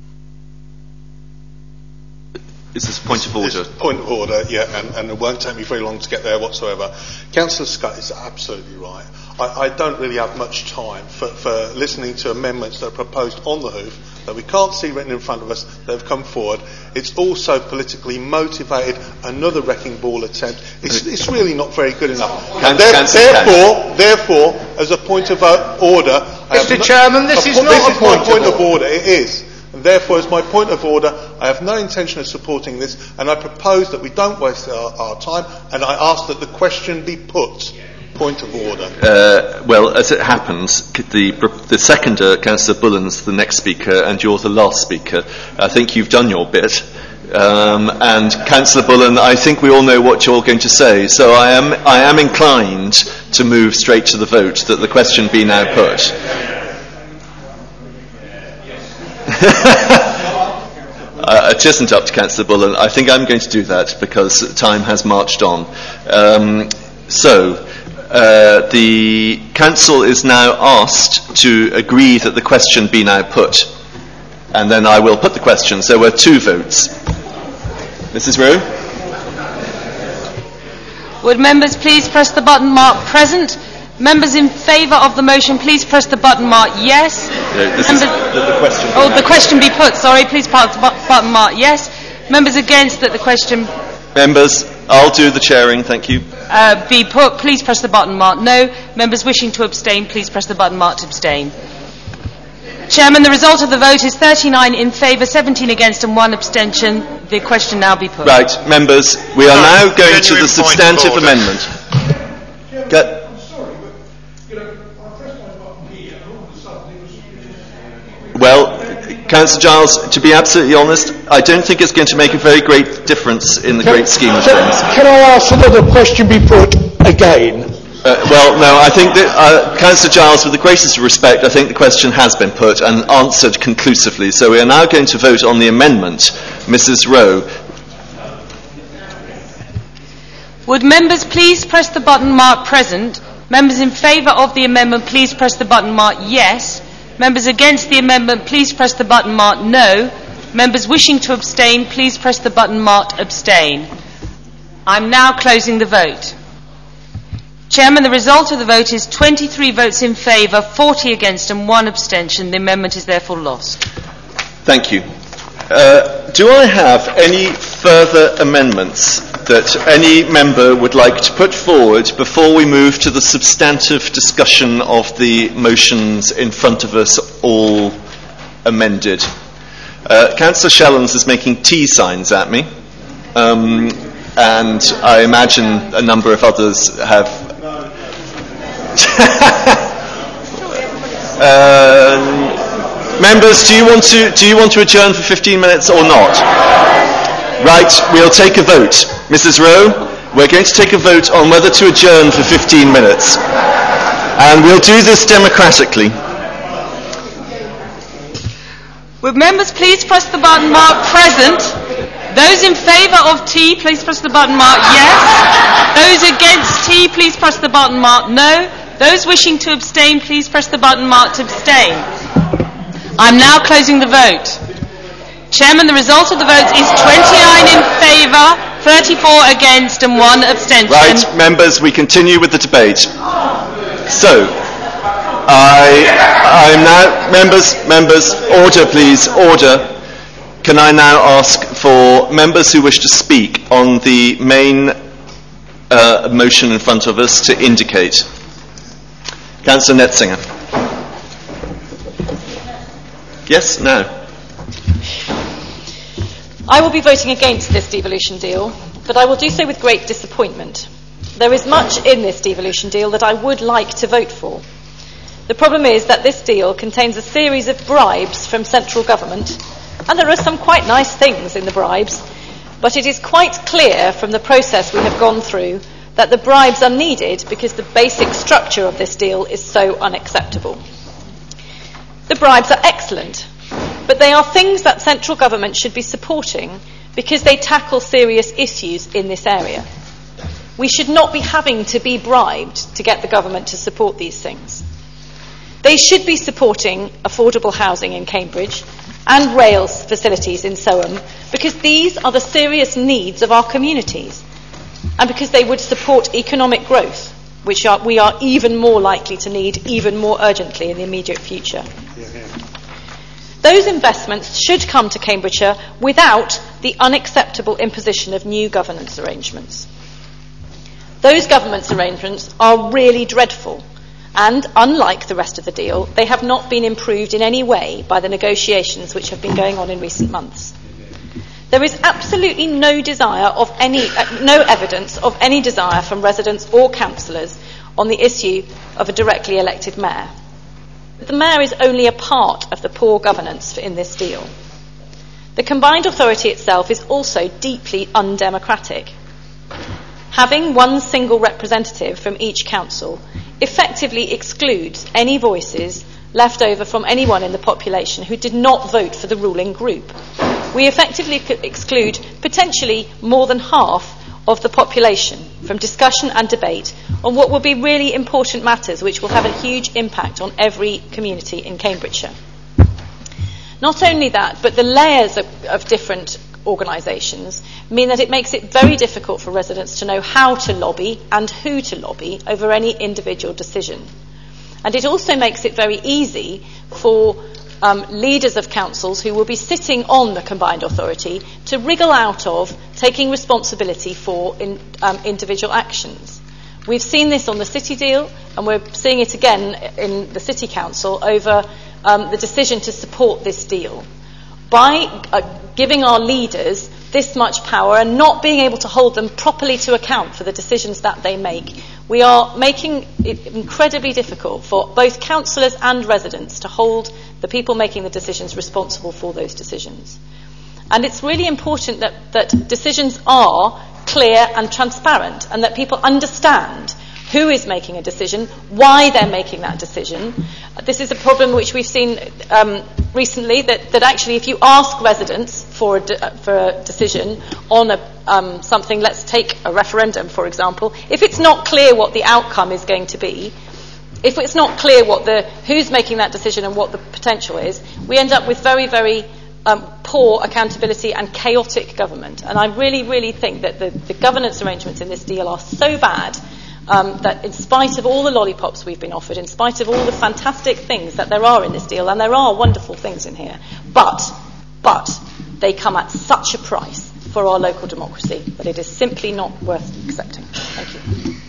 Is this a point of order? It's a point of order, yeah, and, and it won't take me very long to get there whatsoever. Councillor Scott is absolutely right. I, I don't really have much time for, for listening to amendments that are proposed on the hoof that we can't see written in front of us that have come forward. It's also politically motivated, another wrecking ball attempt. It's, it's really not very good enough. Can, and there, can, therefore, can. therefore, as a point of order, Mister Chairman, this is po- not this a is point my point of of order. It is. And therefore, as my point of order, I have no intention of supporting this, and I propose that we don't waste our, our time, and I ask that the question be put. Point of order. Uh, well, as it happens, the, the seconder, Councillor Bullen's the next speaker, and you're the last speaker. I think you've done your bit. Um, and Councillor Bullen, I think we all know what you're going to say, so I am, I am inclined to move straight to the vote, that the question be now put. uh, it isn't up to Councillor Bullen. I think I'm going to do that because time has marched on. Um, so, uh, the Council is now asked to agree that the question be now put. And then I will put the questions. There were two votes. Missus Rowe? Would members please press the button marked present? Members in favour of the motion, please press the button marked yes. No, this members, is the, the question. Oh, the question be put. Sorry, please press the bu- button marked yes. Members against that the question. Members, I'll do the chairing. Thank you. Uh, be put. Please press the button marked no. Members wishing to abstain, please press the button marked abstain. Chairman, the result of the vote is thirty-nine in favour, seventeen against and one abstention. The question now be put. Right, members, we are now going to the substantive amendment. Get. Well, Councillor Giles, to be absolutely honest, I don't think it's going to make a very great difference in the Can, great scheme of can, things. Can I ask another question be put again? Uh, well, no, I think that, uh, Councillor Giles, with the greatest respect, I think the question has been put and answered conclusively. So we are now going to vote on the amendment. Missus Rowe. Would members please press the button marked present? Members in favour of the amendment, please press the button marked yes. Members against the amendment, please press the button marked no. Members wishing to abstain, please press the button marked abstain. I'm now closing the vote. Chairman, the result of the vote is twenty-three votes in favour, forty against and one abstention. The amendment is therefore lost. Thank you. Uh, do I have any further amendments that any member would like to put forward before we move to the substantive discussion of the motions in front of us, all amended? Uh, Councillor Shallons is making T signs at me, um, and I imagine a number of others have. um, Members, do you want to do you want to adjourn for fifteen minutes or not? Right, we'll take a vote. Missus Rowe, we're going to take a vote on whether to adjourn for fifteen minutes. And we'll do this democratically. Would members please press the button marked present? Those in favour of T, please press the button marked yes. Those against T, please press the button marked no. Those wishing to abstain, please press the button marked abstain. I'm now closing the vote. Chairman, the result of the vote is twenty-nine in favour, thirty-four against and one abstention. Right, members, we continue with the debate. So, I, I'm now, members, members, order please, order. Can I now ask for members who wish to speak on the main uh, motion in front of us to indicate? Councillor Netzinger. Yes, no. I will be voting against this devolution deal, but I will do so with great disappointment. There is much in this devolution deal that I would like to vote for. The problem is that this deal contains a series of bribes from central government, and there are some quite nice things in the bribes, but it is quite clear from the process we have gone through that the bribes are needed because the basic structure of this deal is so unacceptable. The bribes are excellent, but they are things that central government should be supporting because they tackle serious issues in this area. We should not be having to be bribed to get the government to support these things. They should be supporting affordable housing in Cambridge and rail facilities in Soham, because these are the serious needs of our communities, and because they would support economic growth, which are, we are even more likely to need even more urgently in the immediate future. Those investments should come to Cambridgeshire without the unacceptable imposition of new governance arrangements. Those governance arrangements are really dreadful, and unlike the rest of the deal, they have not been improved in any way by the negotiations which have been going on in recent months. There is absolutely no desire of any, uh, no evidence of any desire from residents or councillors on the issue of a directly elected mayor. But the mayor is only a part of the poor governance in this deal. The combined authority itself is also deeply undemocratic. Having one single representative from each council effectively excludes any voices left over from anyone in the population who did not vote for the ruling group. We effectively exclude potentially more than half of the population from discussion and debate on what will be really important matters which will have a huge impact on every community in Cambridgeshire. Not only that, but the layers of, of different organisations mean that it makes it very difficult for residents to know how to lobby and who to lobby over any individual decision. And it also makes it very easy for um, leaders of councils who will be sitting on the combined authority to wriggle out of taking responsibility for in, um, individual actions. We've seen this on the City deal, and we're seeing it again in the City Council over um, the decision to support this deal. By uh, giving our leaders this much power and not being able to hold them properly to account for the decisions that they make, we are making it incredibly difficult for both councillors and residents to hold the people making the decisions responsible for those decisions. And it's really important that, that decisions are clear and transparent, and that people understand who is making a decision, why they're making that decision. This is a problem which we've seen um, recently, that, that actually if you ask residents for a, de- for a decision on a, um, something, let's take a referendum, for example, if it's not clear what the outcome is going to be, if it's not clear what the, who's making that decision and what the potential is, we end up with very, very um, poor accountability and chaotic government. And I really, really think that the, the governance arrangements in this deal are so bad Um, that in spite of all the lollipops we've been offered, in spite of all the fantastic things that there are in this deal, and there are wonderful things in here, but, but they come at such a price for our local democracy that it is simply not worth accepting. Thank you.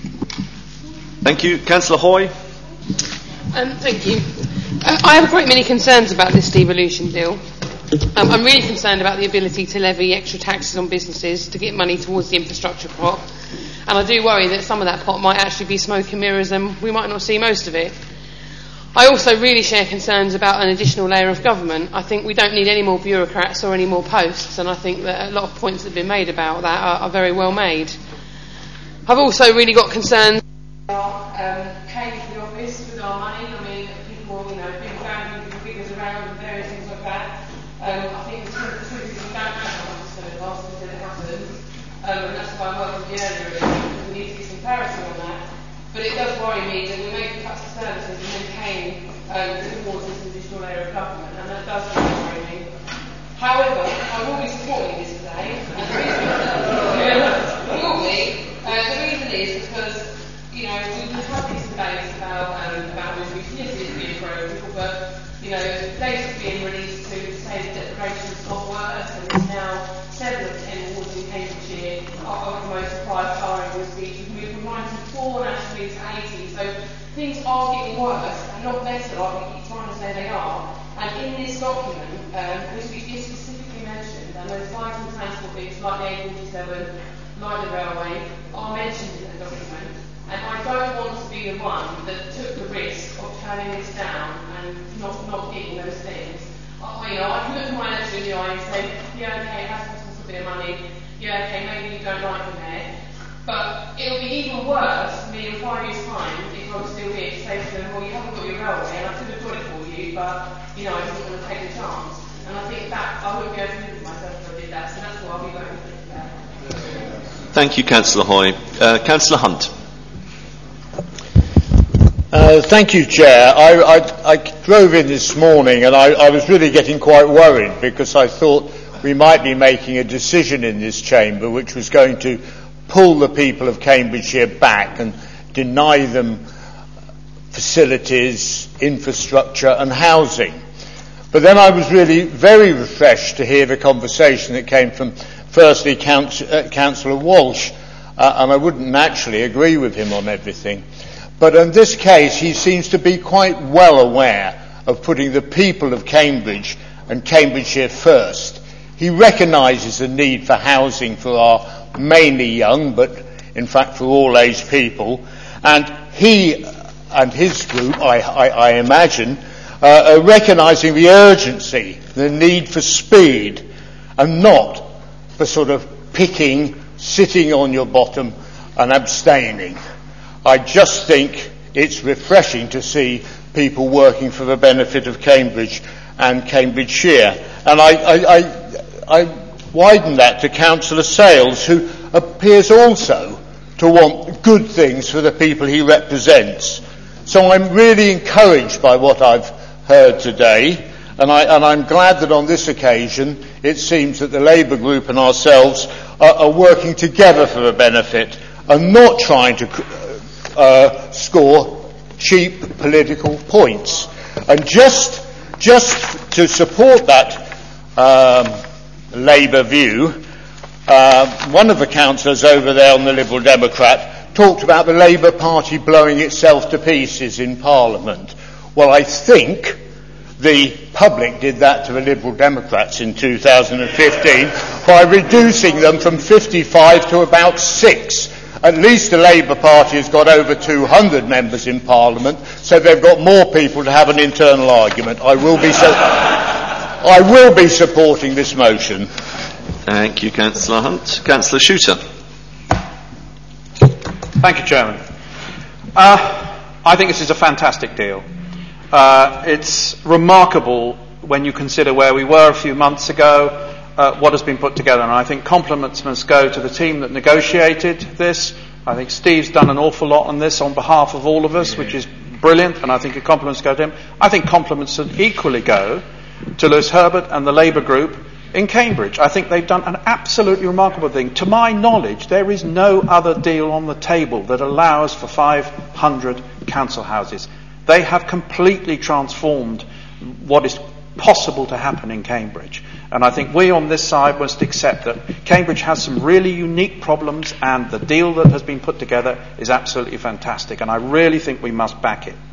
Thank you. Councillor Hoy. Um, thank you. Uh, I have a great many concerns about this devolution deal. Um, I'm really concerned about the ability to levy extra taxes on businesses to get money towards the infrastructure pot. And I do worry that some of that pot might actually be smoke and mirrors and we might not see most of it. I also really share concerns about an additional layer of government. I think we don't need any more bureaucrats or any more posts, and I think that a lot of points that have been made about that are, are very well made. I've also really got concerns about um, paying for the office with our money. I mean, people, you know, people found people figures around and various things like that. Um, I think the truth is we don't know how much it's going to cost until it happens. Um, and that's why I worked with the earlier, because we need to get some clarity on that. But it does worry me that we're making cuts to services and then paying um, towards this additional layer of government, and that does worry me. However, I will be supporting this today. And the reason I will be, uh, the reason is because, you know, we've had these debates about um, about whether we should be appropriate, but, you know, data being released to say the declarations got worse, and it's now seven of ten wards in Cambridgeshire are the most applied firing with speech. We've moved from ninety-four nationally to eighty, so things are getting worse and not better like we keep trying to say they are. And in this document, um, which is specifically mentioned, and those vital transport bits like the A forty-seven, like the railway, are mentioned in the document. And I don't want to be the one that took the risk of turning this down and not, not getting those things. I, you know, I can look at my electorate in the eye and say, yeah, okay, it has cost us a bit of money. Yeah, okay, maybe you don't like the mayor. But it'll be even worse for me in five years' time if I'm still here to say to them, well, you haven't got your railway, and I could have got it for you, but, you know, I didn't want to take the chance. And I think that I wouldn't be able to live with myself if I did that, so that's why I'll be voting for that. Thank you, Councillor Hoy. Uh, Councillor Hunt. Uh, thank you, Chair. I, I, I drove in this morning and I, I was really getting quite worried because I thought we might be making a decision in this chamber which was going to pull the people of Cambridgeshire back and deny them facilities, infrastructure and housing. But then I was really very refreshed to hear the conversation that came from, firstly, Council, uh, Councillor Walsh, uh, and I wouldn't naturally agree with him on everything. But in this case, he seems to be quite well aware of putting the people of Cambridge and Cambridgeshire first. He recognises the need for housing for our mainly young, but in fact for all age people. And he and his group, I, I, I imagine, uh, are recognising the urgency, the need for speed, and not for sort of picking, sitting on your bottom and abstaining. I just think it's refreshing to see people working for the benefit of Cambridge and Cambridgeshire. And I, I, I, I widen that to Councillor Sales, who appears also to want good things for the people he represents. So I'm really encouraged by what I've heard today, and, I, and I'm glad that on this occasion it seems that the Labour group and ourselves are, are working together for the benefit and not trying to Uh, score cheap political points. And just just to support that um, Labour view, uh, one of the councillors over there on the Liberal Democrat talked about the Labour Party blowing itself to pieces in Parliament. Well, I think the public did that to the Liberal Democrats in two thousand fifteen by reducing them from fifty-five to about six. At least the Labour Party has got over two hundred members in Parliament, so they've got more people to have an internal argument. I will be, so, I will be supporting this motion. Thank you, Councillor Hunt. Councillor Shooter. Thank you, Chairman. Uh, I think this is a fantastic deal. Uh, it's remarkable when you consider where we were a few months ago, Uh, what has been put together, and I think compliments must go to the team that negotiated this. I think Steve's done an awful lot on this on behalf of all of us, which is brilliant, and I think compliments go to him. I think compliments should equally go to Lewis Herbert and the Labour group in Cambridge. I think they've done an absolutely remarkable thing. To my knowledge, there is no other deal on the table that allows for five hundred council houses. They have completely transformed what is possible to happen in Cambridge. And I think we on this side must accept that Cambridge has some really unique problems, and the deal that has been put together is absolutely fantastic, and I really think we must back it.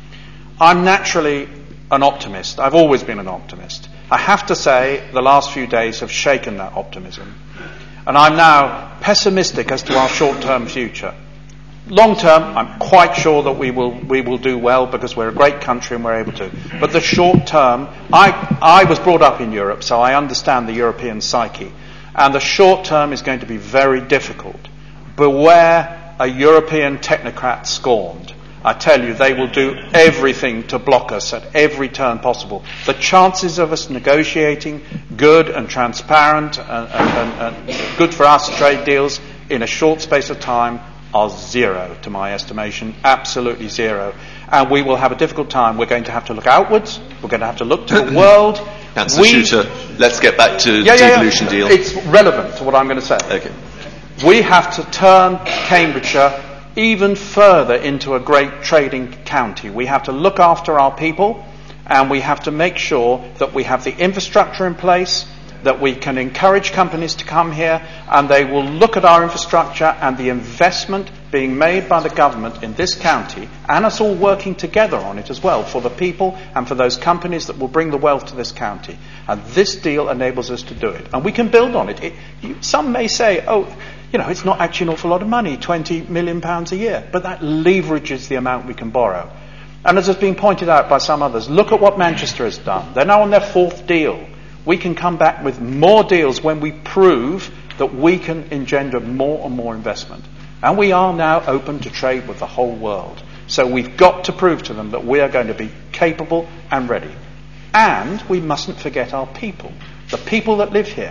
I'm naturally an optimist. I've always been an optimist. I have to say the last few days have shaken that optimism. And I'm now pessimistic as to our short-term future. Long term, I'm quite sure that we will we will do well because we're a great country and we're able to. But the short term, I I was brought up in Europe, so I understand the European psyche. And the short term is going to be very difficult. Beware a European technocrat scorned. I tell you, they will do everything to block us at every turn possible. The chances of us negotiating good and transparent and, and, and, and good for us trade deals in a short space of time are zero, to my estimation, absolutely zero. And we will have a difficult time. We're going to have to look outwards. We're going to have to look to the world. Councillor we, Shooter, let's get back to yeah, the yeah, devolution yeah. deal. It's relevant to what I'm going to say. Okay. We have to turn Cambridgeshire even further into a great trading county. We have to look after our people, and we have to make sure that we have the infrastructure in place, that we can encourage companies to come here, and they will look at our infrastructure and the investment being made by the government in this county, and us all working together on it as well, for the people and for those companies that will bring the wealth to this county. And this deal enables us to do it. And we can build on it. it you, some may say, oh, you know, it's not actually an awful lot of money, twenty million pounds a year, but that leverages the amount we can borrow. And as has been pointed out by some others, look at what Manchester has done. They're now on their fourth deal. We can come back with more deals when we prove that we can engender more and more investment. And we are now open to trade with the whole world. So we've got to prove to them that we are going to be capable and ready. And we mustn't forget our people, the people that live here.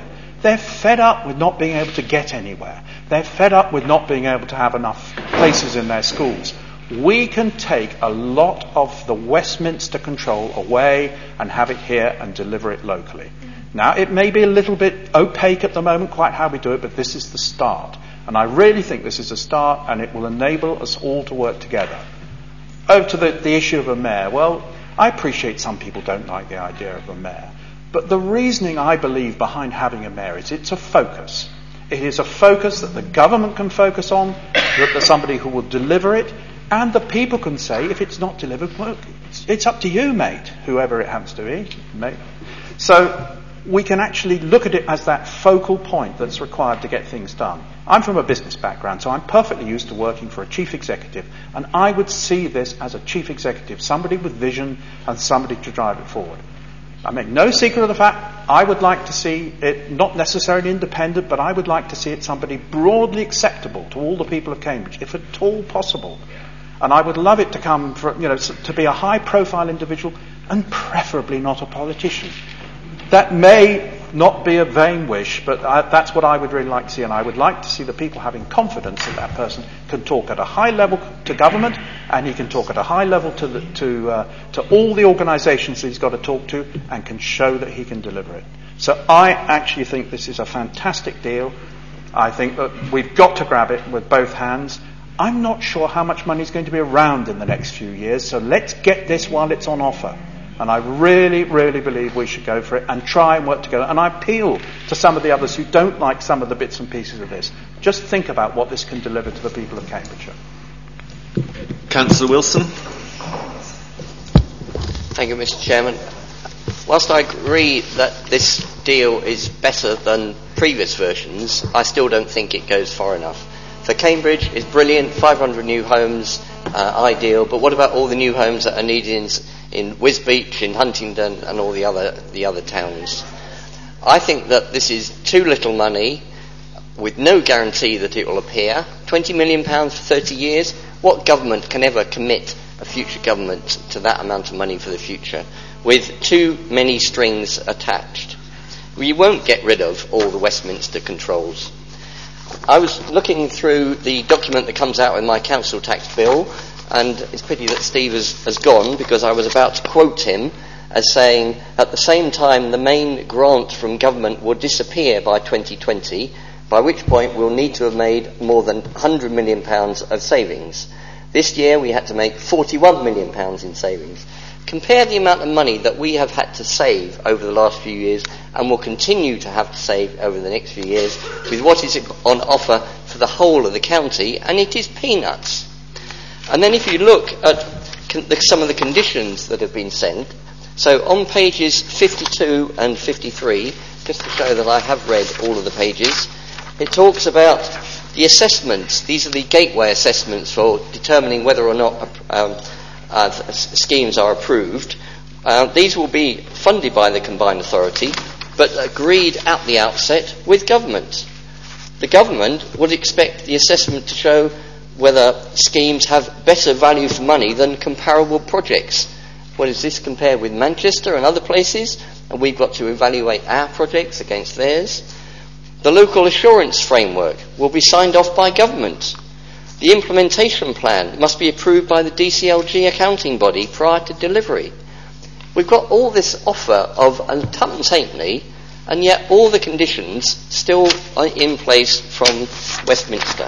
They're fed up with not being able to get anywhere. They're fed up with not being able to have enough places in their schools. We can take a lot of the Westminster control away and have it here and deliver it locally. Now, it may be a little bit opaque at the moment, quite how we do it, but this is the start. And I really think this is a start, and it will enable us all to work together. Over to the, the issue of a mayor. Well, I appreciate some people don't like the idea of a mayor. But the reasoning, I believe, behind having a mayor is it's a focus. It is a focus that the government can focus on, that there's somebody who will deliver it, and the people can say, if it's not delivered, well, it's, it's up to you, mate, whoever it happens to be, mate. So we can actually look at it as that focal point that's required to get things done. I'm from a business background, so I'm perfectly used to working for a chief executive, and I would see this as a chief executive, somebody with vision and somebody to drive it forward. I make no secret of the fact I would like to see it not necessarily independent, but I would like to see it somebody broadly acceptable to all the people of Cambridge, if at all possible. And I would love it to come from, you know, to be a high-profile individual, and preferably not a politician. That may not be a vain wish, but I, that's what I would really like to see, and I would like to see the people having confidence that that person can talk at a high level to government, and he can talk at a high level to the, to uh, to all the organisations that he's got to talk to, and can show that he can deliver it. So I actually think this is a fantastic deal. I think that we've got to grab it with both hands. I'm not sure how much money is going to be around in the next few years, so let's get this while it's on offer. And I really, really believe we should go for it and try and work together. And I appeal to some of the others who don't like some of the bits and pieces of this. Just think about what this can deliver to the people of Cambridgeshire. Councillor Wilson. Thank you, Mister Chairman. Whilst I agree that this deal is better than previous versions, I still don't think it goes far enough. For Cambridge, it's brilliant, five hundred new homes, uh, ideal, but what about all the new homes that are needed in, in Wisbech, in Huntingdon, and all the other, the other towns? I think that this is too little money, with no guarantee that it will appear. twenty million pounds for thirty years? What government can ever commit a future government to that amount of money for the future, with too many strings attached? We won't get rid of all the Westminster controls. I was looking through the document that comes out with my council tax bill, and it's a pity that Steve has, has gone, because I was about to quote him as saying, at the same time the main grant from government will disappear by twenty twenty, by which point we'll need to have made more than one hundred million pounds of savings. This year we had to make forty-one million pounds in savings. Compare the amount of money that we have had to save over the last few years, and will continue to have to save over the next few years, with what is on offer for the whole of the county, and it is peanuts. And then if you look at con- the, some of the conditions that have been sent, so on pages fifty-two and fifty-three, just to show that I have read all of the pages, it talks about the assessments. These are the gateway assessments for determining whether or not um, uh, schemes are approved. Uh, these will be funded by the combined authority, but agreed at the outset with government. The government would expect the assessment to show whether schemes have better value for money than comparable projects. Well, is this compared with Manchester and other places? And we've got to evaluate our projects against theirs. The local assurance framework will be signed off by government. The implementation plan must be approved by the D C L G accounting body prior to delivery. We've got all this offer of a tuppence halfpenny, and yet all the conditions still are in place from Westminster.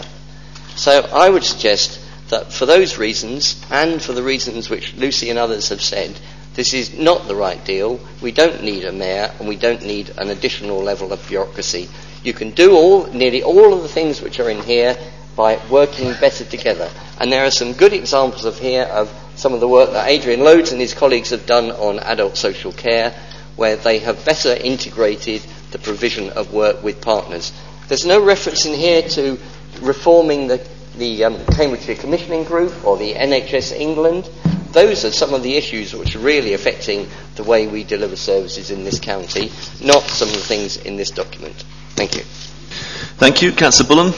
So I would suggest that for those reasons, and for the reasons which Lucy and others have said, this is not the right deal. We don't need a mayor, and we don't need an additional level of bureaucracy. You can do all, nearly all of the things which are in here by working better together. And there are some good examples of here of some of the work that Adrian Loads and his colleagues have done on adult social care, where they have better integrated the provision of work with partners. There's no reference in here to reforming the, the um, Cambridgeshire Commissioning Group or the N H S England. Those are some of the issues which are really affecting the way we deliver services in this county, not some of the things in this document. Thank you. Thank you. Councillor Bullen.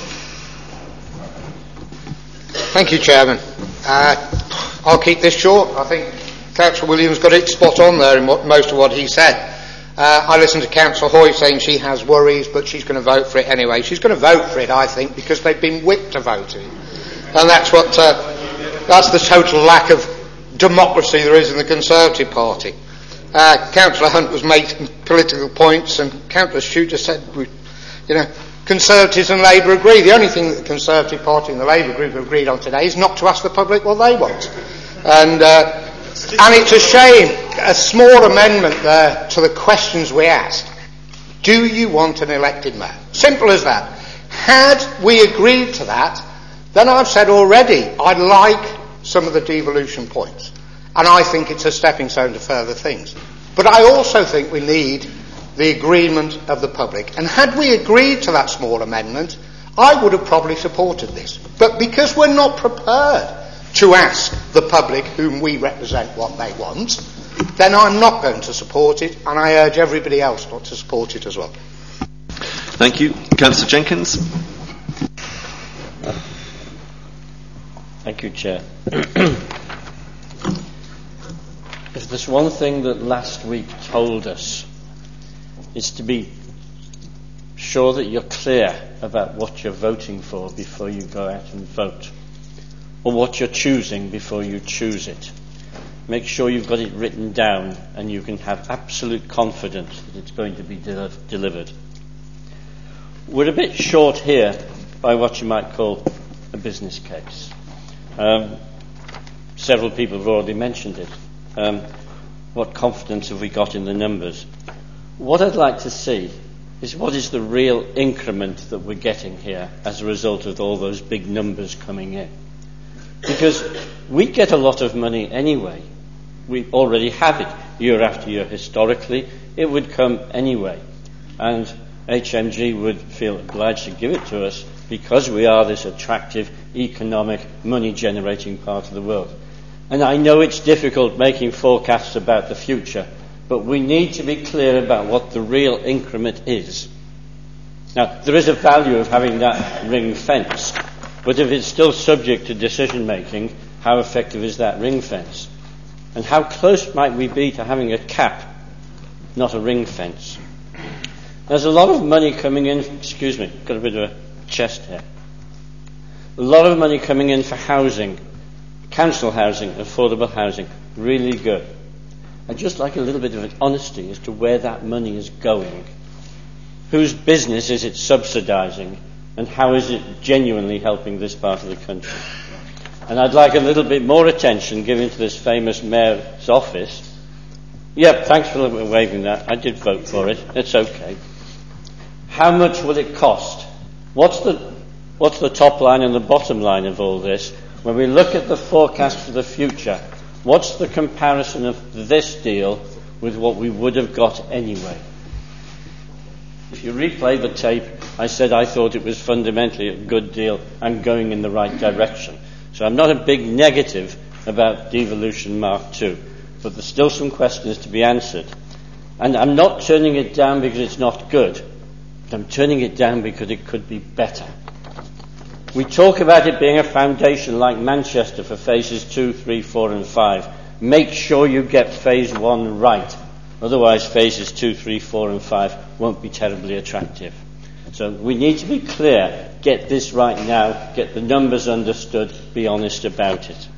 Thank you, Chairman. Uh, I'll keep this short. I think Councillor Williams got it spot on there in what, most of what he said. Uh, I listened to Councillor Hoy saying she has worries, but she's going to vote for it anyway. She's going to vote for it, I think, because they've been whipped to voting. And that's what, uh, that's the total lack of democracy there is in the Conservative Party. Uh, Councillor Hunt was making political points, and Councillor Shooter said, we, you know, Conservatives and Labour agree. The only thing that the Conservative Party and the Labour group have agreed on today is not to ask the public what they want. And, uh, and it's a shame, a small amendment there to the questions we asked. Do you want an elected mayor? Simple as that. Had we agreed to that, then I've said already I'd like some of the devolution points. And I think it's a stepping stone to further things. But I also think we need the agreement of the public. And had we agreed to that small amendment, I would have probably supported this. But because we're not prepared to ask the public whom we represent what they want, then I'm not going to support it, and I urge everybody else not to support it as well. Thank you. Councillor Jenkins. Thank you, Chair. If there's one thing that last week told us, it's to be sure that you're clear about what you're voting for before you go out and vote, or what you're choosing before you choose it. Make sure you've got it written down and you can have absolute confidence that it's going to be del- delivered. We're a bit short here by what you might call a business case. Um, several people have already mentioned it. Um, what confidence have we got in the numbers? What I'd like to see is what is the real increment that we're getting here as a result of all those big numbers coming in. Because we get a lot of money anyway. We already have it year after year historically. It would come anyway. And H M G would feel obliged to give it to us because we are this attractive, economic, money-generating part of the world. And I know it's difficult making forecasts about the future, but we need to be clear about what the real increment is. Now, there is a value of having that ring fence, but if it's still subject to decision-making, how effective is that ring fence? And how close might we be to having a cap, not a ring fence? There's a lot of money coming in, excuse me, got a bit of a chest here. A lot of money coming in for housing, council housing, affordable housing, really good. I'd just like a little bit of an honesty as to where that money is going. Whose business is it subsidising, and how is it genuinely helping this part of the country? And I'd like a little bit more attention given to this famous mayor's office. Yep, thanks for waving that. I did vote for it. It's okay. How much will it cost? What's the, what's the top line and the bottom line of all this? When we look at the forecast for the future, what's the comparison of this deal with what we would have got anyway? If you replay the tape, I said I thought it was fundamentally a good deal and going in the right direction. So I'm not a big negative about devolution Mark two, but there's still some questions to be answered. And I'm not turning it down because it's not good, but I'm turning it down because it could be better. We talk about it being a foundation like Manchester for phases two, three, four and five. Make sure you get phase one right. Otherwise phases two, three, four and five won't be terribly attractive. So we need to be clear, get this right now, get the numbers understood, be honest about it.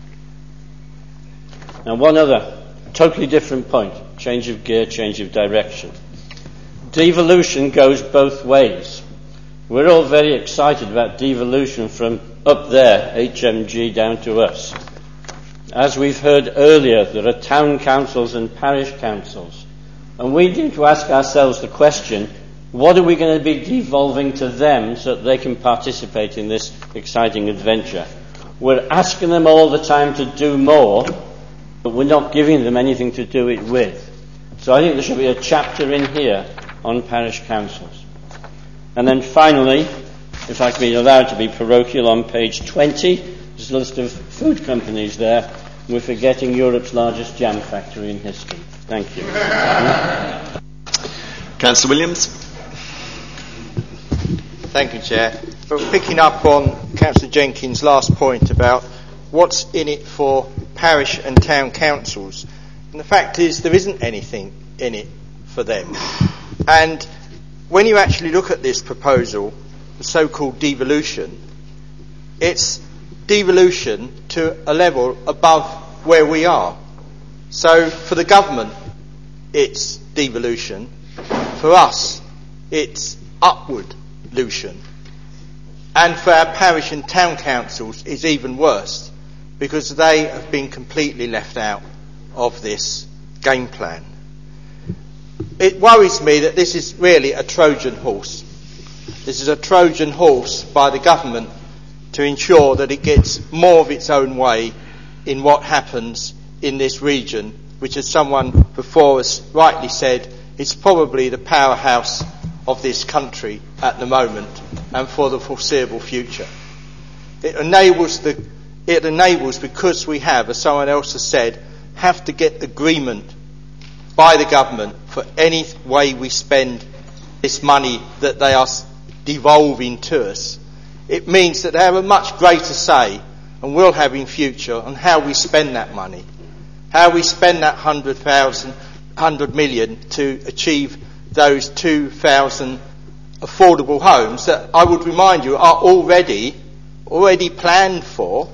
Now one other totally different point, change of gear, change of direction. Devolution goes both ways. We're all very excited about devolution from up there, H M G, down to us. As we've heard earlier, there are town councils and parish councils. And we need to ask ourselves the question, what are we going to be devolving to them so that they can participate in this exciting adventure? We're asking them all the time to do more, but we're not giving them anything to do it with. So I think there should be a chapter in here on parish councils. And then finally, if I can be allowed to be parochial, on page twenty, there's a list of food companies there. We're forgetting Europe's largest jam factory in history. Thank you. Councillor Williams. Thank you, Chair. But picking up on Councillor Jenkins' last point about what's in it for parish and town councils, and the fact is there isn't anything in it for them. And when you actually look at this proposal, the so-called devolution, it's devolution to a level above where we are. So for the government, it's devolution. For us, it's upwardlution. And for our parish and town councils, it's even worse, because they have been completely left out of this game plan. It worries me that this is really a Trojan horse. This is a Trojan horse by the government to ensure that it gets more of its own way in what happens in this region, which, as someone before us rightly said, is probably the powerhouse of this country at the moment and for the foreseeable future. It enables the, it enables because we have, as someone else has said, have to get agreement by the government for any way we spend this money that they are devolving to us. It means that they have a much greater say, and will have in future, on how we spend that money, how we spend that hundred thousand, hundred million to achieve those two thousand affordable homes that I would remind you are already already planned for.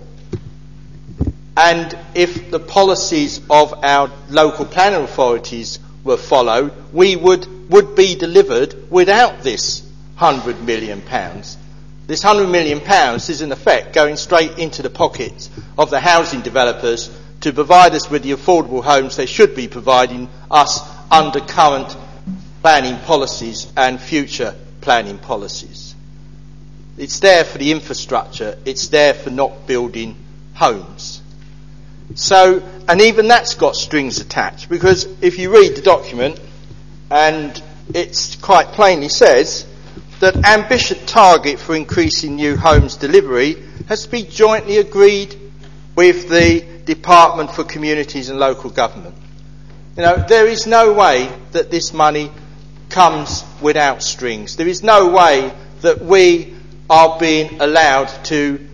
And if the policies of our local planning authorities were followed, we would, would be delivered without this one hundred million pounds. This one hundred million pounds is in effect going straight into the pockets of the housing developers to provide us with the affordable homes they should be providing us under current planning policies and future planning policies. It's there for the infrastructure, it's there for not building homes. So, and even that's got strings attached, because if you read the document, and it quite plainly says that ambitious target for increasing new homes delivery has to be jointly agreed with the Department for Communities and Local Government. You know, there is no way that this money comes without strings. There is no way that we are being allowed to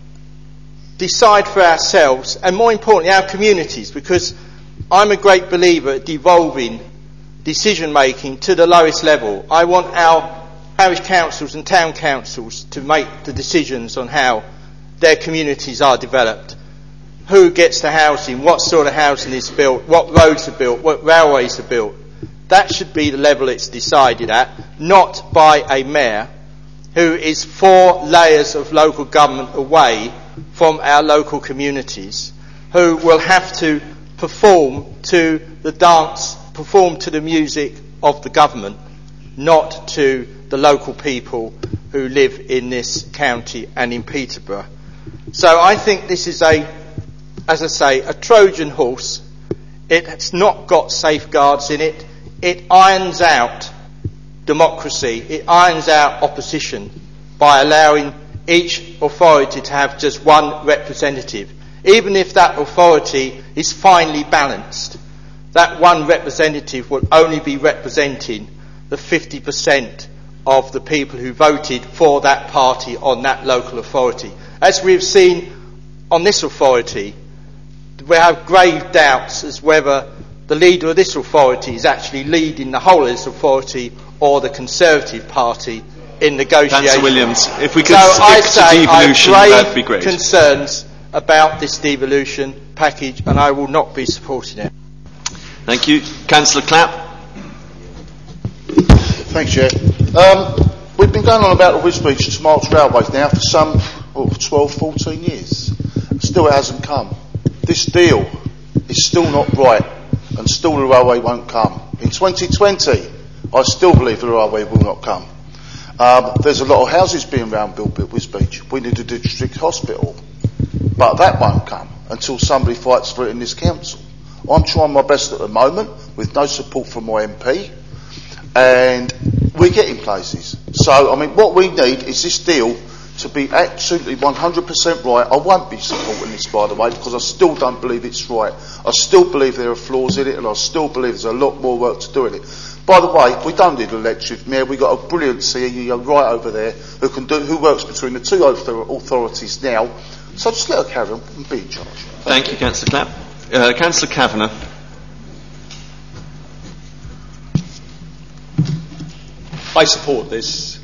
decide for ourselves, and more importantly our communities, because I'm a great believer at devolving decision making to the lowest level. I want our parish councils and town councils to make the decisions on how their communities are developed, who gets the housing, what sort of housing is built, what roads are built, what railways are built. That should be the level it's decided at, not by a mayor who is four layers of local government away from our local communities, who will have to perform to the dance, perform to the music of the government, not to the local people who live in this county and in Peterborough. So I think this is a, as I say, a Trojan horse. It's not got safeguards in it. It irons out democracy. It irons out opposition by allowing each authority to have just one representative. Even if that authority is finely balanced, that one representative will only be representing the fifty percent of the people who voted for that party on that local authority. As we've seen on this authority, we have grave doubts as whether the leader of this authority is actually leading the whole of this authority or the Conservative Party in negotiations. Councillor Williams, if we could so stick I to say devolution, I have that'd be grave great. concerns about this devolution package, and I will not be supporting it. Thank you. Councillor Clapp. Thanks, Chair. Um, we've been going on about the Wisbech to Marks Railways now for some oh, twelve, fourteen years. Still it hasn't come. This deal is still not right, and still the railway won't come. In twenty twenty, I still believe the railway will not come. Um, there's a lot of houses being round built at Wisbech. We need a district hospital, but that won't come until somebody fights for it in this council. I'm trying my best at the moment with no support from my M P, and we're getting places. So, I mean, what we need is this deal to be absolutely one hundred percent right. I won't be supporting this, by the way, because I still don't believe it's right. I still believe there are flaws in it, and I still believe there's a lot more work to do in it. By the way, we don't need an elected mayor. We've got a brilliant C E O right over there who can do, who works between the two authorities now. So just let her carry on and be in charge. Thank you, Councillor Clapp. Uh, Councillor Kavanagh. I support this,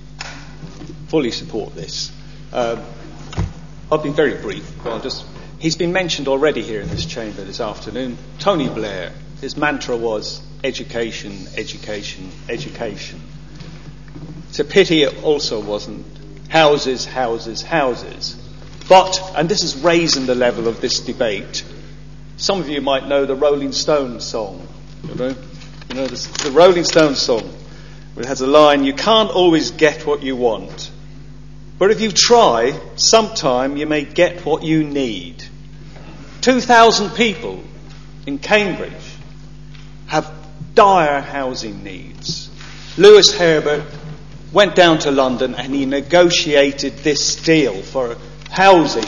fully support this. Um, I'll be very brief. I'll just, he's been mentioned already here in this chamber this afternoon. Tony Blair, his mantra was education, education, education. It's a pity it also wasn't houses, houses, houses. But, and this is raising the level of this debate, some of you might know the Rolling Stones song. You know, you know the, the Rolling Stones song. It has a line, you can't always get what you want. But if you try, sometime you may get what you need. Two thousand people in Cambridge have dire housing needs. Lewis Herbert went down to London and he negotiated this deal for housing.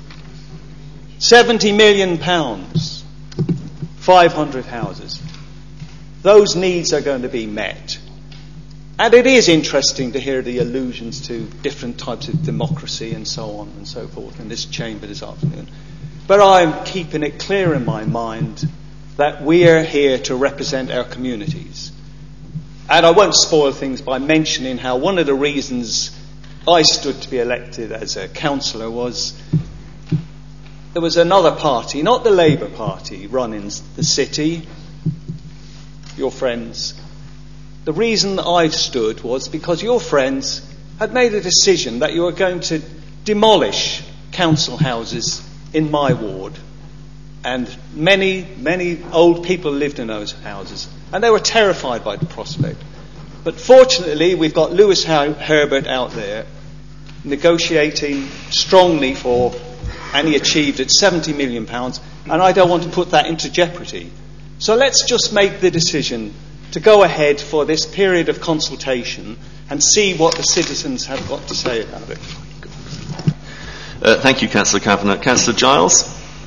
seventy million pounds, five hundred houses. Those needs are going to be met. And it is interesting to hear the allusions to different types of democracy and so on and so forth in this chamber this afternoon. But I'm keeping it clear in my mind that we are here to represent our communities. And I won't spoil things by mentioning how one of the reasons I stood to be elected as a councillor was there was another party, not the Labour Party, running the city, your friends. The reason I stood was because your friends had made a decision that you were going to demolish council houses in my ward. And many, many old people lived in those houses. And they were terrified by the prospect. But fortunately, we've got Lewis Herbert out there negotiating strongly for, and he achieved it, seventy million pounds. And I don't want to put that into jeopardy. So let's just make the decision to go ahead for this period of consultation and see what the citizens have got to say about it. Uh, thank you, Councillor Kavanagh. Councillor Giles.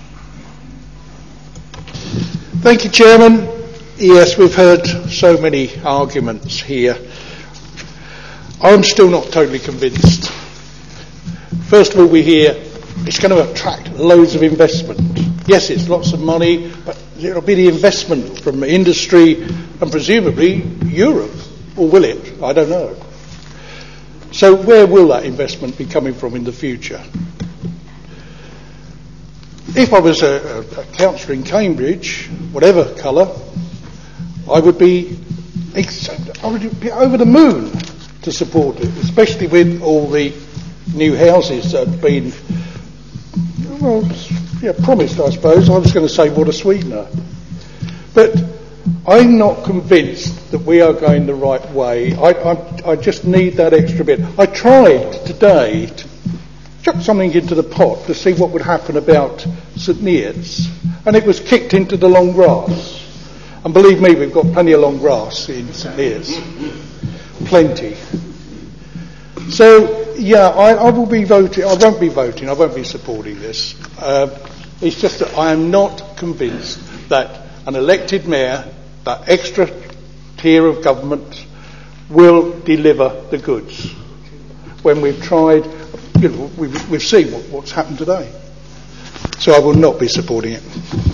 Thank you, Chairman. Yes, we've heard so many arguments here. I'm still not totally convinced. First of all, we hear it's going to attract loads of investment. Yes, it's lots of money, but it'll be the investment from industry and presumably Europe. Or will it? I don't know. So where will that investment be coming from in the future? If I was a, a, a councillor in Cambridge, whatever colour, I would be I would be over the moon to support it, especially with all the new houses that have been, well, yeah, promised, I suppose. I was going to say what a sweetener. But I'm not convinced that we are going the right way. I, I, I just need that extra bit. I tried today to chuck something into the pot to see what would happen about St Neots, and it was kicked into the long grass. And believe me, we've got plenty of long grass in St Neots. Plenty. So, yeah, I, I will be voting. I won't be voting. I won't be supporting this. Uh, it's just that I am not convinced that an elected mayor, that extra tier of government, will deliver the goods. When we've tried, you know, we've, we've seen what, what's happened today. So I will not be supporting it.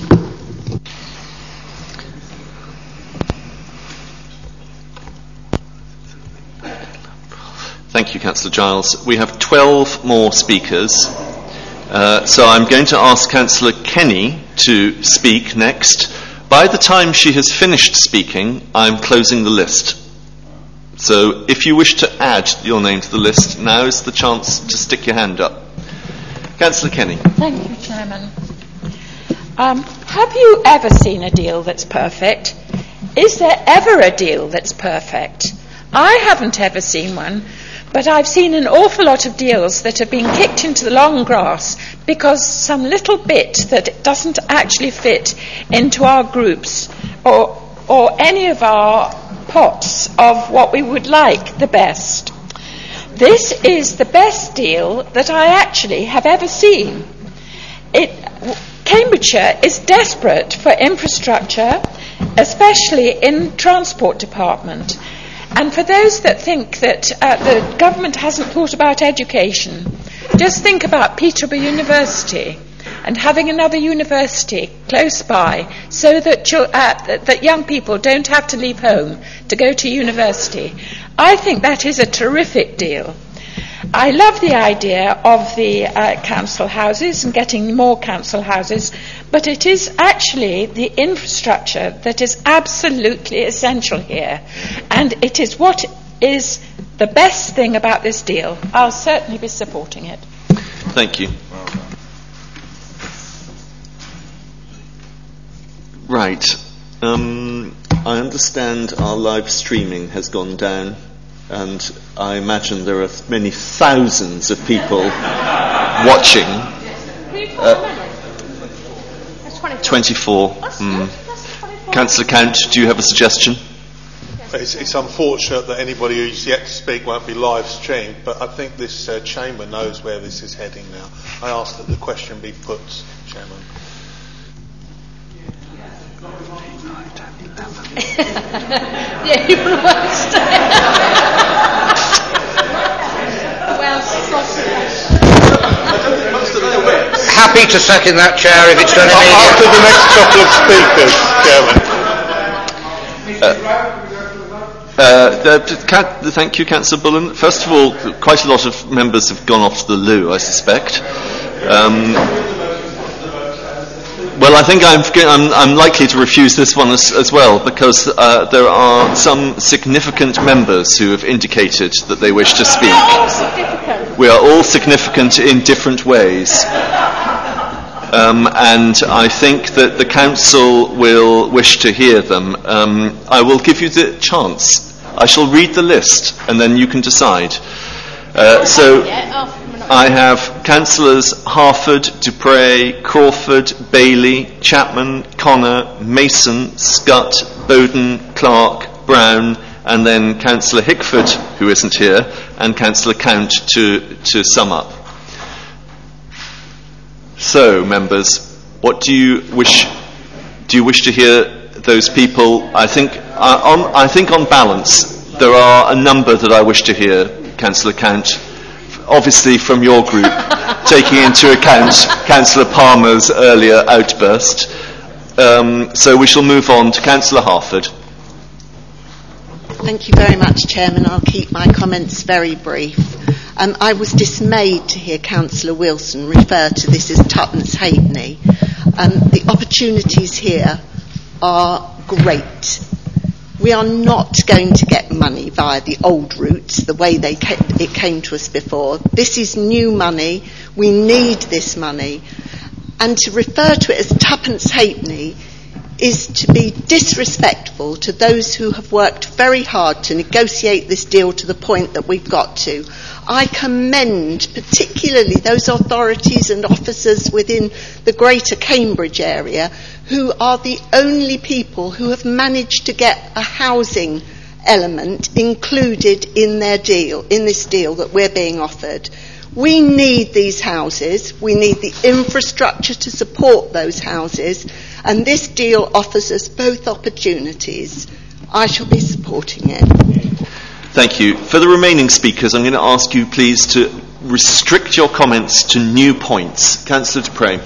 Thank you, Councillor Giles. We have twelve more speakers. Uh, so I'm going to ask Councillor Kenny to speak next. By the time she has finished speaking, I'm closing the list. So if you wish to add your name to the list, now is the chance to stick your hand up. Councillor Kenny. Thank you, Chairman. Um, have you ever seen a deal that's perfect? Is there ever a deal that's perfect? I haven't ever seen one, but I've seen an awful lot of deals that have been kicked into the long grass because some little bit that doesn't actually fit into our groups or, or any of our pots of what we would like the best. This is the best deal that I actually have ever seen. It, Cambridgeshire is desperate for infrastructure, especially in transport department. And for those that think that uh, the government hasn't thought about education, just think about Peterborough University and having another university close by so that, uh, that young people don't have to leave home to go to university. I think that is a terrific deal. I love the idea of the uh, council houses and getting more council houses, but it is actually the infrastructure that is absolutely essential here, and it is what is the best thing about this deal. I'll certainly be supporting it. Thank you. Right. Um, I understand our live streaming has gone down, and I imagine there are many thousands of people watching. Uh, twenty-four. Mm. Councillor Count, do you have a suggestion? It's, it's unfortunate that anybody who's yet to speak won't be live streamed, but I think this uh, chamber knows where this is heading now. I ask that the question be put, Chairman. Yeah, you must. Happy to second that, Chair, if it's done After immediately. the next couple of speakers, Chairman. Uh, uh, the, thank you, Councillor Bullen. First of all, quite a lot of members have gone off to the loo, I suspect. Um, Well, I think I'm, I'm, I'm likely to refuse this one as, as well, because uh, there are some significant members who have indicated that they wish to speak. We're all significant. We are all significant in different ways. Um, and I think that the Council will wish to hear them. Um, I will give you the chance. I shall read the list, and then you can decide. Uh, so... I have Councillors Harford, Dupre, Crawford, Bailey, Chapman, Connor, Mason, Scott, Bowden, Clark, Brown, and then Councillor Hickford, who isn't here, and Councillor Count to, to sum up. So, members, what do you wish? Do you wish to hear those people? I think, uh, on, I think on balance, there are a number that I wish to hear, Councillor Count. Obviously from your group, taking into account Councillor Palmer's earlier outburst. Um, so we shall move on to Councillor Harford. Thank you very much, Chairman. I'll keep my comments very brief. Um, I was dismayed to hear Councillor Wilson refer to this as tuppence halfpenny. Um, the opportunities here are great. We are not going to get money via the old routes, the way they ca- it came to us before. This is new money. We need this money. And to refer to it as tuppence halfpenny is to be disrespectful to those who have worked very hard to negotiate this deal to the point that we've got to. I commend particularly those authorities and officers within the Greater Cambridge area who are the only people who have managed to get a housing element included in their deal, in this deal that we're being offered. We need these houses. We need the infrastructure to support those houses. And this deal offers us both opportunities. I shall be supporting it. Thank you. For the remaining speakers, I'm going to ask you please to restrict your comments to new points. Councillor Dupre.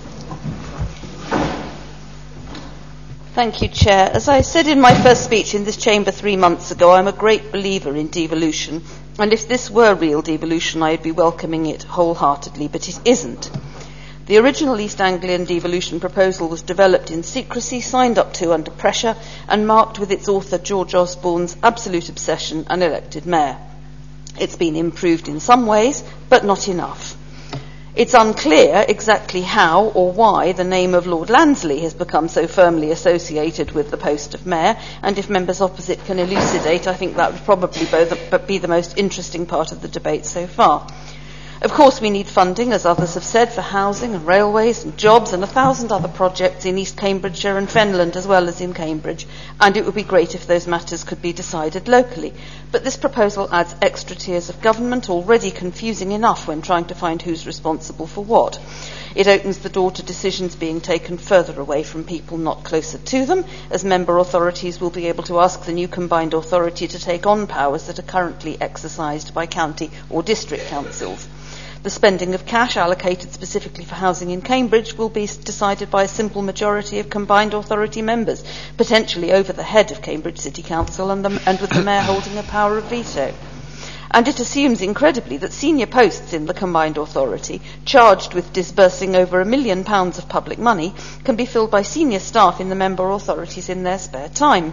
Thank you, Chair. As I said in my first speech in this chamber three months ago, I'm a great believer in devolution, and if this were real devolution, I'd be welcoming it wholeheartedly, but it isn't. The original East Anglian devolution proposal was developed in secrecy, signed up to under pressure, and marked with its author George Osborne's absolute obsession and elected mayor. It's been improved in some ways, but not enough. It's unclear exactly how or why the name of Lord Lansley has become so firmly associated with the post of mayor, and if members opposite can elucidate, I think that would probably both be the most interesting part of the debate so far. Of course, we need funding, as others have said, for housing and railways and jobs and a thousand other projects in East Cambridgeshire and Fenland as well as in Cambridge, and it would be great if those matters could be decided locally. But this proposal adds extra tiers of government, already confusing enough when trying to find who's responsible for what. It opens the door to decisions being taken further away from people, not closer to them, as member authorities will be able to ask the new combined authority to take on powers that are currently exercised by county or district councils. The spending of cash allocated specifically for housing in Cambridge will be decided by a simple majority of combined authority members, potentially over the head of Cambridge City Council and, the, and with the Mayor holding a power of veto. And it assumes, incredibly, that senior posts in the combined authority, charged with disbursing over a million pounds of public money, can be filled by senior staff in the member authorities in their spare time.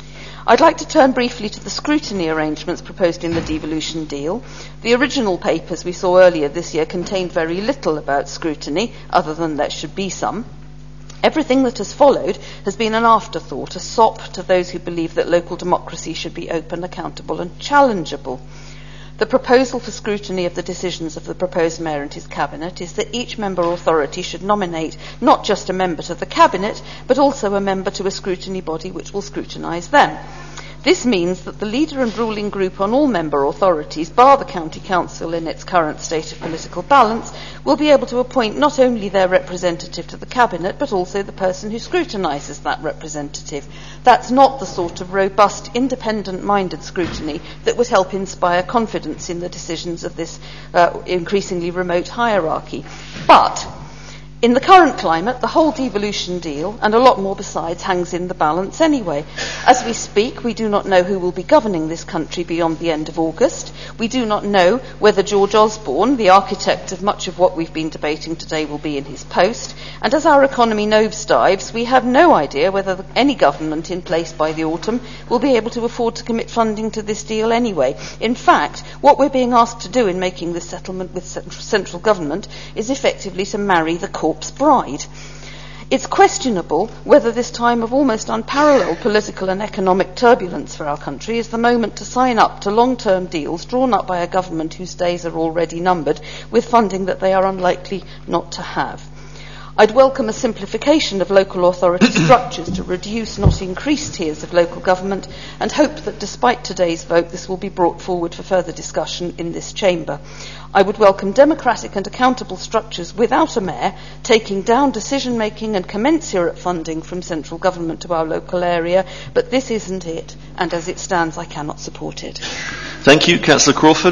I'd like to turn briefly to the scrutiny arrangements proposed in the devolution deal. The original papers we saw earlier this year contained very little about scrutiny, other than there should be some. Everything that has followed has been an afterthought, a sop to those who believe that local democracy should be open, accountable and challengeable. The proposal for scrutiny of the decisions of the proposed Mayor and his Cabinet is that each member authority should nominate not just a member to the Cabinet, but also a member to a scrutiny body which will scrutinise them. This means that the leader and ruling group on all member authorities, bar the County Council in its current state of political balance, will be able to appoint not only their representative to the Cabinet, but also the person who scrutinises that representative. That's not the sort of robust, independent-minded scrutiny that would help inspire confidence in the decisions of this uh, increasingly remote hierarchy. But in the current climate, the whole devolution deal, and a lot more besides, hangs in the balance anyway. As we speak, we do not know who will be governing this country beyond the end of August. We do not know whether George Osborne, the architect of much of what we've been debating today, will be in his post. And as our economy nosedives, we have no idea whether any government in place by the autumn will be able to afford to commit funding to this deal anyway. In fact, what we're being asked to do in making this settlement with central government is effectively to marry the corpse bride. It's questionable whether this time of almost unparalleled political and economic turbulence for our country is the moment to sign up to long-term deals drawn up by a government whose days are already numbered with funding that they are unlikely not to have. I'd welcome a simplification of local authority structures to reduce, not increase, tiers of local government, and hope that despite today's vote this will be brought forward for further discussion in this chamber. I would welcome democratic and accountable structures without a mayor taking down decision-making and commensurate funding from central government to our local area, but this isn't it, and as it stands I cannot support it. Thank you. Councillor Crawford?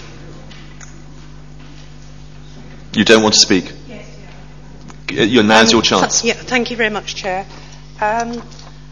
You don't want to speak? Your, now's um, your chance. Th- yeah, thank you very much, Chair. Um,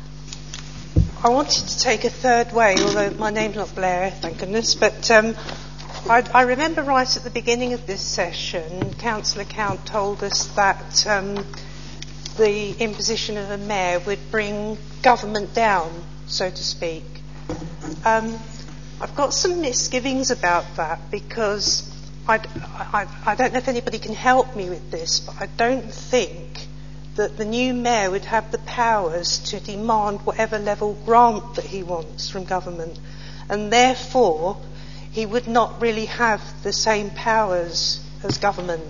I wanted to take a third way, although my name's not Blair, thank goodness, but um, I, I remember right at the beginning of this session, Councillor Count told us that um, the imposition of a mayor would bring government down, so to speak. Um, I've got some misgivings about that because I, I, I don't know if anybody can help me with this, but I don't think that the new mayor would have the powers to demand whatever level grant that he wants from government, and therefore he would not really have the same powers as government.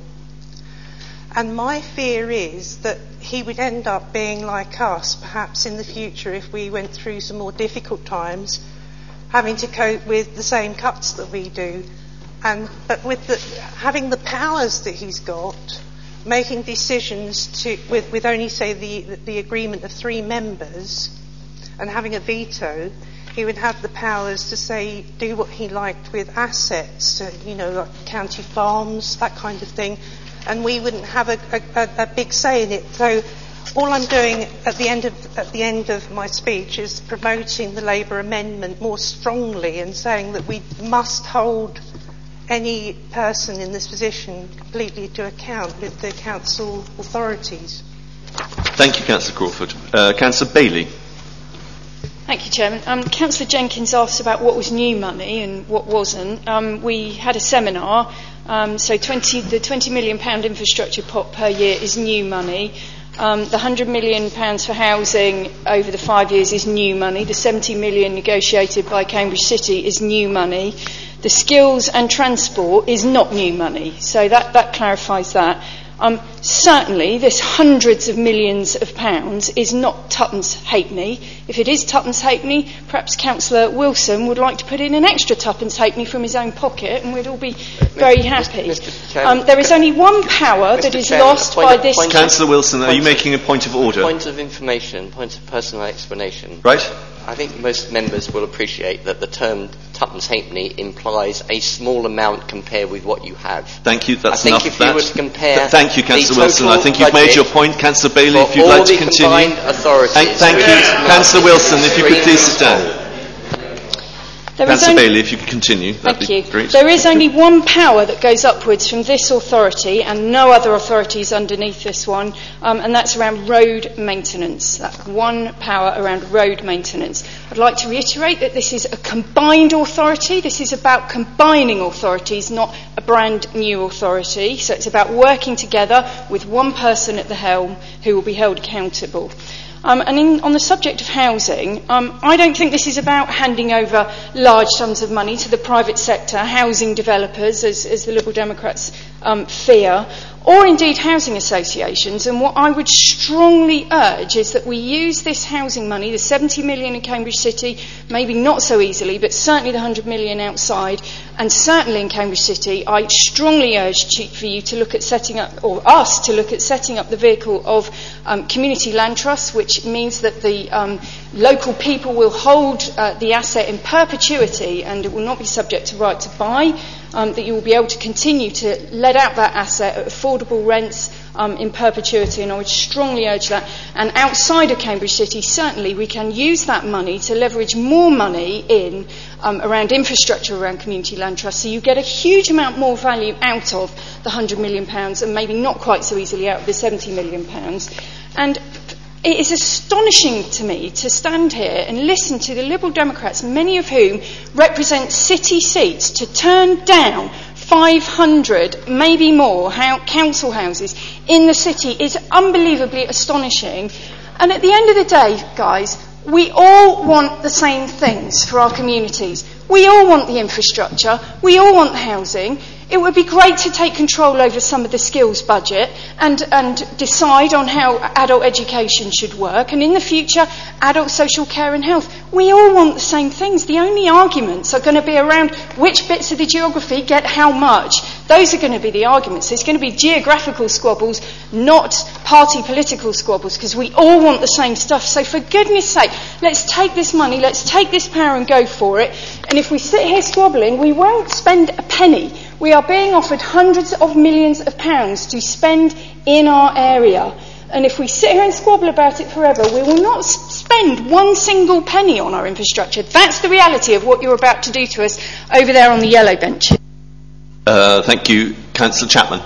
And my fear is that he would end up being like us, perhaps in the future if we went through some more difficult times, having to cope with the same cuts that we do. And, but with the, having the powers that he's got, making decisions to, with, with only, say, the, the agreement of three members, and having a veto, he would have the powers to, say, do what he liked with assets, uh, you know, like county farms, that kind of thing, and we wouldn't have a, a, a big say in it. So all I'm doing at the end of at the end of my speech is promoting the Labour amendment more strongly and saying that we must hold any person in this position completely to account with the council authorities. Thank you, Councillor Crawford. Uh, Councillor Bailey. Thank you, Chairman. Um, Councillor Jenkins asked about what was new money and what wasn't. Um, we had a seminar, um, so twenty, the twenty million pounds infrastructure pot per year is new money. Um, the one hundred million pounds for housing over the five years is new money. The seventy million pounds negotiated by Cambridge City is new money. The skills and transport is not new money, so that, that clarifies that. Um, certainly, this hundreds of millions of pounds is not Tuppence Halfpenny. If it is Tuppence Halfpenny, perhaps Councillor Wilson would like to put in an extra Tuppence Halfpenny from his own pocket, and we'd all be very happy. Um, there is only one power that is lost by this. Councillor Wilson, are you making a point of order? Point of information, point of personal explanation. Right. I think most members will appreciate that the term Tuppence Halfpenny implies a small amount compared with what you have. Thank you. That's I think enough if of that. you were to compare Th- thank you, Councillor Wilson. I think you've made your point. Councillor Bailey, if you'd like to continue. Thank, thank you, Councillor Wilson. If you could please sit down. Councillor only, Bailey, if you could continue, that'd thank be you. great. There is only one power that goes upwards from this authority and no other authorities underneath this one, um, and that's around road maintenance. That one power around road maintenance. I'd like to reiterate that this is a combined authority. This is about combining authorities, not a brand new authority. So it's about working together with one person at the helm who will be held accountable. Um, and in, on the subject of housing, um, I don't think this is about handing over large sums of money to the private sector, housing developers, as, as the Liberal Democrats um, fear, or indeed housing associations. And what I would strongly urge is that we use this housing money, the seventy million in Cambridge City, maybe not so easily, but certainly the one hundred million outside, and certainly in Cambridge City, I strongly urge for you to look at setting up, or us to look at setting up the vehicle of um, community land trusts, which means that the um, local people will hold uh, the asset in perpetuity and it will not be subject to right to buy, um, that you will be able to continue to let out that asset at affordable rents um, in perpetuity, and I would strongly urge that. And outside of Cambridge City, certainly we can use that money to leverage more money in um, around infrastructure, around community land trusts, so you get a huge amount more value out of the one hundred million pounds and maybe not quite so easily out of the seventy million pounds. And it is astonishing to me to stand here and listen to the Liberal Democrats, many of whom represent city seats, to turn down five hundred, maybe more, council houses in the city is unbelievably astonishing. And at the end of the day, guys, we all want the same things for our communities. We all want the infrastructure. We all want the housing. It would be great to take control over some of the skills budget and, and decide on how adult education should work, and in the future, adult social care and health. We all want the same things. The only arguments are going to be around which bits of the geography get how much. Those are going to be the arguments. There's going to be geographical squabbles, not party political squabbles, because we all want the same stuff. So for goodness sake, let's take this money, let's take this power and go for it. And if we sit here squabbling, we won't spend a penny. We are being offered hundreds of millions of pounds to spend in our area. And if we sit here and squabble about it forever, we will not spend one single penny on our infrastructure. That's the reality of what you're about to do to us over there on the yellow bench. Uh, thank you. Councillor Chapman.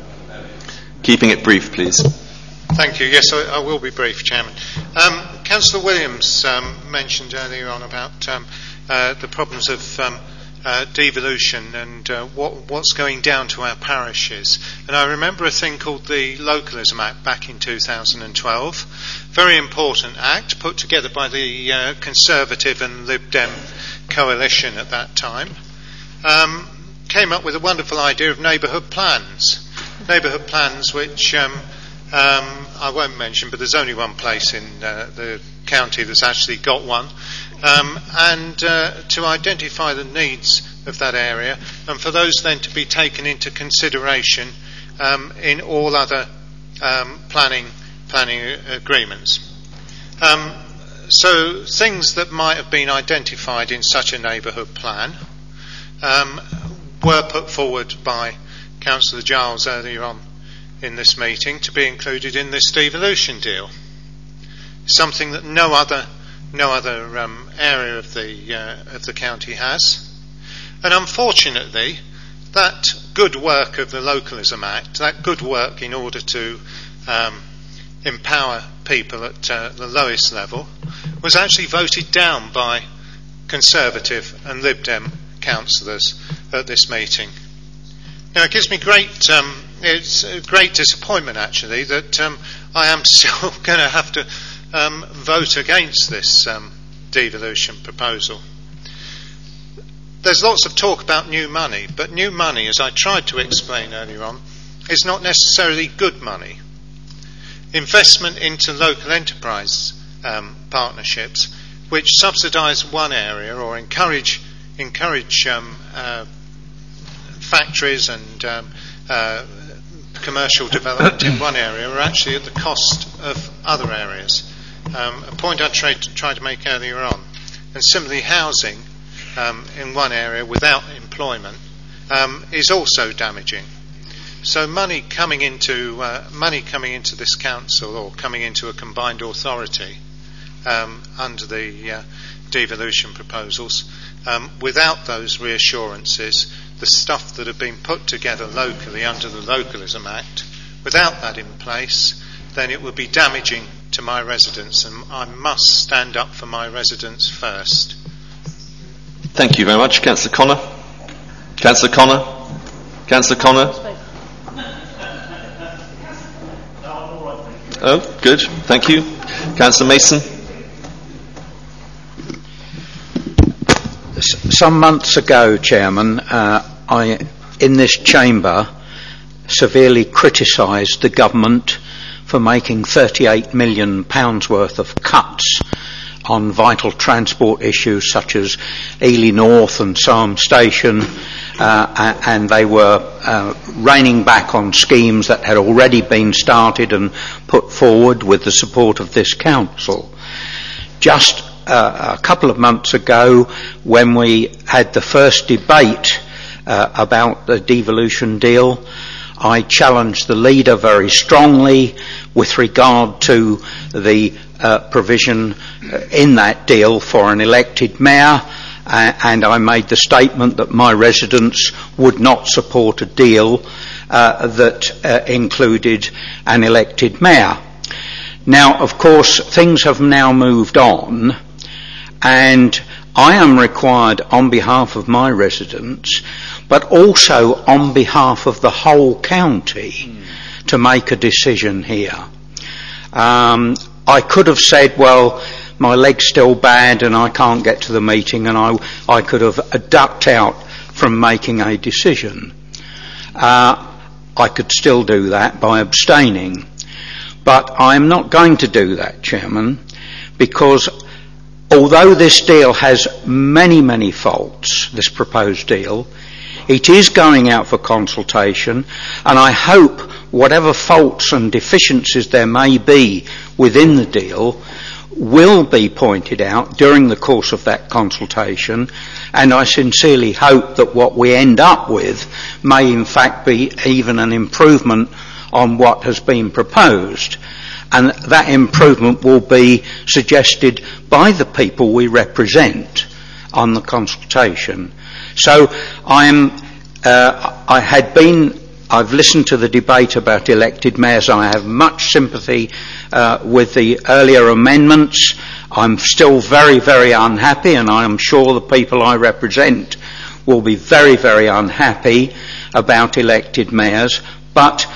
Keeping it brief, please. Thank you. Yes, I, I will be brief, Chairman. Um, Councillor Williams um, mentioned earlier on about um, uh, the problems of um, uh, devolution and uh, what, what's going down to our parishes. And I remember a thing called the Localism Act back in two thousand twelve. Very important act put together by the uh, Conservative and Lib Dem coalition at that time. Um, came up with a wonderful idea of neighbourhood plans. Neighbourhood plans which um, um, I won't mention, but there's only one place in uh, the county that's actually got one. Um, and uh, to identify the needs of that area, and for those then to be taken into consideration um, in all other um, planning planning agreements. Um, so things that might have been identified in such a neighbourhood plan um, were put forward by Councillor Giles earlier on in this meeting to be included in this devolution deal. Something that no other no other um, area of the uh, of the county has, and unfortunately, that good work of the Localism Act, that good work in order to um, empower people at uh, the lowest level, was actually voted down by Conservative and Lib Dem councillors at this meeting. Now, it gives me great um, it's a great disappointment actually that um, I am still going to have to Um, vote against this um, devolution proposal. There's lots of talk about new money, but new money, as I tried to explain earlier on, is not necessarily good money. Investment into local enterprise um, partnerships, which subsidise one area or encourage encourage um, uh, factories and um, uh, commercial development in one area, are actually at the cost of other areas. Um, a point I tried to, tried to make earlier on. And similarly, housing um, in one area without employment um, is also damaging. So money coming into uh, money coming into this council or coming into a combined authority um, under the uh, devolution proposals, um, without those reassurances, the stuff that have been put together locally under the Localism Act, without that in place, then it would be damaging to my residents, and I must stand up for my residents first. Thank you very much. Councillor Connor. Councillor Connor. Councillor Connor. Oh, good. Thank you. Councillor Mason. Some months ago, Chairman, uh, I, in this chamber, severely criticised the government for making thirty-eight million pounds worth of cuts on vital transport issues such as Ely North and Sarm Station, uh, and they were uh, reining back on schemes that had already been started and put forward with the support of this council. Just uh, a couple of months ago, when we had the first debate uh, about the devolution deal, I challenged the leader very strongly with regard to the uh, provision in that deal for an elected mayor, uh, and I made the statement that my residents would not support a deal uh, that uh, included an elected mayor. Now, of course, things have now moved on, and I am required on behalf of my residents, but also on behalf of the whole county, mm. to make a decision here. Um, I could have said, well, my leg's still bad and I can't get to the meeting, and I, I could have ducked out from making a decision. Uh, I could still do that by abstaining. But I'm not going to do that, Chairman, because although this deal has many, many faults, this proposed deal, it is going out for consultation, and I hope whatever faults and deficiencies there may be within the deal will be pointed out during the course of that consultation, and I sincerely hope that what we end up with may in fact be even an improvement on what has been proposed, and that improvement will be suggested by the people we represent on the consultation. So I'm, uh, I had been, I've listened to the debate about elected mayors. I have much sympathy uh, with the earlier amendments. I'm still very, very unhappy, and I am sure the people I represent will be very, very unhappy about elected mayors. But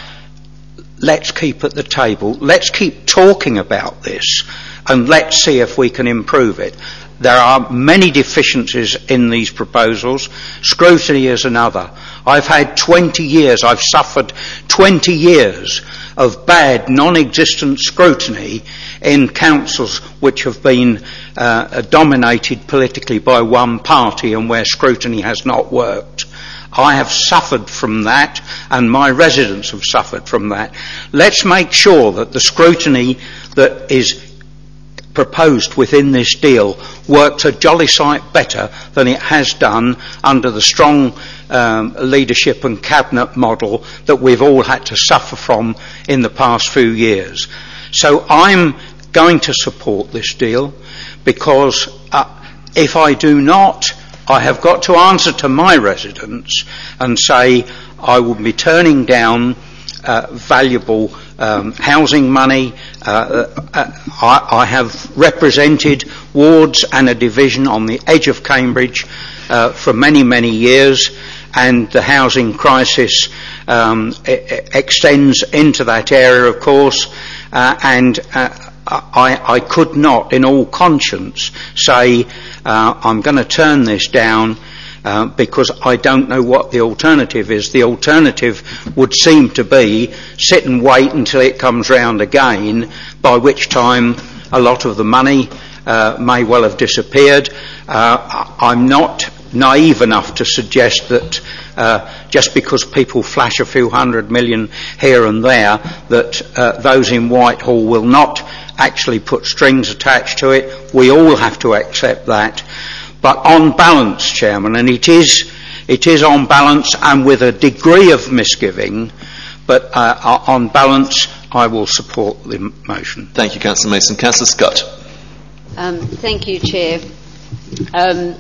let's keep at the table. Let's keep talking about this, and let's see if we can improve it. There are many deficiencies in these proposals. Scrutiny is another. I've had twenty years, I've suffered twenty years of bad, non-existent scrutiny in councils which have been uh, dominated politically by one party and where scrutiny has not worked. I have suffered from that, and my residents have suffered from that. Let's make sure that the scrutiny that is proposed within this deal works a jolly sight better than it has done under the strong um, leadership and cabinet model that we've all had to suffer from in the past few years. So I'm going to support this deal, because uh, if I do not, I have got to answer to my residents and say I will be turning down uh, valuable um, housing money. Uh, uh, I, I have represented wards and a division on the edge of Cambridge uh, for many, many years, and the housing crisis um, e- extends into that area, of course, uh, and uh, I, I could not, in all conscience, say uh, I'm going to turn this down uh, because I don't know what the alternative is. The alternative would seem to be sit and wait until it comes round again, by which time a lot of the money uh, may well have disappeared. Uh, I'm not naive enough to suggest that uh, just because people flash a few hundred million here and there, that uh, those in Whitehall will not actually put strings attached to it. We all have to accept that. But on balance, Chairman, and it is, it is on balance and with a degree of misgiving, but uh, on balance, I will support the motion. Thank you, Councillor Mason. Councillor Scott. Um, thank you, Chair. Um,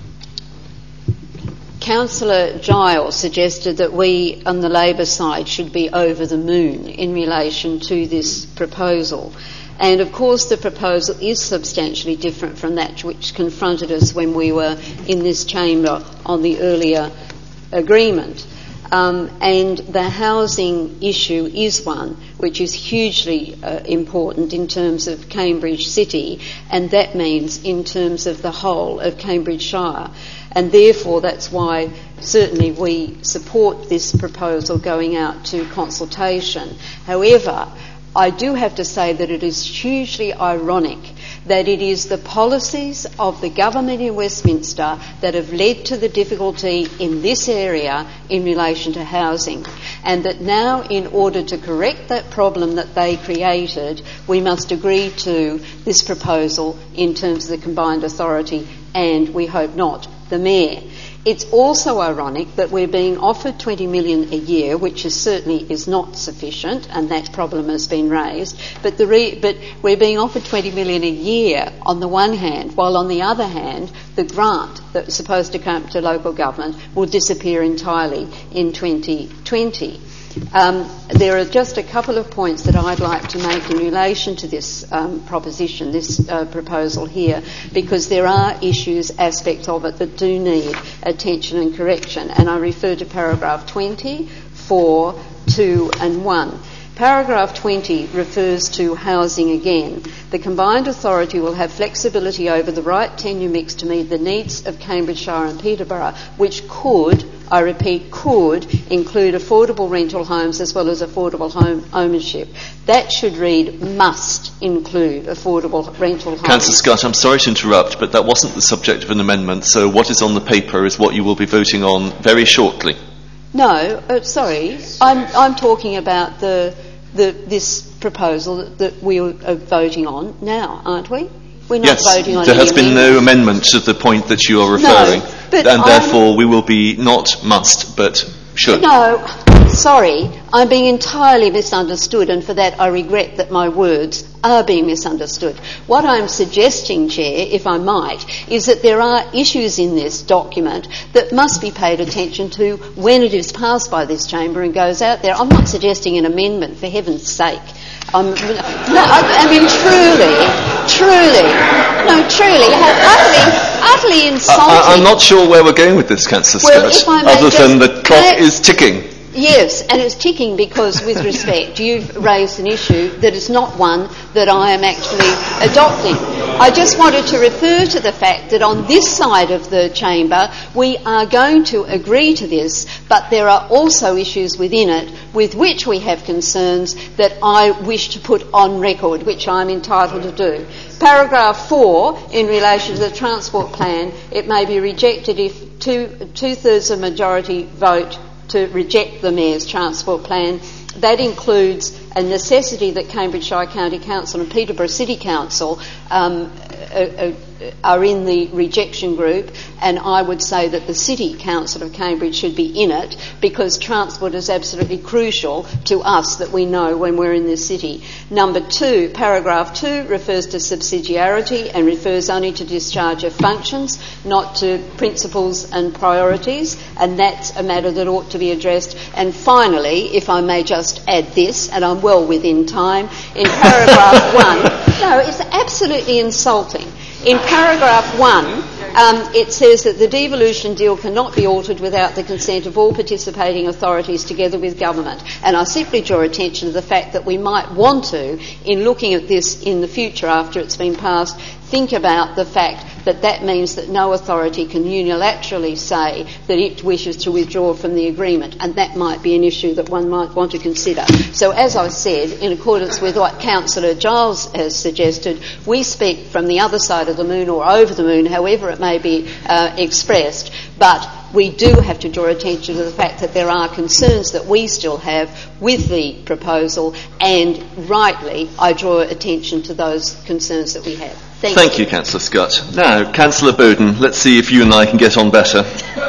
Councillor Giles suggested that we on the Labor side should be over the moon in relation to this proposal. And of course the proposal is substantially different from that which confronted us when we were in this chamber on the earlier agreement. Um, and the housing issue is one which is hugely uh, important in terms of Cambridge City, and that means in terms of the whole of Cambridgeshire. And therefore that's why certainly we support this proposal going out to consultation. However, I do have to say that it is hugely ironic that it is the policies of the government in Westminster that have led to the difficulty in this area in relation to housing, and that now in order to correct that problem that they created, we must agree to this proposal in terms of the combined authority and, we hope not, the Mayor. It's also ironic that we're being offered twenty million dollars a year, which is certainly is not sufficient, and that problem has been raised, but, the re- but we're being offered twenty million dollars a year on the one hand, while on the other hand, the grant that was supposed to come to local government will disappear entirely in twenty twenty. Um, there are just a couple of points that I'd like to make in relation to this um, proposition, this uh, proposal here, because there are issues, aspects of it that do need attention and correction, and I refer to paragraph twenty, four, two and one. Paragraph twenty refers to housing again. The combined authority will have flexibility over the right tenure mix to meet the needs of Cambridgeshire and Peterborough, which could, I repeat, could include affordable rental homes as well as affordable home ownership. That should read must include affordable rental homes. Councillor Scott, I'm sorry to interrupt, but that wasn't the subject of an amendment, so what is on the paper is what you will be voting on very shortly. No, uh, sorry, I'm, I'm talking about the, the, this proposal that, that we are voting on now, aren't we? We're not yes, voting on there has any been no amendment to the point that you are referring, no, but and I'm, therefore we will be not must, but should. No, sorry, I'm being entirely misunderstood, and for that I regret that my words are being misunderstood. What I'm suggesting, Chair, if I might, is that there are issues in this document that must be paid attention to when it is passed by this chamber and goes out there. I'm not suggesting an amendment, for heaven's sake. Um, no, I, I mean, truly, truly, no, truly, utterly, utterly insulting. I, I'm not sure where we're going with this, Councillor well, Scott, other than the clock is ticking. Yes, and it's ticking because, with respect, you've raised an issue that is not one that I am actually adopting. I just wanted to refer to the fact that on this side of the chamber we are going to agree to this, but there are also issues within it with which we have concerns that I wish to put on record, which I'm entitled to do. Paragraph four, in relation to the transport plan, it may be rejected if two, two-thirds of majority vote to reject the Mayor's transport plan. That includes a necessity that Cambridgeshire County Council and Peterborough City Council um, are, are in the rejection group, and I would say that the City Council of Cambridge should be in it because transport is absolutely crucial to us that we know when we're in this city. Number two, paragraph two refers to subsidiarity and refers only to discharge of functions, not to principles and priorities, and that's a matter that ought to be addressed. And finally, if I may just add this, and I'm well within time, in paragraph one, no, it's absolutely insulting. In paragraph one, um, it says that the devolution deal cannot be altered without the consent of all participating authorities together with government. And I simply draw attention to the fact that we might want to, in looking at this in the future after it's been passed, think about the fact that that means that no authority can unilaterally say that it wishes to withdraw from the agreement, and that might be an issue that one might want to consider. So as I said, in accordance with what Councillor Giles has suggested, we speak from the other side of the moon or over the moon, however it may be uh, expressed, but we do have to draw attention to the fact that there are concerns that we still have with the proposal, and rightly I draw attention to those concerns that we have. Thank, Thank you, Councillor Scott. Now, Councillor Bowden, let's see if you and I can get on better.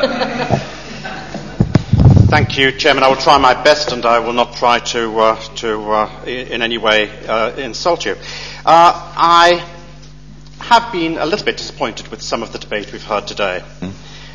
Thank you, Chairman. I will try my best, and I will not try to, uh, to uh, in any way uh, insult you. Uh, I have been a little bit disappointed with some of the debate we've heard today. Mm.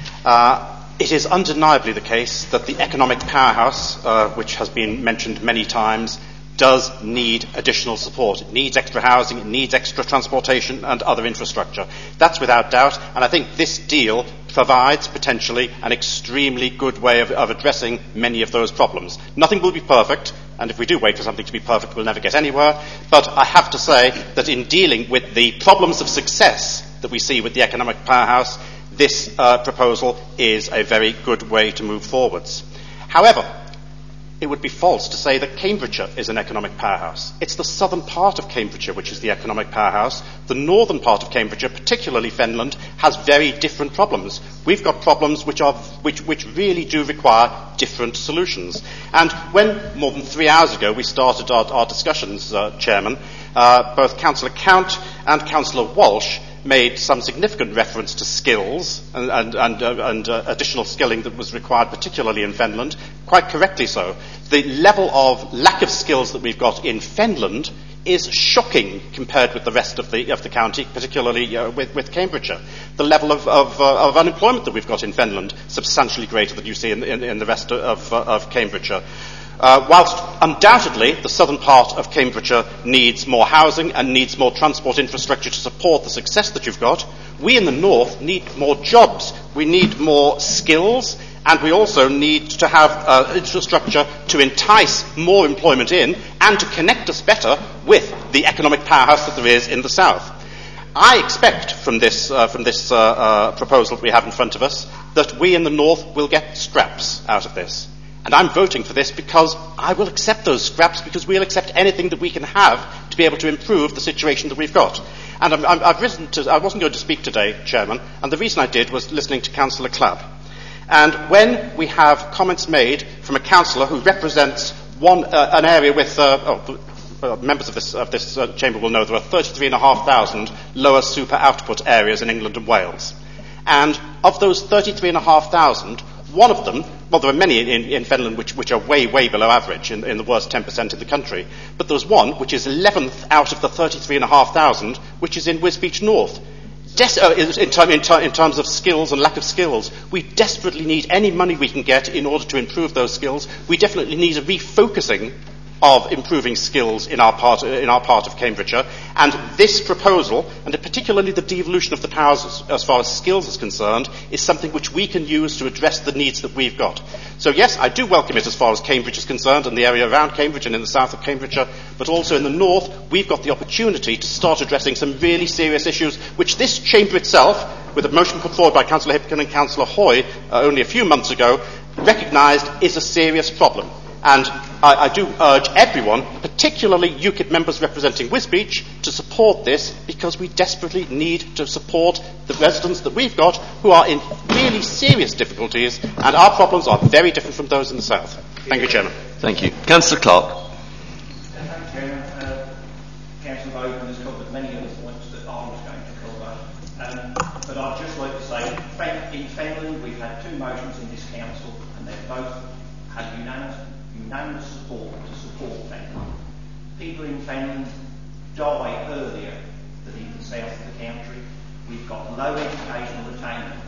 Uh, it is undeniably the case that the economic powerhouse, uh, which has been mentioned many times, does need additional support. It needs extra housing, it needs extra transportation and other infrastructure. That's without doubt, and I think this deal provides potentially an extremely good way of, of addressing many of those problems. Nothing will be perfect, and if we do wait for something to be perfect, we'll never get anywhere, but I have to say that in dealing with the problems of success that we see with the economic powerhouse, this uh, proposal is a very good way to move forwards. However, it would be false to say that Cambridgeshire is an economic powerhouse. It's the southern part of Cambridgeshire which is the economic powerhouse. The northern part of Cambridgeshire, particularly Fenland, has very different problems. We've got problems which, are, which, which really do require different solutions. And when, more than three hours ago, we started our, our discussions, uh, Chairman, uh, both Councillor Count and Councillor Walsh made some significant reference to skills and, and, and, uh, and uh, additional skilling that was required, particularly in Fenland, quite correctly so. The level of lack of skills that we've got in Fenland is shocking compared with the rest of the, of the county, particularly uh, with, with Cambridgeshire. The level of, of, uh, of unemployment that we've got in Fenland, substantially greater than you see in, in, in the rest of, uh, of Cambridgeshire. Uh, whilst undoubtedly the southern part of Cambridgeshire needs more housing and needs more transport infrastructure to support the success that you've got, we in the north need more jobs, we need more skills, and we also need to have uh, infrastructure to entice more employment in and to connect us better with the economic powerhouse that there is in the south. I expect from this, uh, from this uh, uh, proposal that we have in front of us that we in the north will get scraps out of this. And I'm voting for this because I will accept those scraps, because we'll accept anything that we can have to be able to improve the situation that we've got. And I'm, I'm, I've risen to, I wasn't going to speak today, Chairman, and the reason I did was listening to Councillor Clapp. And when we have comments made from a councillor who represents one, uh, an area with, uh, oh, uh, members of this, of this uh, chamber will know there are thirty-three thousand five hundred lower super output areas in England and Wales. And of those thirty-three thousand five hundred, one of them, well, there are many in, in Fenland which, which are way, way below average, in, in the worst ten percent in the country. But there's one which is eleventh out of the thirty-three thousand five hundred, which is in Wisbech North. Des- uh, in, term, in, ter- in terms of skills and lack of skills, we desperately need any money we can get in order to improve those skills. We definitely need a refocusing of improving skills in our part, in our part of Cambridgeshire. And this proposal, and particularly the devolution of the powers as, as far as skills is concerned, is something which we can use to address the needs that we've got. So yes, I do welcome it as far as Cambridge is concerned and the area around Cambridge and in the south of Cambridgeshire, but also in the north, we've got the opportunity to start addressing some really serious issues which this chamber itself, with a motion put forward by Councillor Hipkin and Councillor Hoy uh, only a few months ago, recognised is a serious problem. And I, I do urge everyone, particularly UKIP members representing Wisbech, to support this, because we desperately need to support the residents that we've got who are in really serious difficulties, and our problems are very different from those in the south. Thank you, Chairman. Thank you. Councillor Clark. Thank you, Chairman. Uh, Councillor Bowden has covered many of the points that I was going to cover, um, but I'd just like to say, in Fenland we've had two motions in this council, and they've both had unanimous unanimous support to support Fenland. People in Fenland die earlier than in the south of the country. We've got low educational attainment.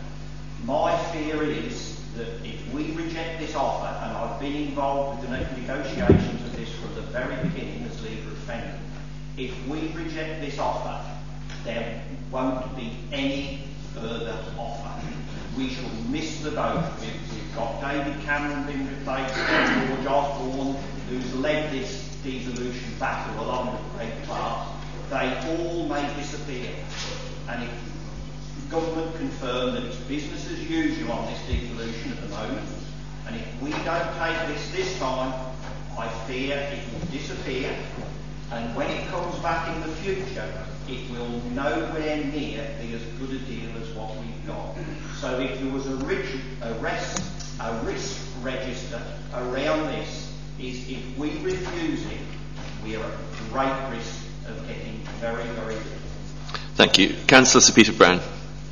My fear is that if we reject this offer, and I've been involved with the negotiations of this from the very beginning as leader of Fenland, if we reject this offer, there won't be any further offer. We shall miss the boat. We've, we've got David Cameron being replaced by George Osborne, who's led this devolution battle along with Greg Clark. They all may disappear. And if the government confirm that it's business as usual on this devolution at the moment, and if we don't take this this time, I fear it will disappear. And when it comes back in the future, it will nowhere near be as good a deal as what we've got. So if there was a, risk, a, risk, a risk register around this, is if we refuse it, we are at great risk of getting very, very little. Thank you. Councillor Sir Peter Brown.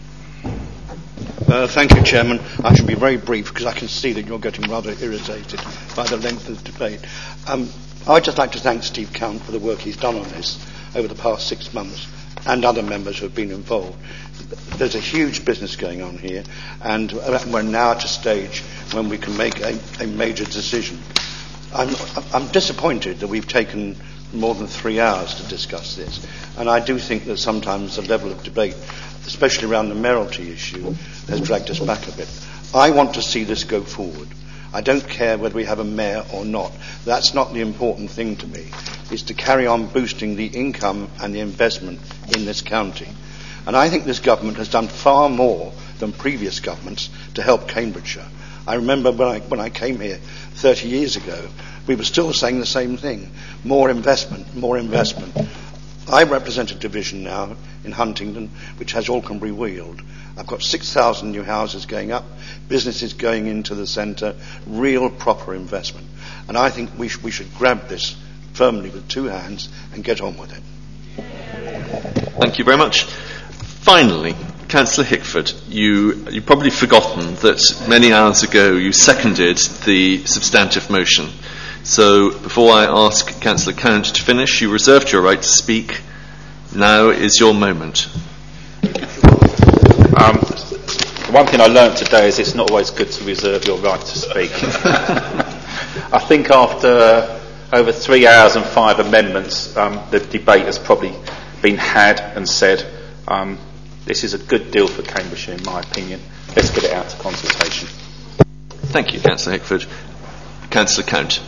Uh, thank you, Chairman. I shall be very brief because I can see that you're getting rather irritated by the length of the debate. Um, I'd just like to thank Steve Count for the work he's done on this over the past six months and other members who have been involved. There's a huge business going on here, and we're now at a stage when we can make a, a major decision. I'm, I'm disappointed that we've taken more than three hours to discuss this, and I do think that sometimes the level of debate, especially around the mayoralty issue, has dragged us back a bit. I want to see this go forward. I don't care whether we have a mayor or not. That's not the important thing to me. It's to carry on boosting the income and the investment in this county. And I think this government has done far more than previous governments to help Cambridgeshire. I remember when I, when I came here thirty years ago, we were still saying the same thing. More investment, more investment. I represent a division now in Huntingdon which has Alconbury Weald. I've got six thousand new houses going up, businesses going into the centre, real proper investment. And I think we, sh- we should grab this firmly with two hands and get on with it. Thank you very much. Finally, Councillor Hickford, you, you've probably forgotten that many hours ago you seconded the substantive motion. So before I ask Councillor Count to finish, you reserved your right to speak. Now is your moment. Um, one thing I learnt today is it's not always good to reserve your right to speak. I think after over three hours and five amendments, um, the debate has probably been had and said. Um, this is a good deal for Cambridgeshire, in my opinion. Let's get it out to consultation. Thank you, Councillor Hickford. Councillor Count.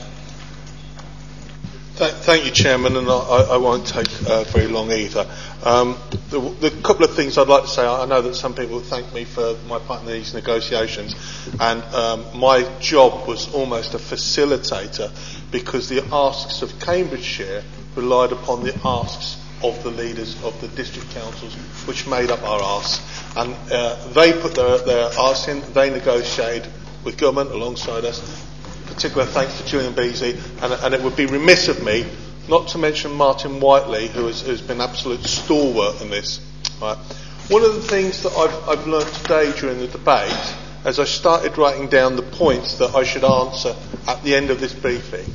Th- thank you, Chairman, and I, I won't take uh, very long either. Um, the, the couple of things I'd like to say, I know that some people thank me for my part in these negotiations, and um, my job was almost a facilitator because the asks of Cambridgeshire relied upon the asks of the leaders of the district councils, which made up our asks. And uh, they put their, their asks in, they negotiated with government alongside us. Particular thanks to Julian Beasley, and, and it would be remiss of me not to mention Martin Whiteley, who has, has been absolute stalwart in this. Right. One of the things that I've, I've learned today during the debate, as I started writing down the points that I should answer at the end of this briefing,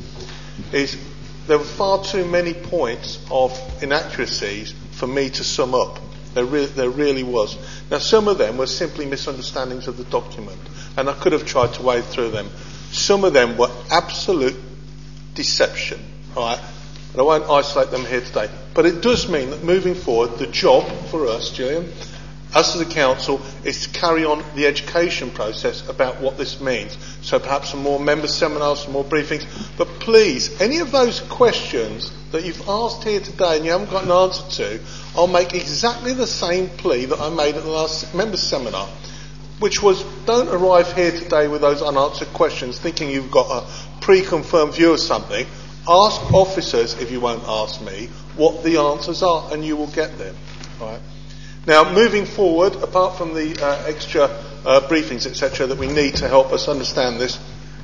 is there were far too many points of inaccuracies for me to sum up. There, re- there really was. Now, some of them were simply misunderstandings of the document, and I could have tried to wade through them. Some of them were absolute deception, right? And I won't isolate them here today. But it does mean that moving forward, the job for us, Gillian, us as a council, is to carry on the education process about what this means. So perhaps some more member seminars, some more briefings. But please, any of those questions that you've asked here today and you haven't got an answer to, I'll make exactly the same plea that I made at the last member seminar, which was, don't arrive here today with those unanswered questions thinking you've got a pre-confirmed view of something. Ask officers, if you won't ask me, what the answers are, and you will get them. All right? Now, moving forward, apart from the uh, extra uh, briefings, et cetera, that we need to help us understand this,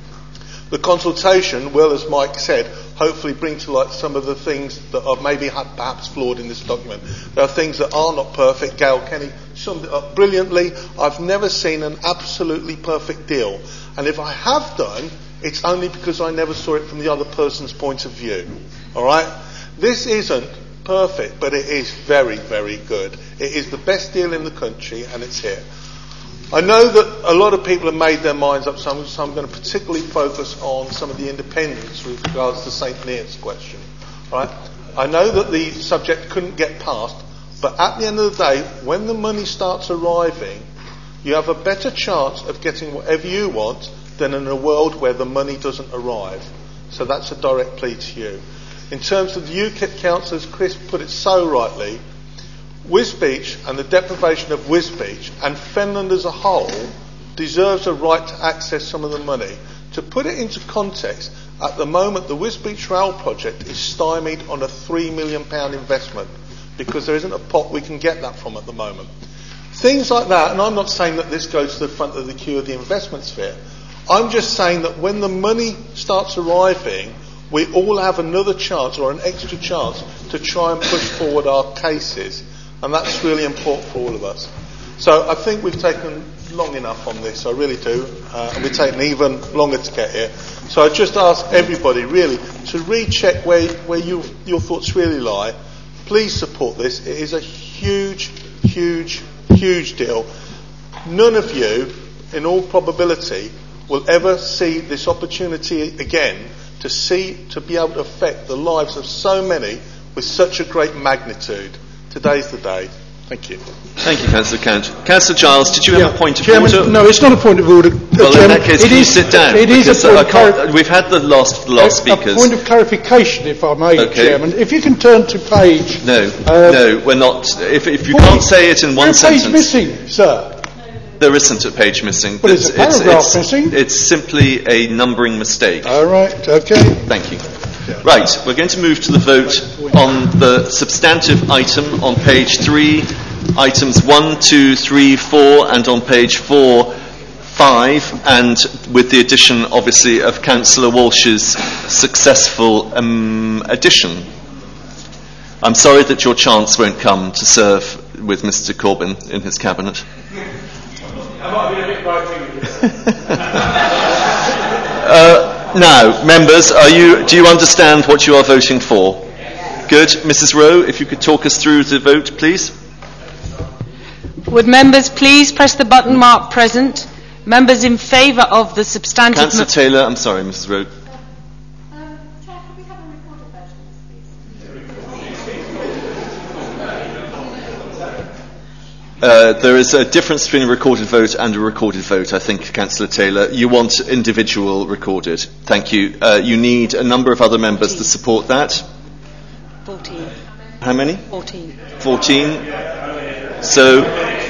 the consultation will, as Mike said, hopefully bring to light some of the things that are maybe perhaps flawed in this document. There are things that are not perfect. Gail Kenny summed it up brilliantly. I've never seen an absolutely perfect deal. And if I have done, it's only because I never saw it from the other person's point of view. All right? This isn't perfect, but it is very, very good. It is the best deal in the country, and it's here. I know that a lot of people have made their minds up, so I'm, so I'm going to particularly focus on some of the independents with regards to Saint Neots question. Right? I know that the subject couldn't get passed, but at the end of the day, when the money starts arriving, you have a better chance of getting whatever you want than in a world where the money doesn't arrive. So that's a direct plea to you. In terms of the U KIP councillors, Chris put it so rightly, Wisbech and the deprivation of Wisbech and Fenland as a whole deserves a right to access some of the money. To put it into context, at the moment the Wisbech Rail project is stymied on a three million pounds investment. because there isn't a pot we can get that from at the moment. Things like that, and I'm not saying that this goes to the front of the queue of the investment sphere. I'm just saying that when the money starts arriving, we all have another chance or an extra chance to try and push forward our cases. And that's really important for all of us. So I think we've taken long enough on this, I really do. Uh, and we've taken even longer to get here. So I just ask everybody really to recheck where, where you, your thoughts really lie. Please support this. It is a huge, huge, huge deal. None of you, in all probability, will ever see this opportunity again to see, to be able to affect the lives of so many with such a great magnitude. Today's the day. Thank you. Thank you, Councillor Count. Councillor Giles, did you Yeah, have a point of Chairman, order? No, it's not a point of order. Well, Chairman, in that case, it can you is- sit down? It is a Because, point uh, of I can't- clar- We've had the last, the last a, speakers. a point of clarification, if I may, Okay. Chairman. If you can turn to page... No, uh, no, we're not. If, if you Point. can't say it in one Is there a page sentence, missing, sir? there isn't a page missing. But it's a It's- paragraph it's, missing. It's simply a numbering mistake. All right, okay. Thank you. Right, we're going to move to the vote on the substantive item on page three, items one, two, three, four, and on page four, five, and with the addition, obviously, of Councillor Walsh's successful um, addition. I'm sorry that your chance won't come to serve with Mister Corbyn in his cabinet. uh, Now, members, are you, do you understand what you are voting for? Good. Missus Rowe, if you could talk us through the vote, please. Would members please press the button marked present? Members in favour of the substantive... Councillor Taylor, I'm sorry, Missus Rowe. Uh, there is a difference between a recorded vote and a recorded vote, I think, Councillor Taylor. You want individual recorded. Thank you. Uh, you need a number of other members to support that. fourteen. How many? fourteen. fourteen. So,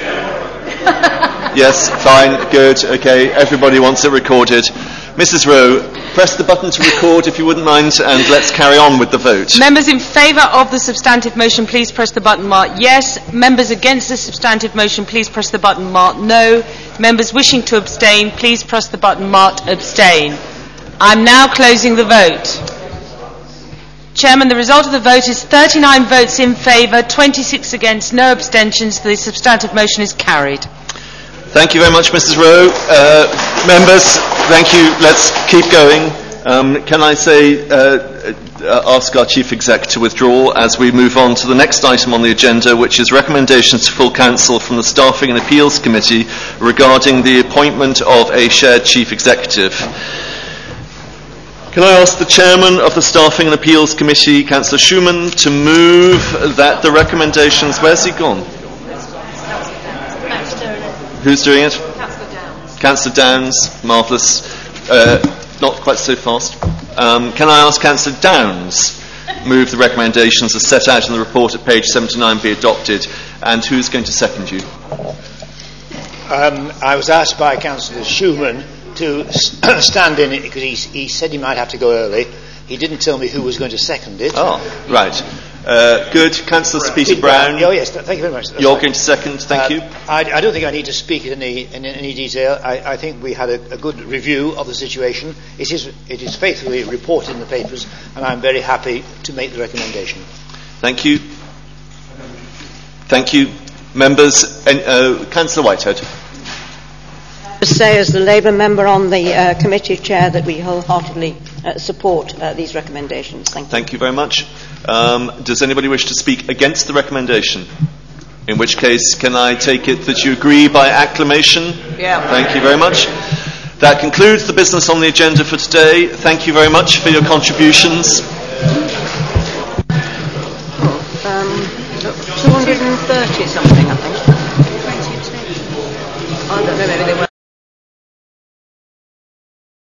yes, fine, good, okay. Everybody wants it recorded. Missus Rowe, press the button to record if you wouldn't mind, and let's carry on with the vote. Members in favour of the substantive motion, please press the button marked yes. Members against the substantive motion, please press the button marked no. Members wishing to abstain, please press the button marked abstain. I'm now closing the vote. Chairman, the result of the vote is thirty-nine votes in favour, twenty-six against, no abstentions. The substantive motion is carried. Thank you very much, Missus Rowe. Uh, members, thank you. Let's keep going. Um, can I say, uh, uh, ask our Chief Exec to withdraw as we move on to the next item on the agenda, which is recommendations to full council from the Staffing and Appeals Committee regarding the appointment of a shared Chief Executive. Can I ask the Chairman of the Staffing and Appeals Committee, Councillor Schumann, to move that the recommendations... Where's he gone? Who's doing it? Councillor Downs. Councillor Downs, marvellous. Uh, not quite so fast. Um, can I ask Councillor Downs move the recommendations as set out in the report at page seventy-nine be adopted, and who's going to second you? Um, I was asked by Councillor Schumann to stand in it because he, he said he might have to go early. He didn't tell me who was going to second it. Oh, right. Uh, good. Councillor Peter, Peter Brown. Brown. Oh, yes, th- thank you very much. That's You're right. going to second, thank uh, you. I, I don't think I need to speak in any, in any detail. I, I think we had a, a good review of the situation. It is, it is faithfully reported in the papers, and I'm very happy to make the recommendation. Thank you. Thank you. Members, uh, Councillor Whitehead. To say, as the Labour member on the uh, committee chair, that we wholeheartedly uh, support uh, these recommendations. Thank you. Thank you very much. Um, does anybody wish to speak against the recommendation? In which case, can I take it that you agree by acclamation? Yeah. Thank you very much. That concludes the business on the agenda for today. Thank you very much for your contributions. Um, two hundred thirty something, I think. I don't know, maybe they were.